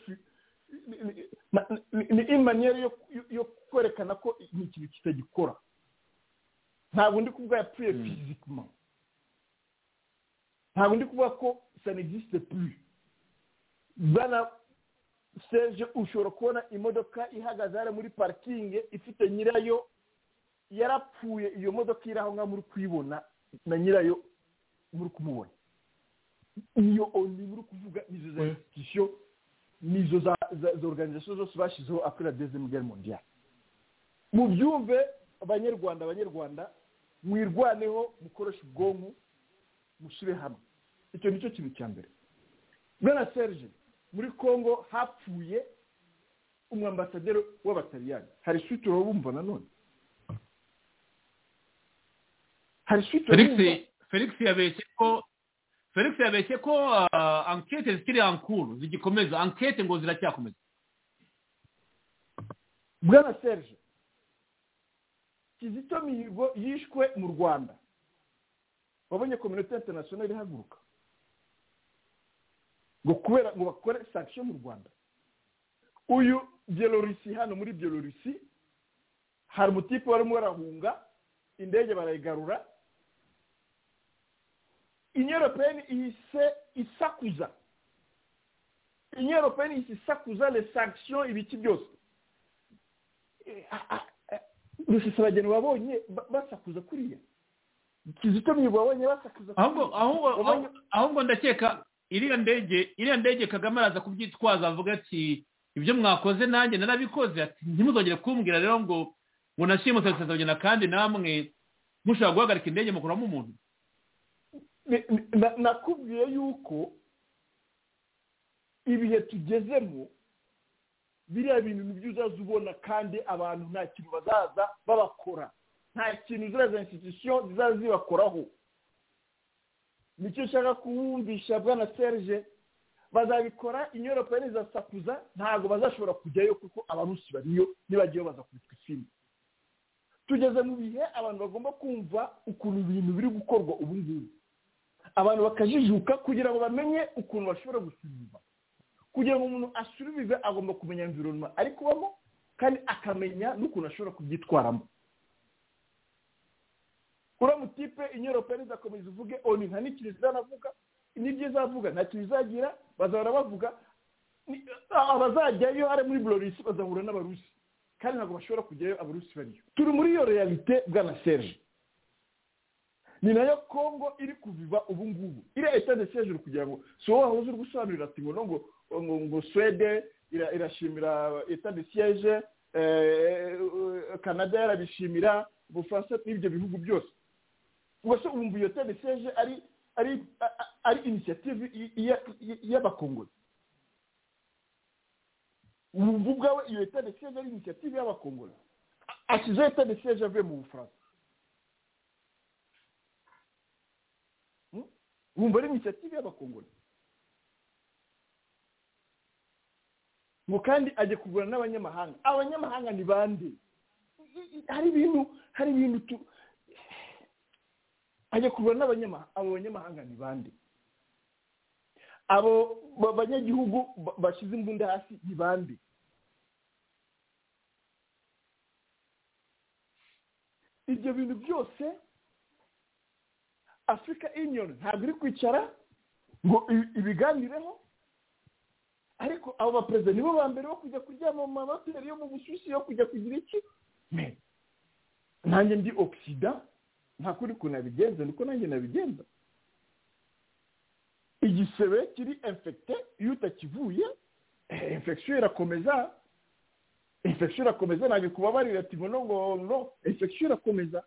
ni une manière yo yo kwerekana ko ikintu kitagikora. Ntabwo ndi kuvuga yapfuye physiquement, ntabwo ndi kuvuga ko ça n'existe plus. Bana Serge, ushobora kubona imodoka ihagaze ari muri parking ifite nyirayo yarapfuye, iyo modoka iri aho ngaho muri kuyibona na nyirayo muri kumubona. Iyo oni muri kuvuga izo za institution nizo za organisation zose bashizeho après la deuxième guerre mondiale. Mu byumve abanyarwanda abanyarwanda mwirwaneho mukoresha ubwonko mushyire hamwe. Icyo nicyo kintu cya mbere. Bwana Serge, muri Congo hapfuye umwambasaderi w'Abataliyani. Hari suite urabumva nanone? Hari suite Felix Felix yabeshye ko Felix yabeshye ko uh, enquête zikiri en cours, zigikomeza enquête ngo ziracyakomeza. Bwana Serge, Kizito Mihigo yishwe mu Rwanda, wabonye communauté internationale ihaguruka ngo kubera ngo bakore sanction mu Rwanda. Uyu Byelorusi, hano muri Byelorusi hari umutipe warimo warahunga, indege barayigarura, Union Européenne ihise isakuza Union Européenne ihise isakuza les sanctions ibiki byose. Rusisa bageni wabonye basakuza kuriya, Kizito Mihigo wabonye basakuza ahubwo ahubwo ahubwo ndakeka iriya ndege iriya ndege Kagame araza kubyitwaza avuga ati ibyo mwakoze nanjye narabikoze, ati ntimuzongere kumbwira rero ngo ngo nashimuse tuzagenda kandi namwe mushaka guhagarika indege mukuramo umuntu. Nakubwiye yuko ibihe tugezemo biriya bintu nibyo uzazubona, kandi abantu nta kintu bazaza babakora, nta kintu ziriya institution zizaza zibakoraho. Nicyo nshaka kuwumvisha Bwana Serge, bazabikora Union Européenne izasakuza, ntabwo bazashobora kujyayo kuko abarusi bariyo, nibagiyeyo bazakubitwa isimbi. Tugeze mu bihe abantu bagomba kumva ukuntu ibintu biri gukorwa ubu ngubu, abantu bakajijuka kugira ngo bamenye ukuntu bashobora gusubiza. Kugira ngo umuntu asubize agomba kumenya environment ari kubamo kandi akamenya n'ukuntu ashobora kubyitwaramo. Ura mutipe Union Européenne izakomeza ivuge oni nta n'ikiri zanavuga, n'ibyo izavuga nta kintu izagira, bazahora bavuga abazajyayo ari muri Byelorusi bazahura n'abarusi, kandi ntabwo bashobora kujyayo abarusi bariyo. Turi muri iyo realite Bwana Serge. Ni nayo Congo iri kuviva ubu ngubu. Iriya etat de siège kugira ngo si wowe wahoze uri gusobanurira ati ngo ngo ngo Swede irashimira etat de siège, Canada yarabishimira, Ubufaransa n'ibyo bihugu byose. Ubwo se umva iyo etat de siège ari ari ari initiative y'Abakongoli. Umva ubwawe iyo etat de siège ari initiative y'Abakongoli. Akize etat de siège avuye mu Bufaransa. Umva ari initiative y'Abakongoli. Ngo kandi aje kugura n'abanyamahanga. Abanyamahanga ni bande? Hari ibintu hari ibintu tu aje kugura n'abanyamahanga. Abo banyamahanga ni bande? Abo banyagihugu bashize imbunda hasi ni bande? Ibyo bintu byose Africa Union ntabwo iri kwicara ngo ibiganireho, ariko abo baperezida nibo ba mbere bo kujya kuryama mu mahoteli yo mu Busuwisi yo kujya kugira iki. Nanjye ndi Occident nta kuri ko nabigenza niko nanjye nabigenza. Igisebe kiri infecté iyo utakivuye infection irakomeza, infection irakomeza nanjye kubabarira ati ngo no no infection irakomeza.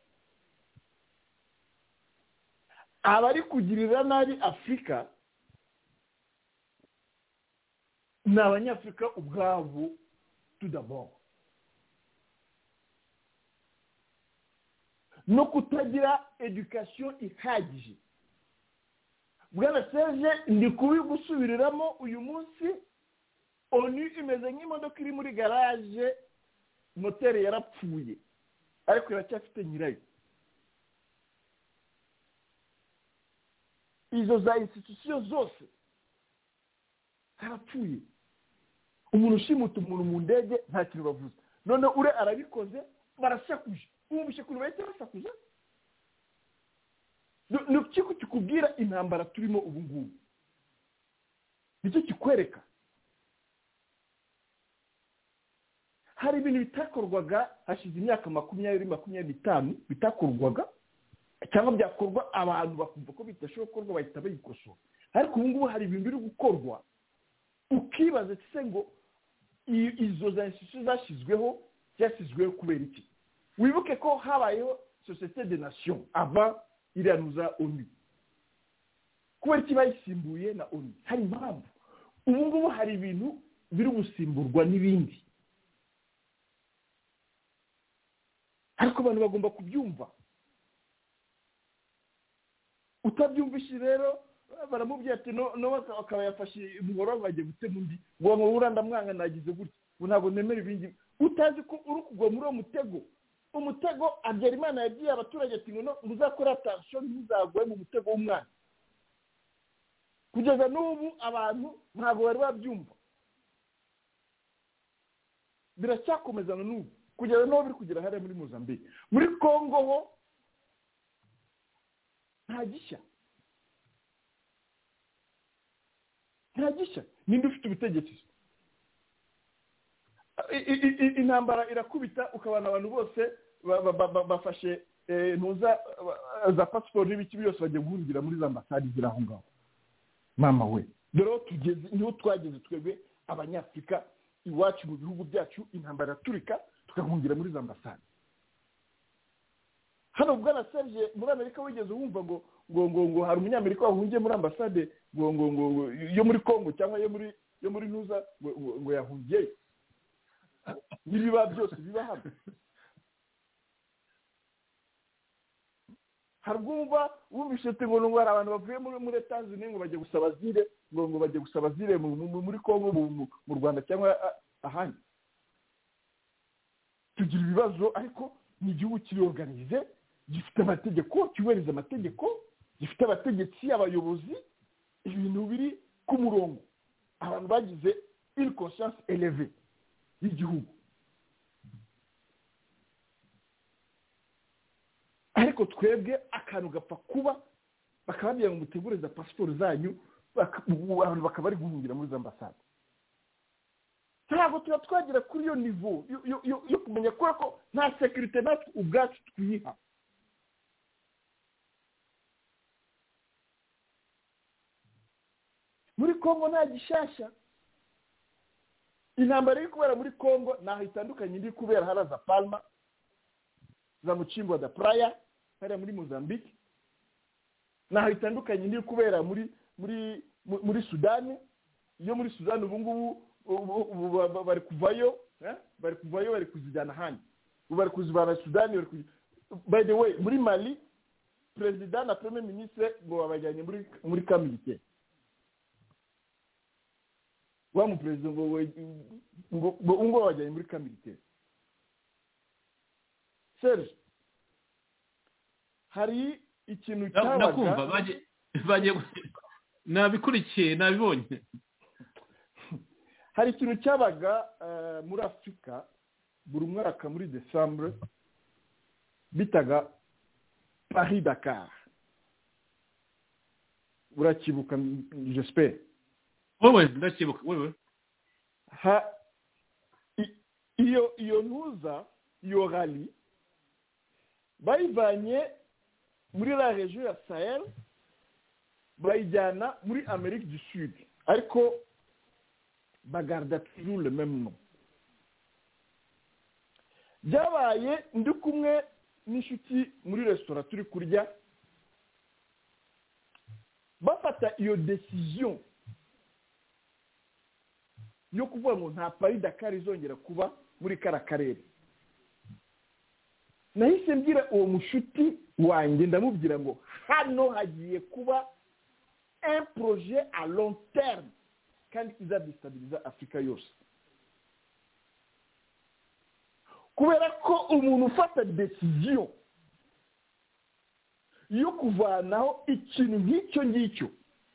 Abari kugirira nabi Afrika ni abanyafurika ubwabo tout d'abord, no kutagira education ihagije. Bwana Serge ndi kubi gusubiriramo uyu munsi ONU imeze nk'imodoka iri muri garage, moteri yarapfuye ariko iracyafite nyirayo. Izo za institution zose harapfuye. Umuntu ushimuta umuntu mu ndege nta kintu bavuze, none ure arabikoze barasakuje. Umubishe kuri bahita basakuza. No kiko kikubwira intambara turimo ubu ngubu, nicyo kikwereka hari ibintu bitakorwaga hashize imyaka makumyabiri makumyabiri n'itanu bitakorwaga cyangwa byakorwa abantu bakumva ko bitashoboka gukorwa bahita bayikosora, ariko ubu ngubu hari ibintu biri gukorwa ukibaza se ngo izo za institution zashyizweho zashyizweho kubera iki. Wibuke ko habayeho Société des Nations avant iranuza ONU, kubera iki bayisimbuye na ONU hari impamvu. Ubu ngubu hari ibintu biri gusimburwa n'ibindi, ariko abantu bagomba kubyumva. Utabyumvise rero baramubwira ati no no akaba yafashe umugoro bagiye gutema undi ngo ngo ndamwanga nagize gutya ntabwo nemera ibindi. Utazi ko uri kugwa muri uwo mutego. Umutego Habyarimana yagiye abaturage ati ngo muzakora attention ntuzagwe mu mutego w'umwana. Kugeza n'ubu abantu ntabwo bari babyumva, biracyakomezana n'ubu kugeza n'ubu biri kugera hariya muri Mozambique. Muri Congo ho nta gishya, nta gishya. Ninde ufite ubutegetsi? Intambara irakubita ukabana abantu bose bafashe ntuza za passport n'ibiki byose bagiye guhungira muri za ambasade ziri aho ngaho. Mama we, dore tugeze niho twageze twebwe abanyafrika iwacu mu bihugu byacu, intambara turika tukahungira muri za ambasade. Hano Bwana Serge muri Amerika wigeze wumva ngo ngo ngo ngo hari umunyamerika wahungiye muri ambasade ngo ngo ngo yo muri Congo cyangwa yo muri yo muri ntuza ngo yahungiye? Nibiba byose biba hano. Harugumva wumvise ngo ngo hari abantu bavuye muri muri Tanzania ngo bagiye gusaba zire ngo ngo bagiye gusaba zire muri Congo mu Rwanda cyangwa ahandi. Tugira ibibazo, ariko ni igihugu kiri organize, gifite amategeko, cyubahiriza amategeko, gifite abategetsi, abayobozi, ibintu biri ku murongo. Abantu bagize une conscience élevée y'igihugu. Ariko twebwe akantu gapfa kuba bakababwira ngo mutegureze passport zanyu, abantu bakaba bari guhungira muri ambasade. Ntabwo tuba twagira kuri iyo niveau yo kumenya ko nta security natwe ubwacu twiha. Muri Congo nta gishasha. Intambara iri kubera muri Congo naho itandukanye indi kubera haraza Palma za Muchimbo da Praia hari muri Mozambique, naho itandukanye indi kubera muri muri muri Sudan. Iyo muri Sudan ubu ngubu bari kuvayo eh bari kuvayo bari kuzijyana handi, bari kuzibana Sudan bari kuzi... By the way muri Mali president na premier ministre ngo babajyanye muri muri kamilite wa mu president ngo ngo ngo babajyanye muri kamilite. Serge, hari ikintu cyabaga nakumva baje baje nabikurikiye nabibonye. Hari ikintu cyabaga muri Afrika buri mwaka muri December bitaga Paris Dakar. urakibuka j'espère wowe ndakibuka wowe ha iyo iyo ntuza iyo rally bayivanye muri la région ya Sahel bayijyana muri Amérique du Sud ariko bagarda toujours le même nom byabaye ndi kumwe n'inshuti muri restaurant turi kurya bafata iyo decision yo kuvuga ngo nta Paris Dakar izongera kuba muri kara karere nahise mbwira uwo mushuti wanjye ndamubwira ngo hano hagiye kuba un projet à long terme kandi izadestabiliza Afrika yose kubera ko umuntu ufata decision yo kuvanaho ikintu nk'icyo ngicyo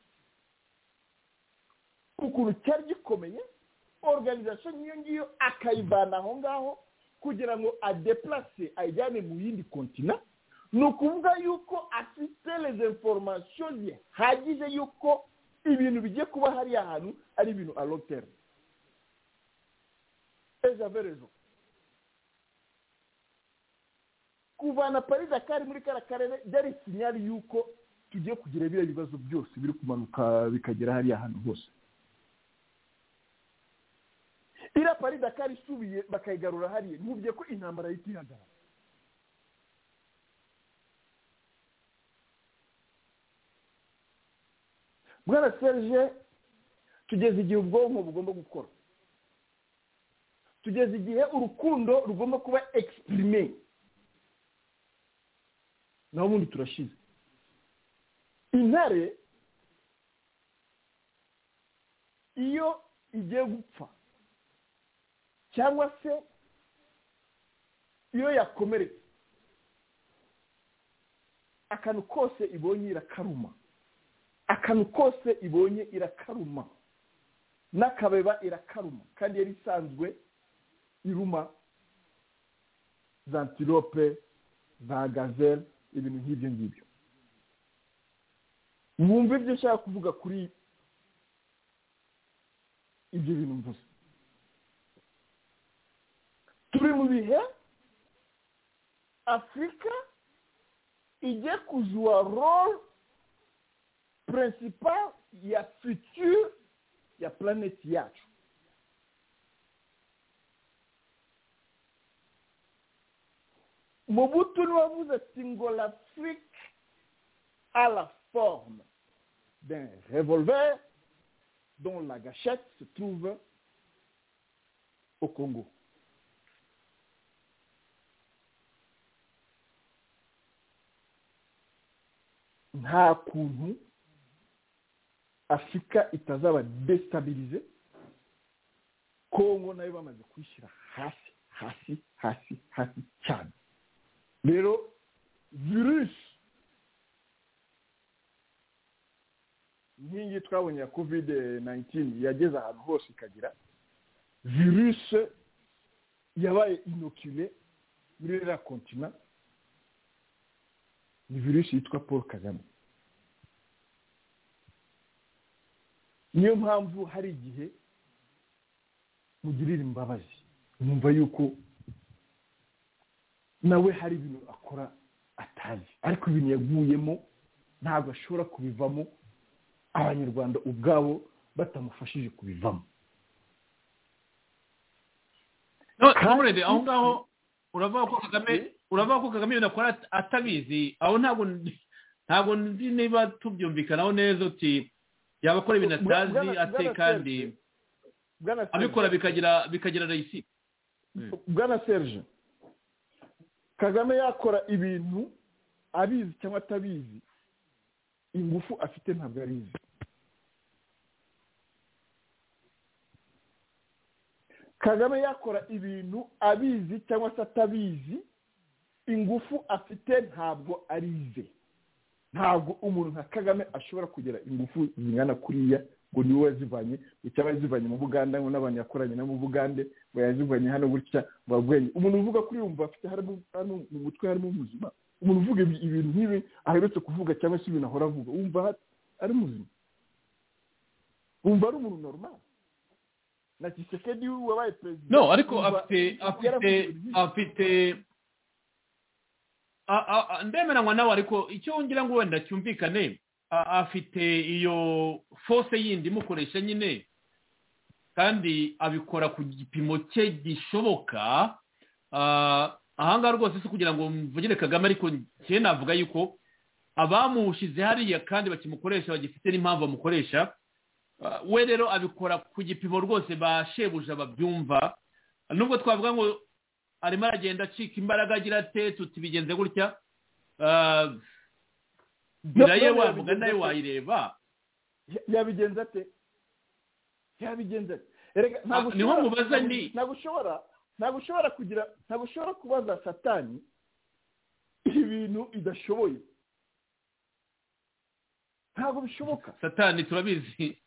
ukuntu cyari gikomeye organisation nk'iyo ngiyo akayivana aho ngaho kugira ngo adeplace ayijyane mu yindi kontina ni ukuvuga yuko afite les informations zihagije yuko ibintu bigiye kuba hariya hantu ari ibintu à long terme et j'avais raison kuvana Paris Dakar muri kara karere byari sinyali yuko tugiye kugira biriya bibazo byose biri kumanuka bikagera hariya hantu hose ira Paris Dakar isubiye bakayigarura hariya ntubye ko intambara yitihagara Bwana Serge tugeze igihe ubwonko bugomba gukora tugeze igihe urukundo rugomba kuba exprimer naho ubundi turashize intare iyo igiye gupfa cyangwa se iyo yakomeretse akantu kose ibonye irakaruma akantu kose ibonye irakaruma n'akabeba irakaruma kandi yari isanzwe iruma za antilope za gazelle ibintu nk'ibyo ngibyo mwumve ibyo nshaka kuvuga kuri ibyo bintu mvuze turi mu bihe Afrika igiye kujua role principal ya futur ya planète yacu Mobutu nous a vous que l'Afrique a la forme d'un revolver dont la gâchette se trouve au Congo. Nta kuntu Afrika itazaba destabilize Congo nayo bamaze kwishyira hasi hasi hasi hasi cyane rero virus nk'ingi twabonye ya covid nineteen yageze ahantu hose ikagira virus yabaye inoculé muri la continent ni virus yitwa Paul Kagame. Niyo mpamvu hari igihe mugirira imbabazi numva yuko nawe hari ibintu akora atazi ariko ibintu yaguyemo ntabwo ashobora kubivamo abanyarwanda ubwabo batamufashije kubivamo. No, already aho ngaho uravuga ko Kagame uravuga ko Kagame nakora atabizi aho ntabwo ntabwo ndi niba tubyumvikanaho neza uti yabakora ibintu atazi ate kandi abikora bikagira bikagira rayisi. Bwana Serge Kagame yakora ibintu abizi cyangwa atabizi ingufu afite ntabwo arizi. Kagame yakora ibintu abizi cyangwa se atabizi ingufu afite ntabwo arize. Ntabwo umuntu nka Kagame ashobora kugira ingufu zingana kuriya ngo niwe wazivanye cyangwa yazivanye mu Buganda ngo n'abantu yakoranye na mu Bugande ngo yazivanye hano gutya bagwenye. Umuntu uvuga kuri yumva afite harimo hano mu mutwe harimo ubuzima. Umuntu uvuga ibintu nk'ibi aherutse kuvuga cyangwa se ibintu ahora avuga wumva ari muzima umva ari umuntu normal na Tshisekedi wabaye president no ariko afite afite afite ndemeranywa nawe ariko icyo ngira ngo wenda cyumvikane afite iyo force yindi imukoresha nyine kandi abikora ku gipimo cye gishoboka ahangaha rwose si kugira ngo mvugire Kagame ariko njye navuga yuko abamushyize hariya kandi bakimukoresha bagifite n'impamvu bamukoresha we rero abikora ku gipimo rwose bashebuja babyumva nubwo twavuga ngo arimo aragenda acika imbaraga agira ate tuti bigenze gutya biraye wavuga nawe wayireba yabigenza ate yabigenza ate niho mubaza ni ntabwo ushobora ntabwo ushobora kugira ntabwo ushobora kubaza satani ibintu idashoboye ntabwo bishoboka satani turabizi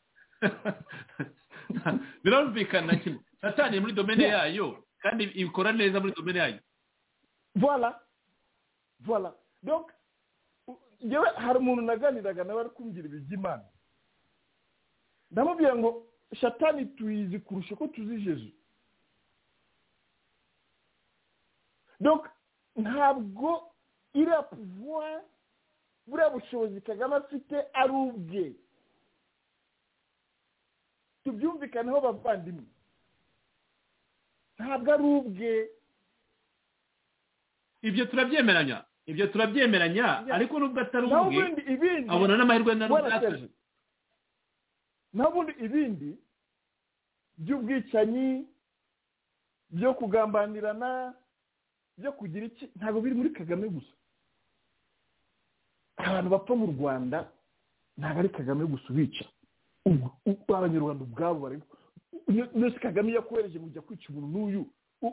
birumvikana kimwe satani muri domene yayo kandi ibikora neza muri domene yayo voilà voilà donc yewe hari umuntu naganiraga nawe ari kumbwira iby'Imana ndamubwira ngo satani tuyizi kurusha ko tuzi Yesu donc ntabwo iriya pouvoir buriya bushobozi Kagame afite ari ubwe tubyumvikaneho bavandimwe ntabwo ari ubwe ibyo turabyemeranya ibyo turabyemeranya ariko nubwo atari ubwe abona n'amahirwe na rugasa n'ubundi ibindi by'ubwicanyi byo kugambanirana byo kugira iki ntabwo biri muri Kagame gusa abantu bapfa mu Rwanda ntabwo ari Kagame gusa ubica abanyarwanda ubwabo bari nose Kagame yakohereje mu kujya kwica umuntu n'uyu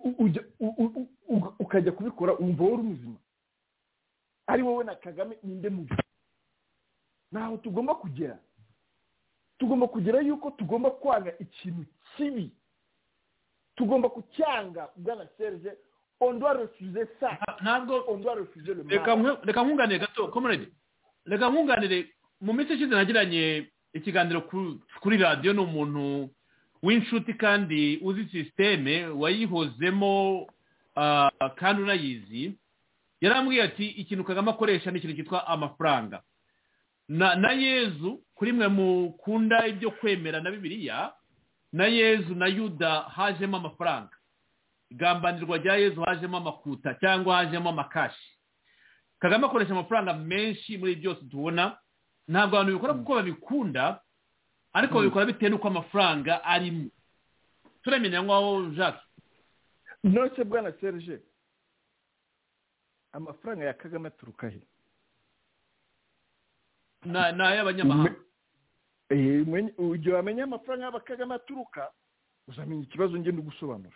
ukajya kubikora wumva wowe uri muzima ari wowe na Kagame ninde mubi naho tugomba kugera tugomba kugera yuko tugomba kwanga ikintu kibi tugomba kucyanga bwana Serge on doit refuser ça ntabwo on doit refuser le mal reka nkunganire gato comrade reka nkunganire mu minsi ishize nagiranye ikiganiro kuri radio n'umuntu w'inshuti kandi uzi systeme wayihozemo kandi unayizi yarambwiye ati ikintu Kagame akoresha ni ikintu cyitwa amafaranga na na Yezu kuri mwe mukunda ibyo kwemera na Bibiliya na Yezu na Yuda hajemo amafaranga igambanirwa rya Yezu hajemo amakuta cyangwa hajemo amakashi Kagame akoresha amafaranga menshi muri byose tubona ntabwo abantu bikora kuko babikunda ariko babikora bitewe n'uko amafaranga arimo turemenya ngo Jacques nose bwana Serge amafaranga ya Kagame aturuka he na na y'abanyamahanga eh mwenye ujye wamenya amafaranga y'abakagame aturuka uzamenya ikibazo ngende gusobanura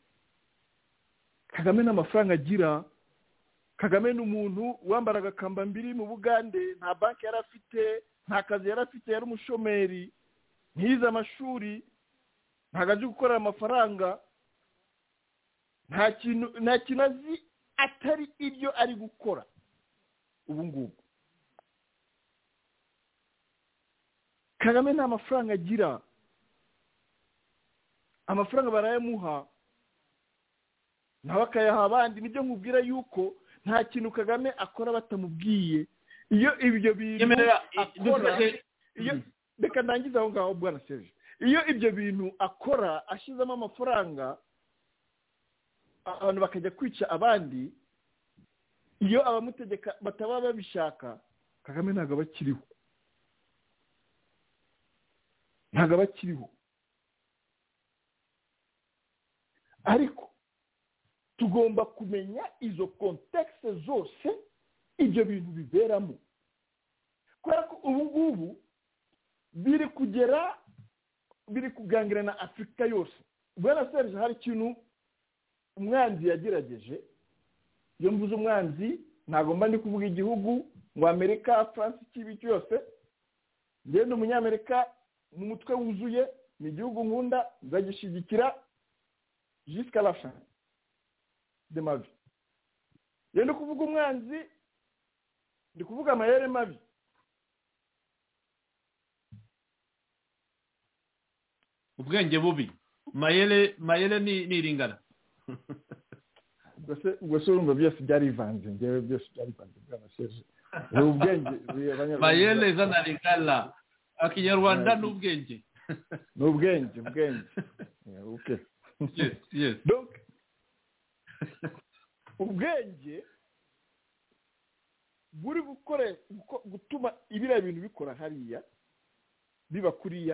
Kagame n'amafaranga agira Kagame n'umuntu wambaraga kamba mbiri mu Bugande nta banki yarafite nta kazi yarafite yari umushomeri ntize amashuri ntagaje gukora amafaranga nta kintu nta kinazi atari ibyo ari gukora ubu ngubu Kagame nta mafaranga agira amafaranga barayamuha nawe akayaha abandi nibyo nkubwira yuko nta kintu Kagame akora batamubwiye iyo ibyo bintu akora iyo reka ndangize aho ngaho bwana Serge iyo ibyo bintu akora ashizemo amafaranga abantu bakajya kwica abandi iyo abamutegeka bataba babishaka Kagame ntabwo bakiriho ntabwo bakiriho ariko tugomba kumenya izo kontekste zose ibyo bintu biberamo kubera ko ubu ngubu biri kugera biri kugangira na Afurika yose bwana Serge hari ikintu umwanzi yagerageje iyo mvuze umwanzi ntabwo mba ndi kuvuga igihugu ngo Amerika France kibi cyose ngende umunyamerika mu mutwe wuzuye ni igihugu nkunda nzagishigikira jusqu'à la fin de ma vie iyo ndi kuvuga umwanzi ndi kuvuga amayere mabi ubwenge bubi mayele mayele ni iringana ubwo se urumva byose byarivanze ngewe byose byarivanze bwana Serge ubwenge mayele zana ringana akinyarwanda n'ubwenge n'ubwenge ubwenge okay yes yes donc ubwenge buri gukore gutuma ibira bintu bikora hariya biba kuriya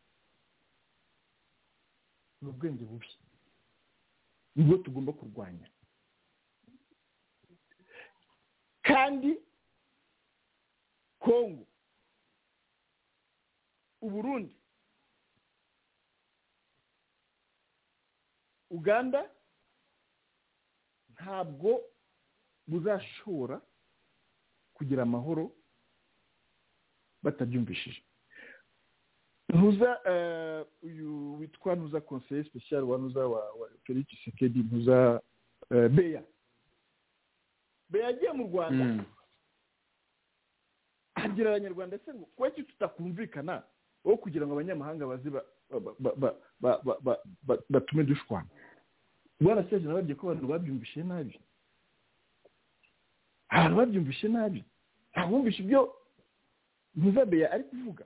n'ubwenge bubi nibwo tugomba kurwanya kandi Kongo Uburundi Uganda ntabwo buzashobora kugira amahoro batabyumvishije ntuza uyu witwa ntuza conseiller spécial wa ntuza wa Felix Tshisekedi ntuza Beya Beya agiye mu Rwanda agira abanyarwanda se ngo kuki tutakumvikana aho kugira ngo abanyamahanga bazi batume dushwana bwana Serge nababye ko abantu babyumvishe nabi abantu babyumvishe nabi abumvishe ibyo Muzabeya ari kuvuga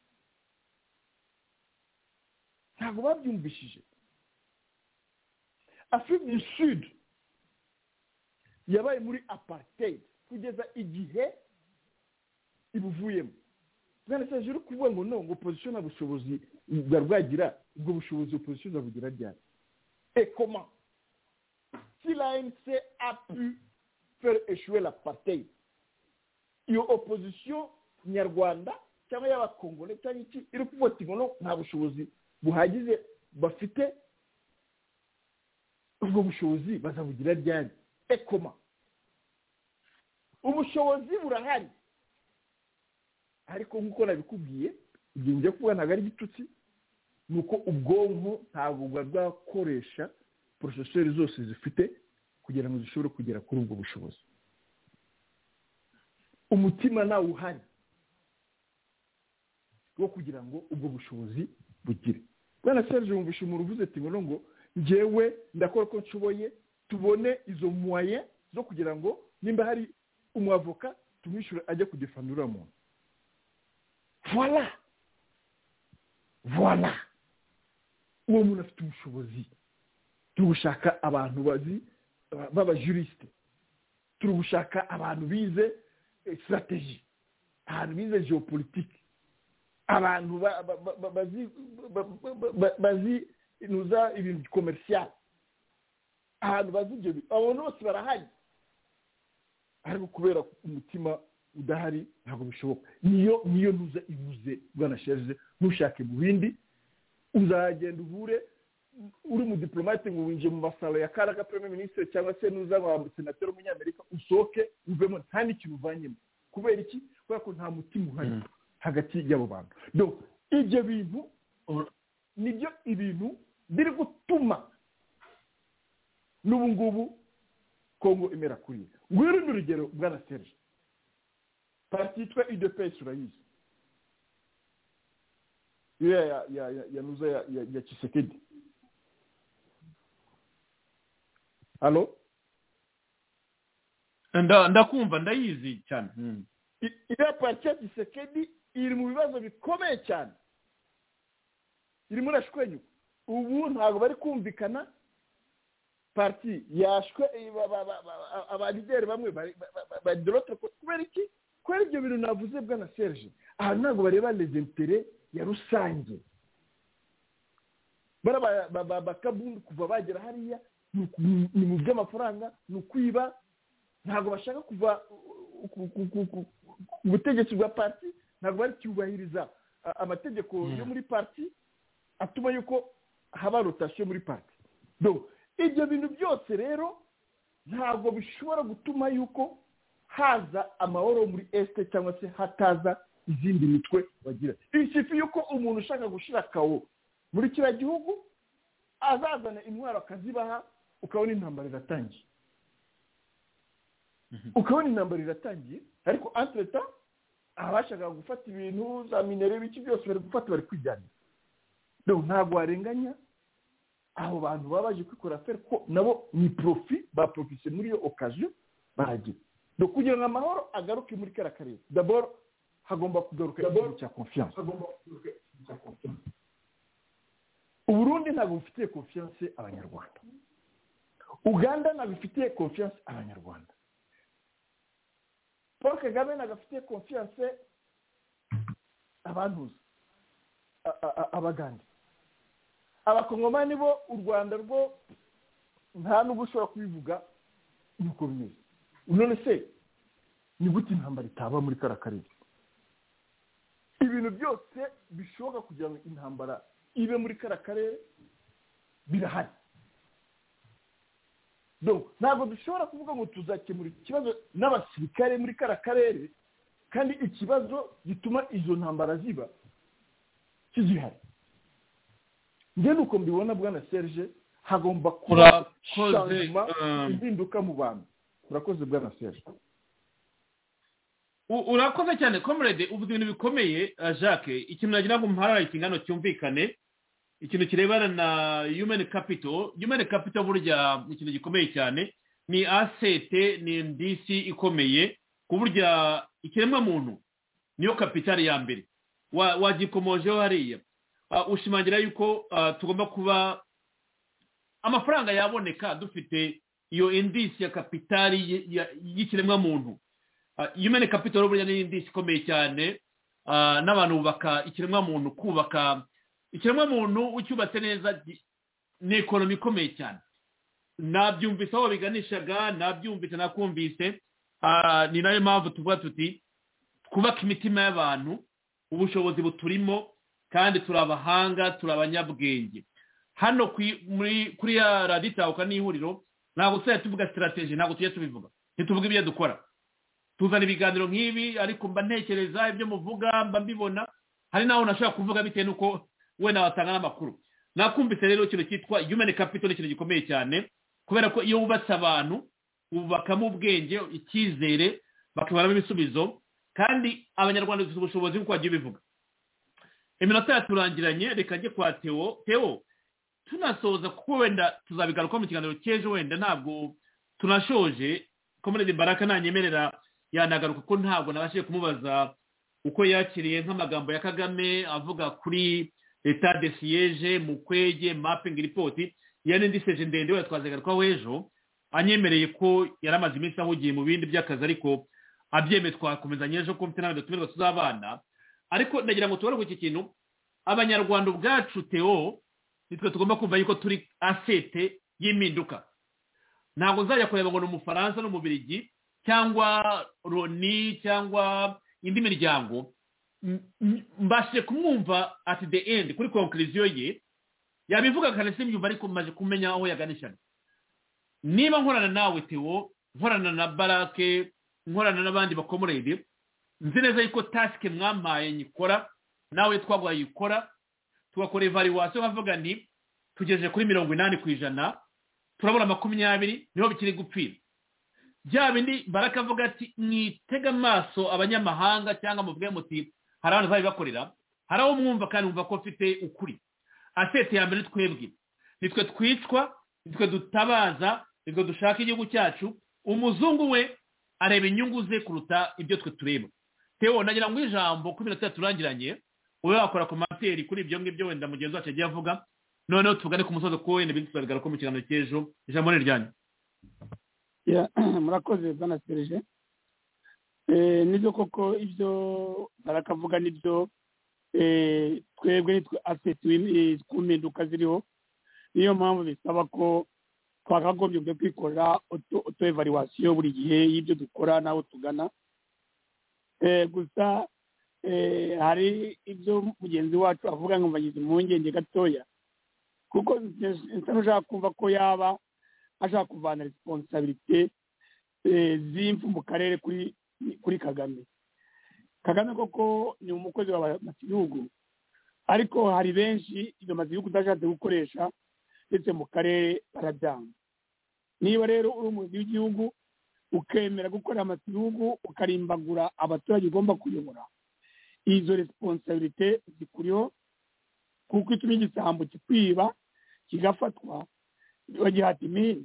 ntabwo babyumvishije Afrique du Sud yabaye muri apartheid kugeza igihe ibuvuyemo bwana Serge uri kuvuga ngo no ngo opposition n'ubushobozi bwagira ubwo bushobozi opposition zabugira ryari et comment si l'A N C a pu faire échouer l'apartheid iyo opposition nyarwanda cyangwa y'abakongole cyangwa iki iri kuvuga ati ngo nta bushobozi buhagize bafite ubwo bushobozi bazabugira ryari et comment ubushobozi burahari ariko nkuko nabikubwiye igihe njye kuvuga ntabwo ari igitutsi nuko ubwonko ntabwo bwakoresha processeur zose zifite kugira ngo zishobore kugera kuri ubwo bushobozi umutima nawe uhari wo kugira ngo ubwo bushobozi bugire bwana Serge wumvishe umuntu uvuze ati ngo ngo njyewe ndakora ko nshoboye tubone izo moyens zo kugira ngo nimba hari umwavoka tumwishyure ajya kudefanura umuntu voilà voilà uwo muntu afite ubushobozi tugushaka abantu bazi baba juriste tugushaka abantu bize strategie abantu bize géopolitique abantu bazi bazi inuza ibintu commercial abantu bazi ibyo abo bose barahari ariko kubera umutima udahari ntabwo bishoboka niyo niyo ntuza ibuze bwana Serge ntushake mu bindi uzagenda uhure uri mu diplomate ngo winje mu masalo ya karaka premier ministre cyangwa se nuza wa senateur w'umunyamerika usoke uvemo nta n'ikintu uvanyemo kubera iki kubera ko nta mutima uhari hagati y'abo bantu donc ibyo bintu nibyo ibintu biri gutuma n'ubu ngubu Kongo imera kuri ngwiri n'urugero bwana Serge parti yitwa U D P S urayizi ya ya ya ya nuza ya ya Tshisekedi Allo nda ndakumva ndayizi cyane iriya parti ya Tshisekedi iri mu bibazo bikomeye cyane iri muri ashwenyu ubu ntabwo bari kumvikana parti yashwe abalideri bamwe bari de l'autre côté kubera iki kubera ibyo bintu navuze bwana Serge aha ntabwo bareba les intérêts ya rusange bara bakabundu kuva bagera hariya ni mu by'amafaranga ni ukwiba ntabwo bashaka kuva ubutegetsi bwa parti ntabwo bari cyubahiriza amategeko yo muri parti atuma yuko haba rotation muri parti donc ibyo bintu byose rero ntabwo bishobora gutuma yuko haza amahoro muri este cyangwa se hataza izindi mitwe bagira isifi yuko umuntu ushaka gushira kawo muri kira gihugu azazana intwaro akazibaha ukabona intambara iratangiye ukabona intambara iratangiye ariko entre temps abashaka gufata ibintu za minere biki byose bari gufata bari kwijyana donc ntabwo warenganya abo bantu baba baje kwikora affaire ko nabo ni profit ba profite muri iyo occasion baragira donc kugira ngo amahoro agaruke muri kara karere d'abord hagomba kugaruka ikintu cya confiance hagomba kugaruka ikintu cya confiance Uburundi ntabwo bufitiye confiance abanyarwanda Uganda ntabwo bifitiye confiance abanyarwanda Paul Kagame ntabwo afitiye confiance abantuza abagande abakongomani bo u Rwanda rwo nta nubwo ushobora kubivuga nuko bimeze none se ni gute intambara itaba muri kara karere ibintu byose bishoboka kugira ngo intambara ibe muri kara karere birahari donc ntabwo dushobora kuvuga ngo tuzakemura ikibazo n'abasirikare muri kara karere kandi ikibazo gituma izo ntambara ziba kizihari njye nuko mbibona bwana Serge hagomba kuba changement impinduka mu bantu urakoze bwana Serge urakoze cyane comrade uvuze ibintu bikomeye Jacques ikintu nagira ngo mparara ikingano cyumvikane ikintu kirebana na human capital human capital burya ikintu gikomeye cyane ni asset ni indisi ikomeye ku burya ikiremwa muntu niyo capital ya mbere wagikomojeho hariya ushimangira yuko tugomba kuba amafaranga yaboneka dufite iyo indisi ya capital y'ikiremwa muntu human capital burya ni indisi ikomeye cyane n'abantu bubaka ikiremwa muntu kubaka ikiremwa muntu ucyubatse neza ni ekonomi ikomeye cyane nabyumvise aho biganishaga nabyumvise nakumvise ni nayo mpamvu tuvuga tuti twubaka imitima y'abantu ubushobozi buturimo kandi turi abahanga turi abanyabwenge hano kuri ya raditahuka n'ihuriro ntabwo tujya tuvuga strategy ntabwo tujya tubivuga ntituvuga ibyo dukora tuzana ibiganiro nk'ibi ariko mba ntekereza ibyo muvuga mba mbibona hari naho nashobora kuvuga bitewe n'uko wenda watanga n'amakuru nakumvise rero ikintu cyitwa human capital ni ikintu gikomeye cyane kubera ko iyo wubatse abantu ubakamo ubwenge icyizere bakibaramo ibisubizo kandi abanyarwanda bafite ubushobozi nk'uko wagiye ubivuga iminota yaturangiranye reka njye kwa Theo Theo tunasoza kuko wenda tuzabigaruka mu kiganiro cy'ejo wenda ntabwo tunashoje Comrade Baraka nanyemerera yanagaruka ko ntabwo nabashije kumubaza uko yakiriye nk'amagambo ya Kagame avuga kuri etat de siège mu kwege mapping report yani ndiseje ndende we twazagarukaho ejo anyemereye ko yaramaze iminsi ahugiye mu bindi by'akazi ariko abyeme twakomezanye ejo ko mfite n'abandi tumirwa tuzabana ariko ndagira ngo tubare ku iki kintu abanyarwanda ubwacu Theo nitwe tugomba kumva yuko turi asete y'impinduka ntabwo nzajya kureba ngo ni umufaransa n'umubirigi cyangwa Roni cyangwa indi miryango mbashe kumwumva at the end kuri conclusion ye yabivuga kandi simbyumva ariko maje kumenya aho yaganishana niba nkorana nawe Theo nkorana na Barake nkorana n'abandi bakomorede nzi neza yuko task mwampaye nyikora nawe twagwaye ikora tugakora evaluation bavuga ni tugejeje kuri mirongo inani ku ijana turabona makumyabiri niho bikiri gupfira bya bindi Baraka avuga ati mwitega amaso abanyamahanga cyangwa muvuge muti hari abantu bari bakorera hari aho mwumva kandi mwumva ko mfite ukuri asete ya mbere twebwe nitwe twicwa nitwe dutabaza nitwe dushaka igihugu cyacu umuzungu we areba inyungu ze kuruta ibyo twe tureba Theo nagira ngo ijambo kuri minota turangiranye ube wakora komenteri kuri ibyo ngibyo wenda mugenzi wacu agiye avuga noneho tuvugane ku musozo ko wenda bindi tuzabigaruka mu kiganiro cy'ejo ijambo ni ryanyu murakoze bwana Serge nibyo koko ibyo barakavuga nibyo twebwe nitwe aseti ku mpinduka ziriho niyo mpamvu bisaba ko twakagombye byo kwikorera auto evaluation buri gihe y'ibyo dukora naho tugana gusa hari ibyo mugenzi wacu avuga ngo mbagize impungenge gatoya kuko nsa n'ushaka kumva ko yaba ashaka kuvana responsabilité z'imfu mu karere kuri kuri Kagame Kagame koko ni umukozi w'abanyagihugu ariko hari benshi ibyo mazihugu udashatse gukoresha ndetse mu karere barabyanga niba rero uri umuyobozi w'igihugu ukemera gukorera amagihugu ukarimbagura abaturage ugomba kuyobora izo responsabilité zikuriho kuko ituma igisambo kikwiba kigafatwa bagihata imini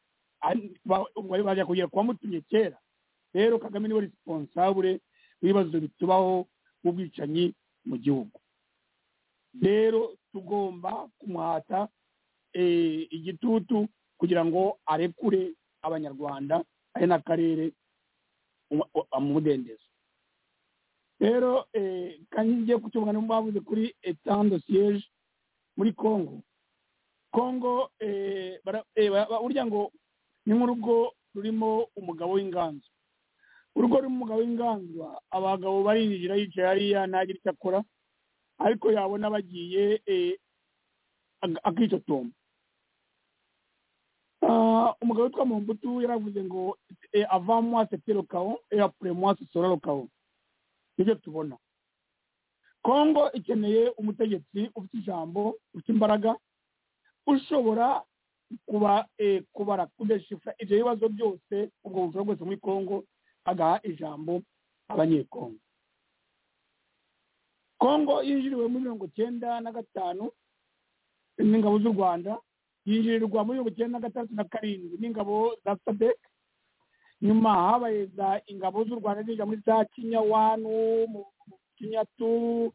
bajya kugera kuba mutumye kera. Rero Kagame niwe responsable w'ibibazo bitubaho ubwicanyi mu gihugu. Rero tugomba kumuhata igitutu kugira ngo arekure abanyarwanda ari n'akarere amudendezo. Rero kandi ngiye kucyumva n'umbavuze kuri état de siège muri Congo. Congo urya ngo ni nk'urugo rurimo umugabo w'inganzo. Urugo rurimo umugabo w'inganzo, abagabo barinjira yicaye hariya ntagira icyo akora, ariko yabona bagiye akicotoma. Umugabo witwa Mobutu yaravuze ngo avant moi c'était le chaos et après moi ce sera le chaos. Nibyo tubona. Congo ikeneye umutegetsi ufite ijambo, ufite imbaraga, ushobora kuba kubara kudeshifra ibyo bibazo byose ubwo bujura bwose muri Congo, agaha ijambo abanyekongo. Congo yinjiriwe muri mirongo cyenda na gatanu n'ingabo z'u Rwanda, yinjirirwa muri mirongo cyenda na gatandatu na karindwi n'ingabo za SADC. Nyuma habaye za ingabo z'u Rwanda zinjira muri za Kinyawanu, mu Kinyatu,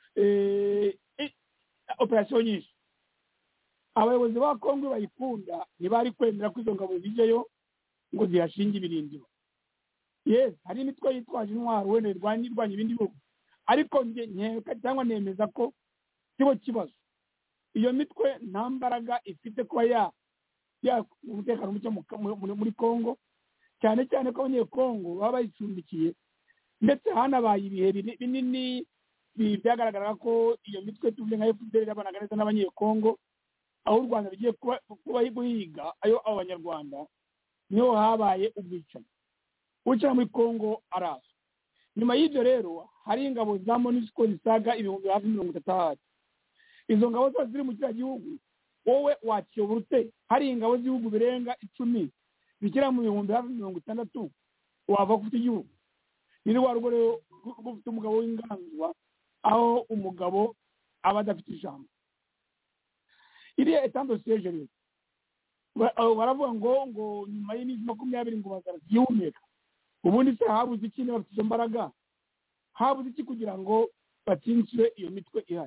operasiyo nyinshi. Abayobozi ba Congo bayikunda ntibari kwemera ko izo ngabo zijyayo ngo zihashinge ibirindiro. Yes, hari imitwe yitwaje intwaro wenda irwanya irwanya ibindi bihugu, ariko nge nkeka cyangwa nemeza ko kibo kibazo iyo mitwe nta mbaraga ifite kuba ya ya umutekano muke muri Congo, cyane cyane ko abanyekongo baba bayicumbikiye, ndetse hanabaye ibihe binini byagaragara ko iyo mitwe tuvuze nka F D L yabanaga neza n'abanyekongo, aho u Rwanda bigiye kuba guhiga ayo abo banyarwanda, niho habaye ubwicanyi. Uca muri Congo araza. Nyuma y'ibyo rero hari ingabo za MONUSCO zisaga ibihumbi hafi mirongo itatu hasi. Izo ngabo zose ziri mu kiriya gihugu wowe wakiyobora ute? Hari ingabo z'ibihugu birenga icumi bigera mu bihumbi hafi mirongo itandatu wava ku gihugu. Ni rwa rugo rero rufite umugabo w'inganzwa, aho umugabo aba adafite ijambo. Iriya état de siège rero baravuga ngo ngo nyuma y'iminsi makumyabiri ngo bazaragihumeka. Ubundi se habuze iki niba bafite izo mbaraga? Habuze iki kugira ngo batsinsire iyo mitwe ihari?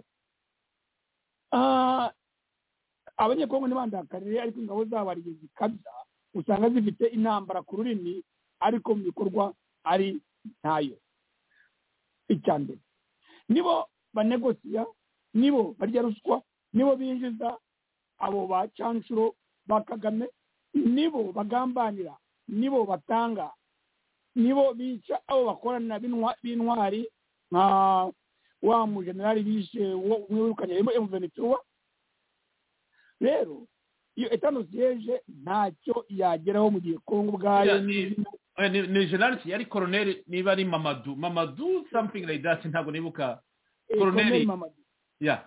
Abanyekongo ntibandakarire, ariko ingabo zabo ari zikabya, usanga zifite intambara ku rurimi ariko mu bikorwa ari ntayo. Icya mbere nibo banegosiya, nibo barya ruswa, nibo binjiza abo ba Canshuro ba Kagame, nibo bagambanira, nibo batanga, nibo bica abo bakorana b'intwari nka wa mu generali bishe wirukanye M vingt-trois. Rero iyo état de siège ntacyo yageraho mu gihe Congo ubwayo ni generali yari colonel, niba ari Mamadou Mamadou something like that, ntabwo nibuka colonel Mamadou ya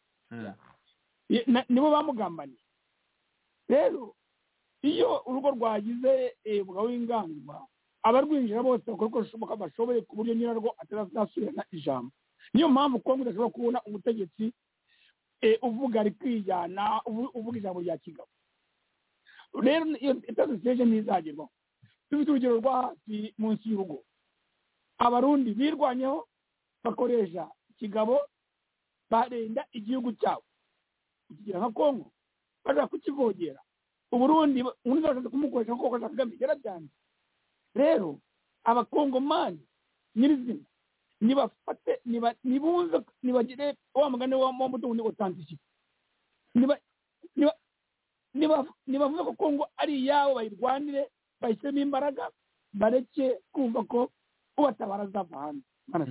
nibo bamugambaniye. Rero iyo urugo rwagize umugabo w'inganzwa, abarwinjira bose bakora uko bashoboye ku buryo nyirarwo atazasubirana ijambo. Niyo mpamvu Congo idashobora kubona umutegetsi uvuga ari kwijyana, uvuga ijambo rya kigabo. Rero iyo état de siège ntizagerwaho. Dufite urugero rwa hafi munsi y'urugo, abarundi birwanyeho bakoresha kigabo, barenda igihugu cyabo kugira nka Congo bashaka kukivogera. Uburundi undi bashaka kumukoresha kuko bashaka Kagame cyane. Rero abakongomani nyirizina nibafate niba nibunze nibagire wa mugane wa Mobutu ni authenticité, niba niba niba nibavuga ko Congo ari yawo bayirwanire, bayisemo imbaraga, bareke kumva ko ubatabara zava hanze.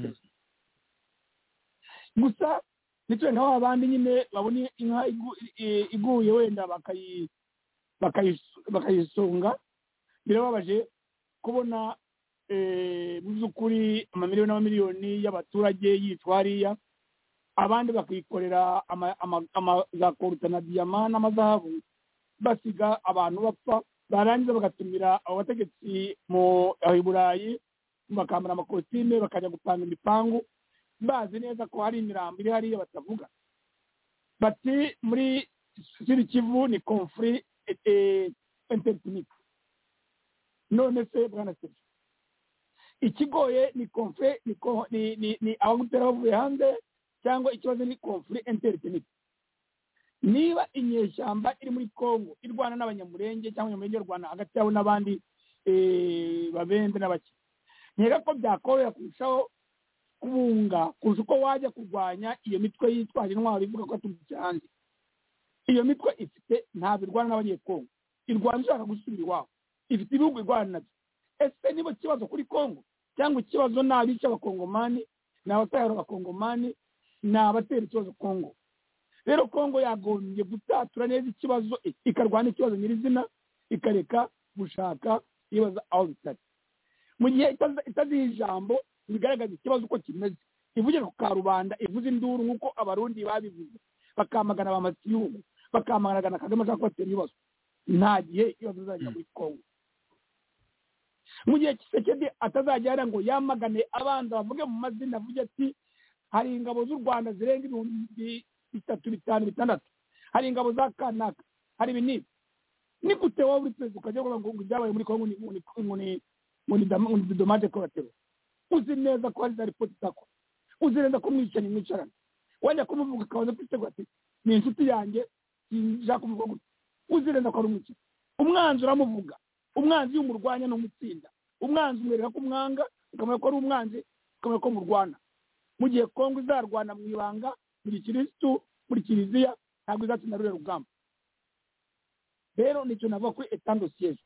Gusa nitwe nkaho abandi nyine babona inka iguye wenda bakayi bakayisonga. Birababaje kubona mu by'ukuri amamiliyoni n'amamiliyoni y'abaturage yitwa hariya, abandi bakikorera za koruta na diyama n'amazahabu, basiga abantu bapfa, barangiza bagatumira abo bategetsi mu Burayi bakambara amakositime bakajya gupanga imipangu, bazi neza ko hari imirambo iri hariya batavuga. bati muri Sud Kivu ni conflit interethnique. None se bwana se ikigoye ni conflit ni ni ni, ni abagutera bavuye hanze cyangwa ikibazo ni conflit interethnique. Niba inyeshyamba iri muri Kongo irwana n'abanyamurenge cyangwa abanyamurenge barwana hagati yabo n'abandi eh babende n'abaki, nkeka ko byakorera kurushaho kubunga kurusha uko wajya kurwanya iyo mitwe yitwaje intwaro ivuga ko atumutse hanze. Iyo mitwe ifite ntabwo irwana n'abanyekongo, irwana ishaka gusubira iwabo, ifite ibihugu irwana nabyo. Ese niba kibazo kuri Kongo cyangwa ikibazo nabi cy'abakongomani n'abatayaro bakongomani n'abatera ikibazo Kongo? Rero Kongo yagombye gutatura neza ikibazo ikarwana ikibazo nyirizina, ikareka gushaka ibibazo aho bitari. Mu gihe itazi ijambo bigaragaza ikibazo uko kimeze, ivugira ku karubanda, ivuze induru nk'uko abarundi babivuze, bakamagana abamatiyugu, bakamagana Kagame ashaka kubatera ibibazo, nta gihe ibibazo bizajya muri Kongo. Mu gihe Tshisekedi atazajya ngo yamagane abanza bavuge mu mazina, avuge ati hari ingabo z'u Rwanda zirenga ibihumbi bitatu bitanu bitandatu, hari ingabo za kanaka, hari ibinini. Ni gute wowe uri perezida ukajya kuvuga ngo ibyabaye muri Kongo ni ni dommage collateral? Uzi neza ko hari za ripoti zako, uzi neza ko mwicaranye mwicarana, wajya kumuvuga akabaza kwitego ati ni inshuti yanjye sinshaka kuvuga gutya, uzi neza ko ari umwica. Umwanzi uramuvuga, umwanzi y'umurwanya no mutsinda, umwanzi umwereka ko umwanga, ukamenya ko ari umwanzi, ukamenya ko murwana. Mu gihe Kongo izarwana mu ibanga muri Kristo muri Kiliziya, ntabwo izatsinda rure rugamba. Rero nicyo navuga ko etando siege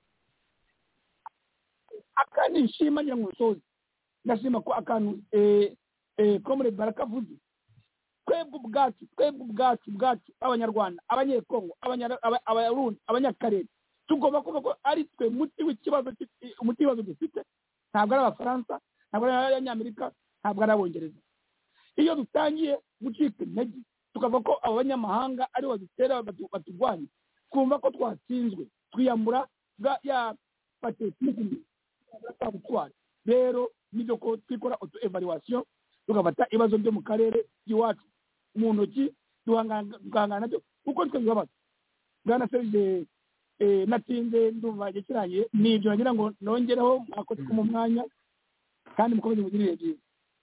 akandi nshima ngira ngo nsoze, ndashima ko akantu eh eh komre Baraka vuze, twebwe ubwacu twebwe ubwacu bwacu abanyarwanda, abanyekongo, abarundi, abanyakarere, tugomba kuvuga ko ari twe muti w'ikibazo, umuti w'ibibazo dufite, ntabwo ari Abafaransa, ntabwo ari Abanyamerika, ntabwo ari Abongereza. Iyo dutangiye gucika intege tukavuga ko abo banyamahanga ari bo dutera batugwanya, twumva ko twatsinzwe, twiyambura ya patriotisme y'abutwari. Rero nibyo ko twikora auto evaluation, tugafata ibibazo byo mu karere iwacu mu ntoki, duhangana nabyo kuko twe bibabaza. Bwana Serge eh natinze ndumva gikiranye, nibyo nagira ngo nongereho mwakoze mu mwanya kandi mukomeze mugirire byiza.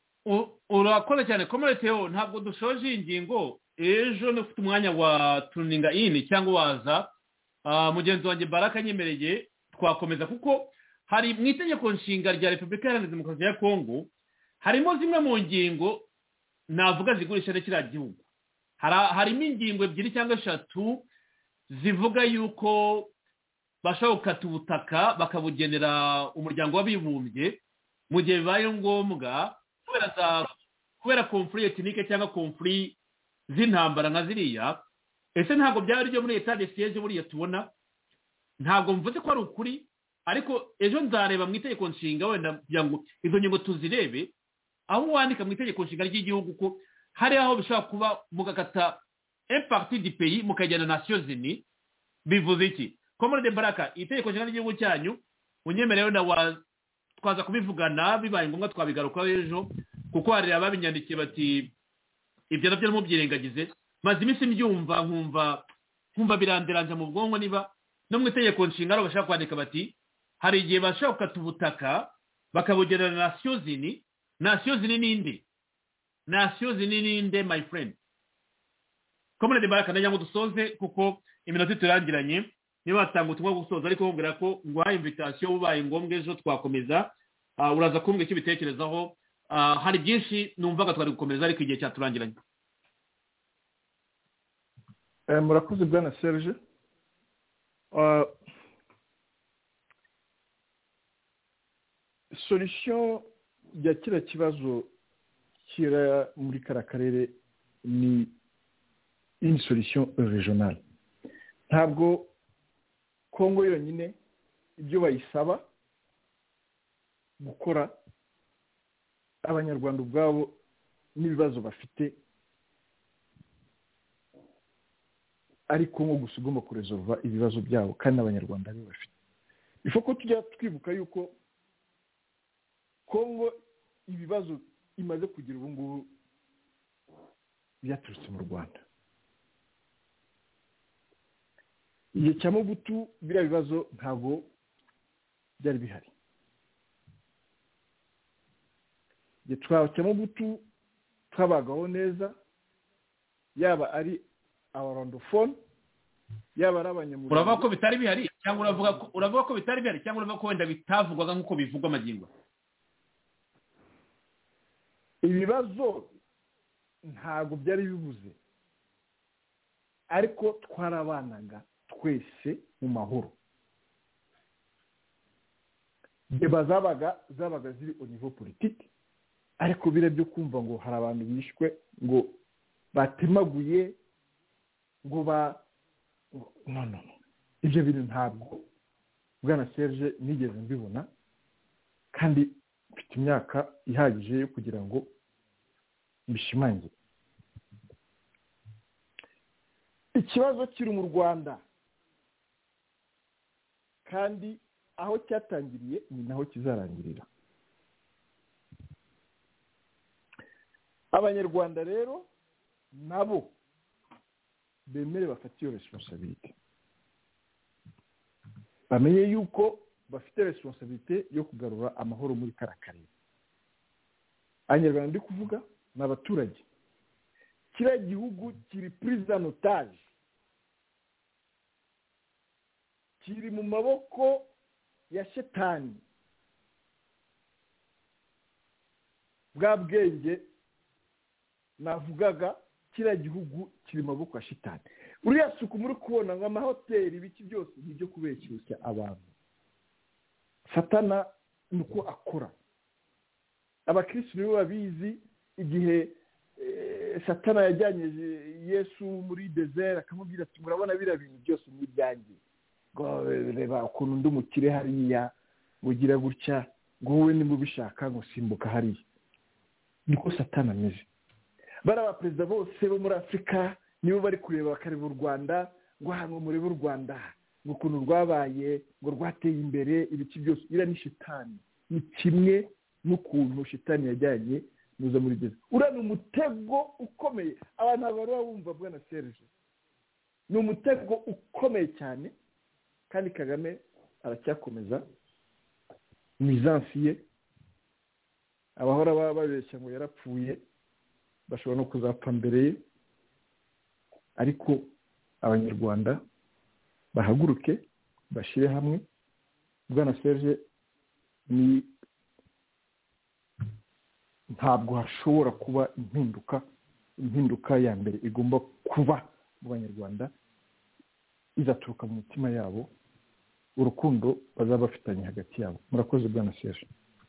Urakoze cyane komereteo, ntabwo dushoje ingingo. Ejo nufite umwanya wa tuninga ini cyangwa waza mugenzi wanjye Baraka nyemereye twakomeza, kuko hari mu itegeko nshinga rya Repubulika Iharanira Demokarasi ya Kongo harimo zimwe mu ngingo navuga zigurisha n'ikira gihugu. Harimo ingingo ebyiri cyangwa eshatu zivuga yuko bashaka gukata ubutaka bakabugenera umuryango w'abibumbye mu gihe bibaye ngombwa, kubera za kubera conflit ethnique cyangwa conflit z'intambara nka ziriya. Ese ntabwo byari byo muri etat de siège buriya tubona? Ntabwo mvuze ko ari ukuri, ariko ejo nzareba mu itegeko nshinga wenda kugira ngo izo ngingo tuzirebe, aho wandika mu itegeko nshinga ry'igihugu ko hari aho bishobora kuba mugakata un parti du pays mukajyana Nations Unies. Bivuze iki? Komore de Baraka, itegeko nshinga ry'igihugu cyanyu unyemerewe na wa twaza kubivugana, bibaye ngombwa twabigarukaho ejo, kuko hari ababinyandikiye bati ibyo nabyo mubyirengagize. Maze iminsi mbyumva nkumva nkumva biranderanje mu bwonko, niba no mu itegeko nshinga ro bashaka kwandika bati hari igihe bashaka gukata ubutaka bakabugerana Nations Unies. Nations Unies ninde? Nations Unies ninde my friend? Komune de Baraka, ndajya ngo dusoze kuko iminota turangiranye. Niba batanga ubutumwa bwo gusoza, ariko mbwira ko ngwa invitation ubaye ngombwa ejo twakomeza. Uh, uraza kumbwira icyo bitekerezaho. Uh, hari byinshi numvaga twari gukomeza ariko igihe cyaturangiranye. Eh murakoze bwana Serge. Uh, solution ya kira kibazo kira muri karakarere ni une solution régionale. Ntabwo Kongo yonyine ibyo bayisaba gukora, abanyarwanda ubwabo n'ibibazo bafite ariko nko gusugoma kuresolva ibibazo byabo kandi abanyarwanda ari bafite. Ifo ko tujya twibuka yuko Kongo ibibazo imaze kugira ubu ngubu byaturutse mu Rwanda. igihe cya Mobutu biriya bibazo ntabwo byari bihari. igihe cya Mobutu twabagaho neza, yaba ari abarondofone yaba ari abanyamuryango. uravuga ko bitari bihari cyangwa uravuga ko uravuga ko bitari bihari cyangwa uravuga ko wenda bitavugwaga nk'uko bivugwa amagingo? Ibibazo ntabwo byari bibuze, ariko twarabanaga twese mu mahoro. deba zabaga zabaga ziri au niveau politique, ariko bire byo kumva ngo hari abantu bishwe, ngo batemaguye, ngo ba no no ibyo bintu ntabwo bwana Serge nigeze mbibona, kandi mfite imyaka ihagije yo kugira ngo mbishimangire. Ikibazo kiri mu Rwanda, kandi aho cyatangiriye ni naho kizarangirira. Abanyarwanda rero nabo bemere bafite iyo responsabilité, bamenye yuko bafite responsabilité yo kugarura amahoro muri karakarere. Abanyarwanda ndi kuvuga n'abaturage, kiriya gihugu kiri prise en otage, kiri mu maboko ya shetani. Bwa bwenge navugaga, kiriya gihugu kiri mu maboko ya shetani. Uriya suku muri kubona ngo amahoteli ibiki byose nibyo kubeshyushya abantu. Satana nuko akora. Abakristo nibo babizi. Igihe Satana yajyanye Yesu muri desert akamubwira ati murabona bira bintu byose ni byanjye, ngo reba ukuntu ndumukire hariya, ugira gutya, ngo wowe ni mubishaka ngo simbuka hariya. Niko Satana ameze. Bara ba perezida bose bo muri Afrika nibo bari kureba bakareba u Rwanda, ngo hano muri u Rwanda ngo ukuntu rwabaye, ngo rwateye imbere, ibiki byose ira ni shetani. Ni kimwe n'ukuntu shetani yajyanye muza muri geze. Ura ni umutego ukomeye. Abantu abaro bumva bwana Serge, ni umutego ukomeye cyane, kandi Kagame aracyakomeza mizansi ye. Abahora baba babeshya ngo yarapfuye bashobora no kuzapfa mbere ye, ariko abanyarwanda bahaguruke bashire hamwe. Bwana Serge, ni ntabwo hashobora kuba impinduka impinduka ya mbere igomba kuba mu banyarwanda izaturuka mu mitima yabo, urukundo bazaba bafitanye hagati yabo. Murakoze bwana Serge.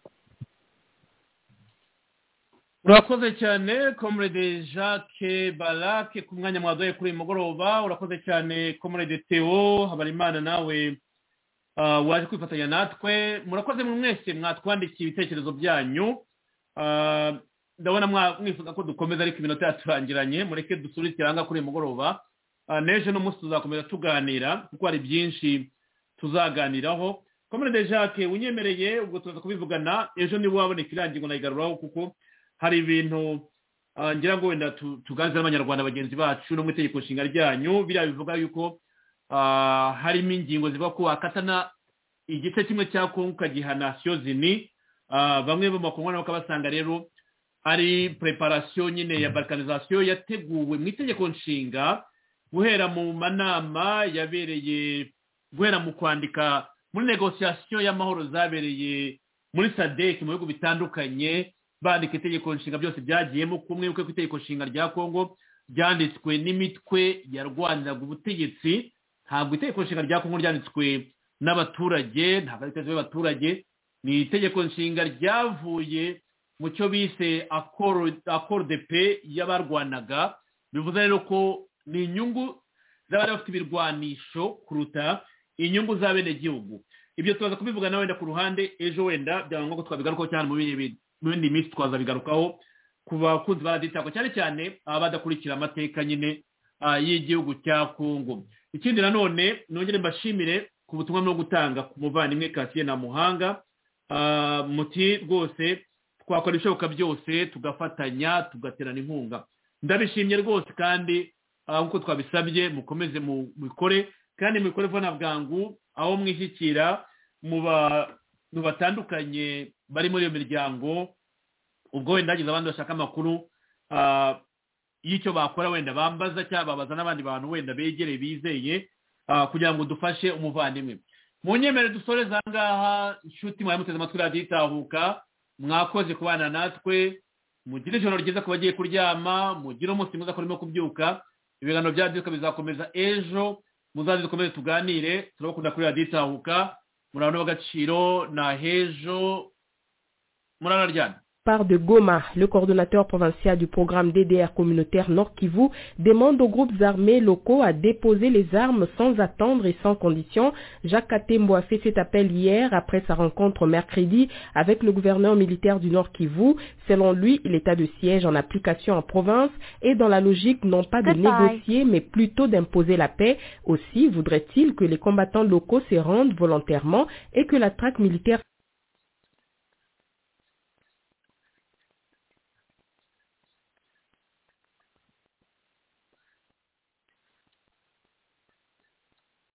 urakoze cyane comrade Jacques Barake ku mwanya mwadoye kuri mugoroba. Urakoze cyane comrade Theo Habarimana, nawe uh, waje kwifatanya natwe. Murakoze mu mwese mwatwandikiye ibitekerezo byanyu. Uh, ndabona mwifuza ko dukomeza, ariko iminota yaturangiranye. Mureke dusure ikiranga kuri mugoroba. Uh, neje no munsi tuzakomeza tuganira kuko hari byinshi tuzaganiraho. Comrade Jacques, unyemereye ubwo tuza kubivugana ejo niba waboneka irangingo nayigaruraho, kuko hari ibintu uh, ngira ngo wenda tuganze n'abanyarwanda bagenzi bacu no mu itegeko nshinga ryanyu biriya bivuga yuko uh, harimo ingingo zivuga ko akatana igice kimwe cya Kongo kagiha Nations Unies. Uh, bamwe bo makongo nabo kabasanga rero ari preparation nyine ya balkanisation yateguwe mu itegeko nshinga guhera mu manama yabereye, guhera mu kwandika muri negociation y'amahoro zabereye muri S A D C mu bihugu bitandukanye, bandika itegeko nshinga byose byagiyemo kumwe, uko itegeko nshinga rya Kongo ryanditswe n'imitwe yarwaniraga ubutegetsi. Ntabwo itegeko nshinga rya Kongo ryanditswe n'abaturage, ntabwo ari itegeko y'abaturage, ni itegeko nshinga ryavuye mu cyo bise accord de paix y'abarwanaga. Bivuze rero ko ni inyungu z'abari bafite ibirwanisho kuruta inyungu za bene gihugu. Ibyo tubaza kubivuga na wenda ku ruhande ejo, wenda byaba ngombwa twabigarukaho cyane mu bindi minsi twazabigarukaho ku bakunzi ba raditako, cyane cyane abadakurikira amateka nyine y'igihugu cya Kongo. Ikindi nanone nongere mbashimire ku butumwa no gutanga ku muvandimwe Cassien na Muhanga. Uh, muti rwose twakora ibishoboka byose tugafatanya tugaterana inkunga. Ndabishimye rwose, kandi nkuko uh, twabisabye mukomeze mu bikore, kandi mubikore vuba bwangu aho mwishyikira mu bantu batandukanye bari muri iyo miryango ubwo wenda hagize abandi bashaka amakuru y'icyo bakora wenda bambaza cyangwa babaza n'abandi bantu wenda begereye bizeye kugira ngo dufashe umuvandimwe mu nyemere dusoreze aha ngaha inshuti mwari muteze amatwi radiyo itahuka mwakoze kubana natwe mugire ijoro ryiza ku bagiye kuryama mugire umunsi mwiza kurimo kubyuka ibiganiro bya radiyo bizakomeza ejo muzaze dukomeze tuganire turabakunda kuri radiyo itahuka murabona w'agaciro na hejo muranaryana. Par de Goma, le coordonnateur provincial du programme D D R communautaire Nord Kivu demande aux groupes armés locaux à déposer les armes sans attendre et sans condition. Jacques Katembo a fait cet appel hier après sa rencontre mercredi avec le gouverneur militaire du Nord Kivu. Selon lui, l'état de siège en application en province est dans la logique non pas de négocier mais plutôt d'imposer la paix. Aussi voudrait-il que les combattants locaux se rendent volontairement et que la traque militaire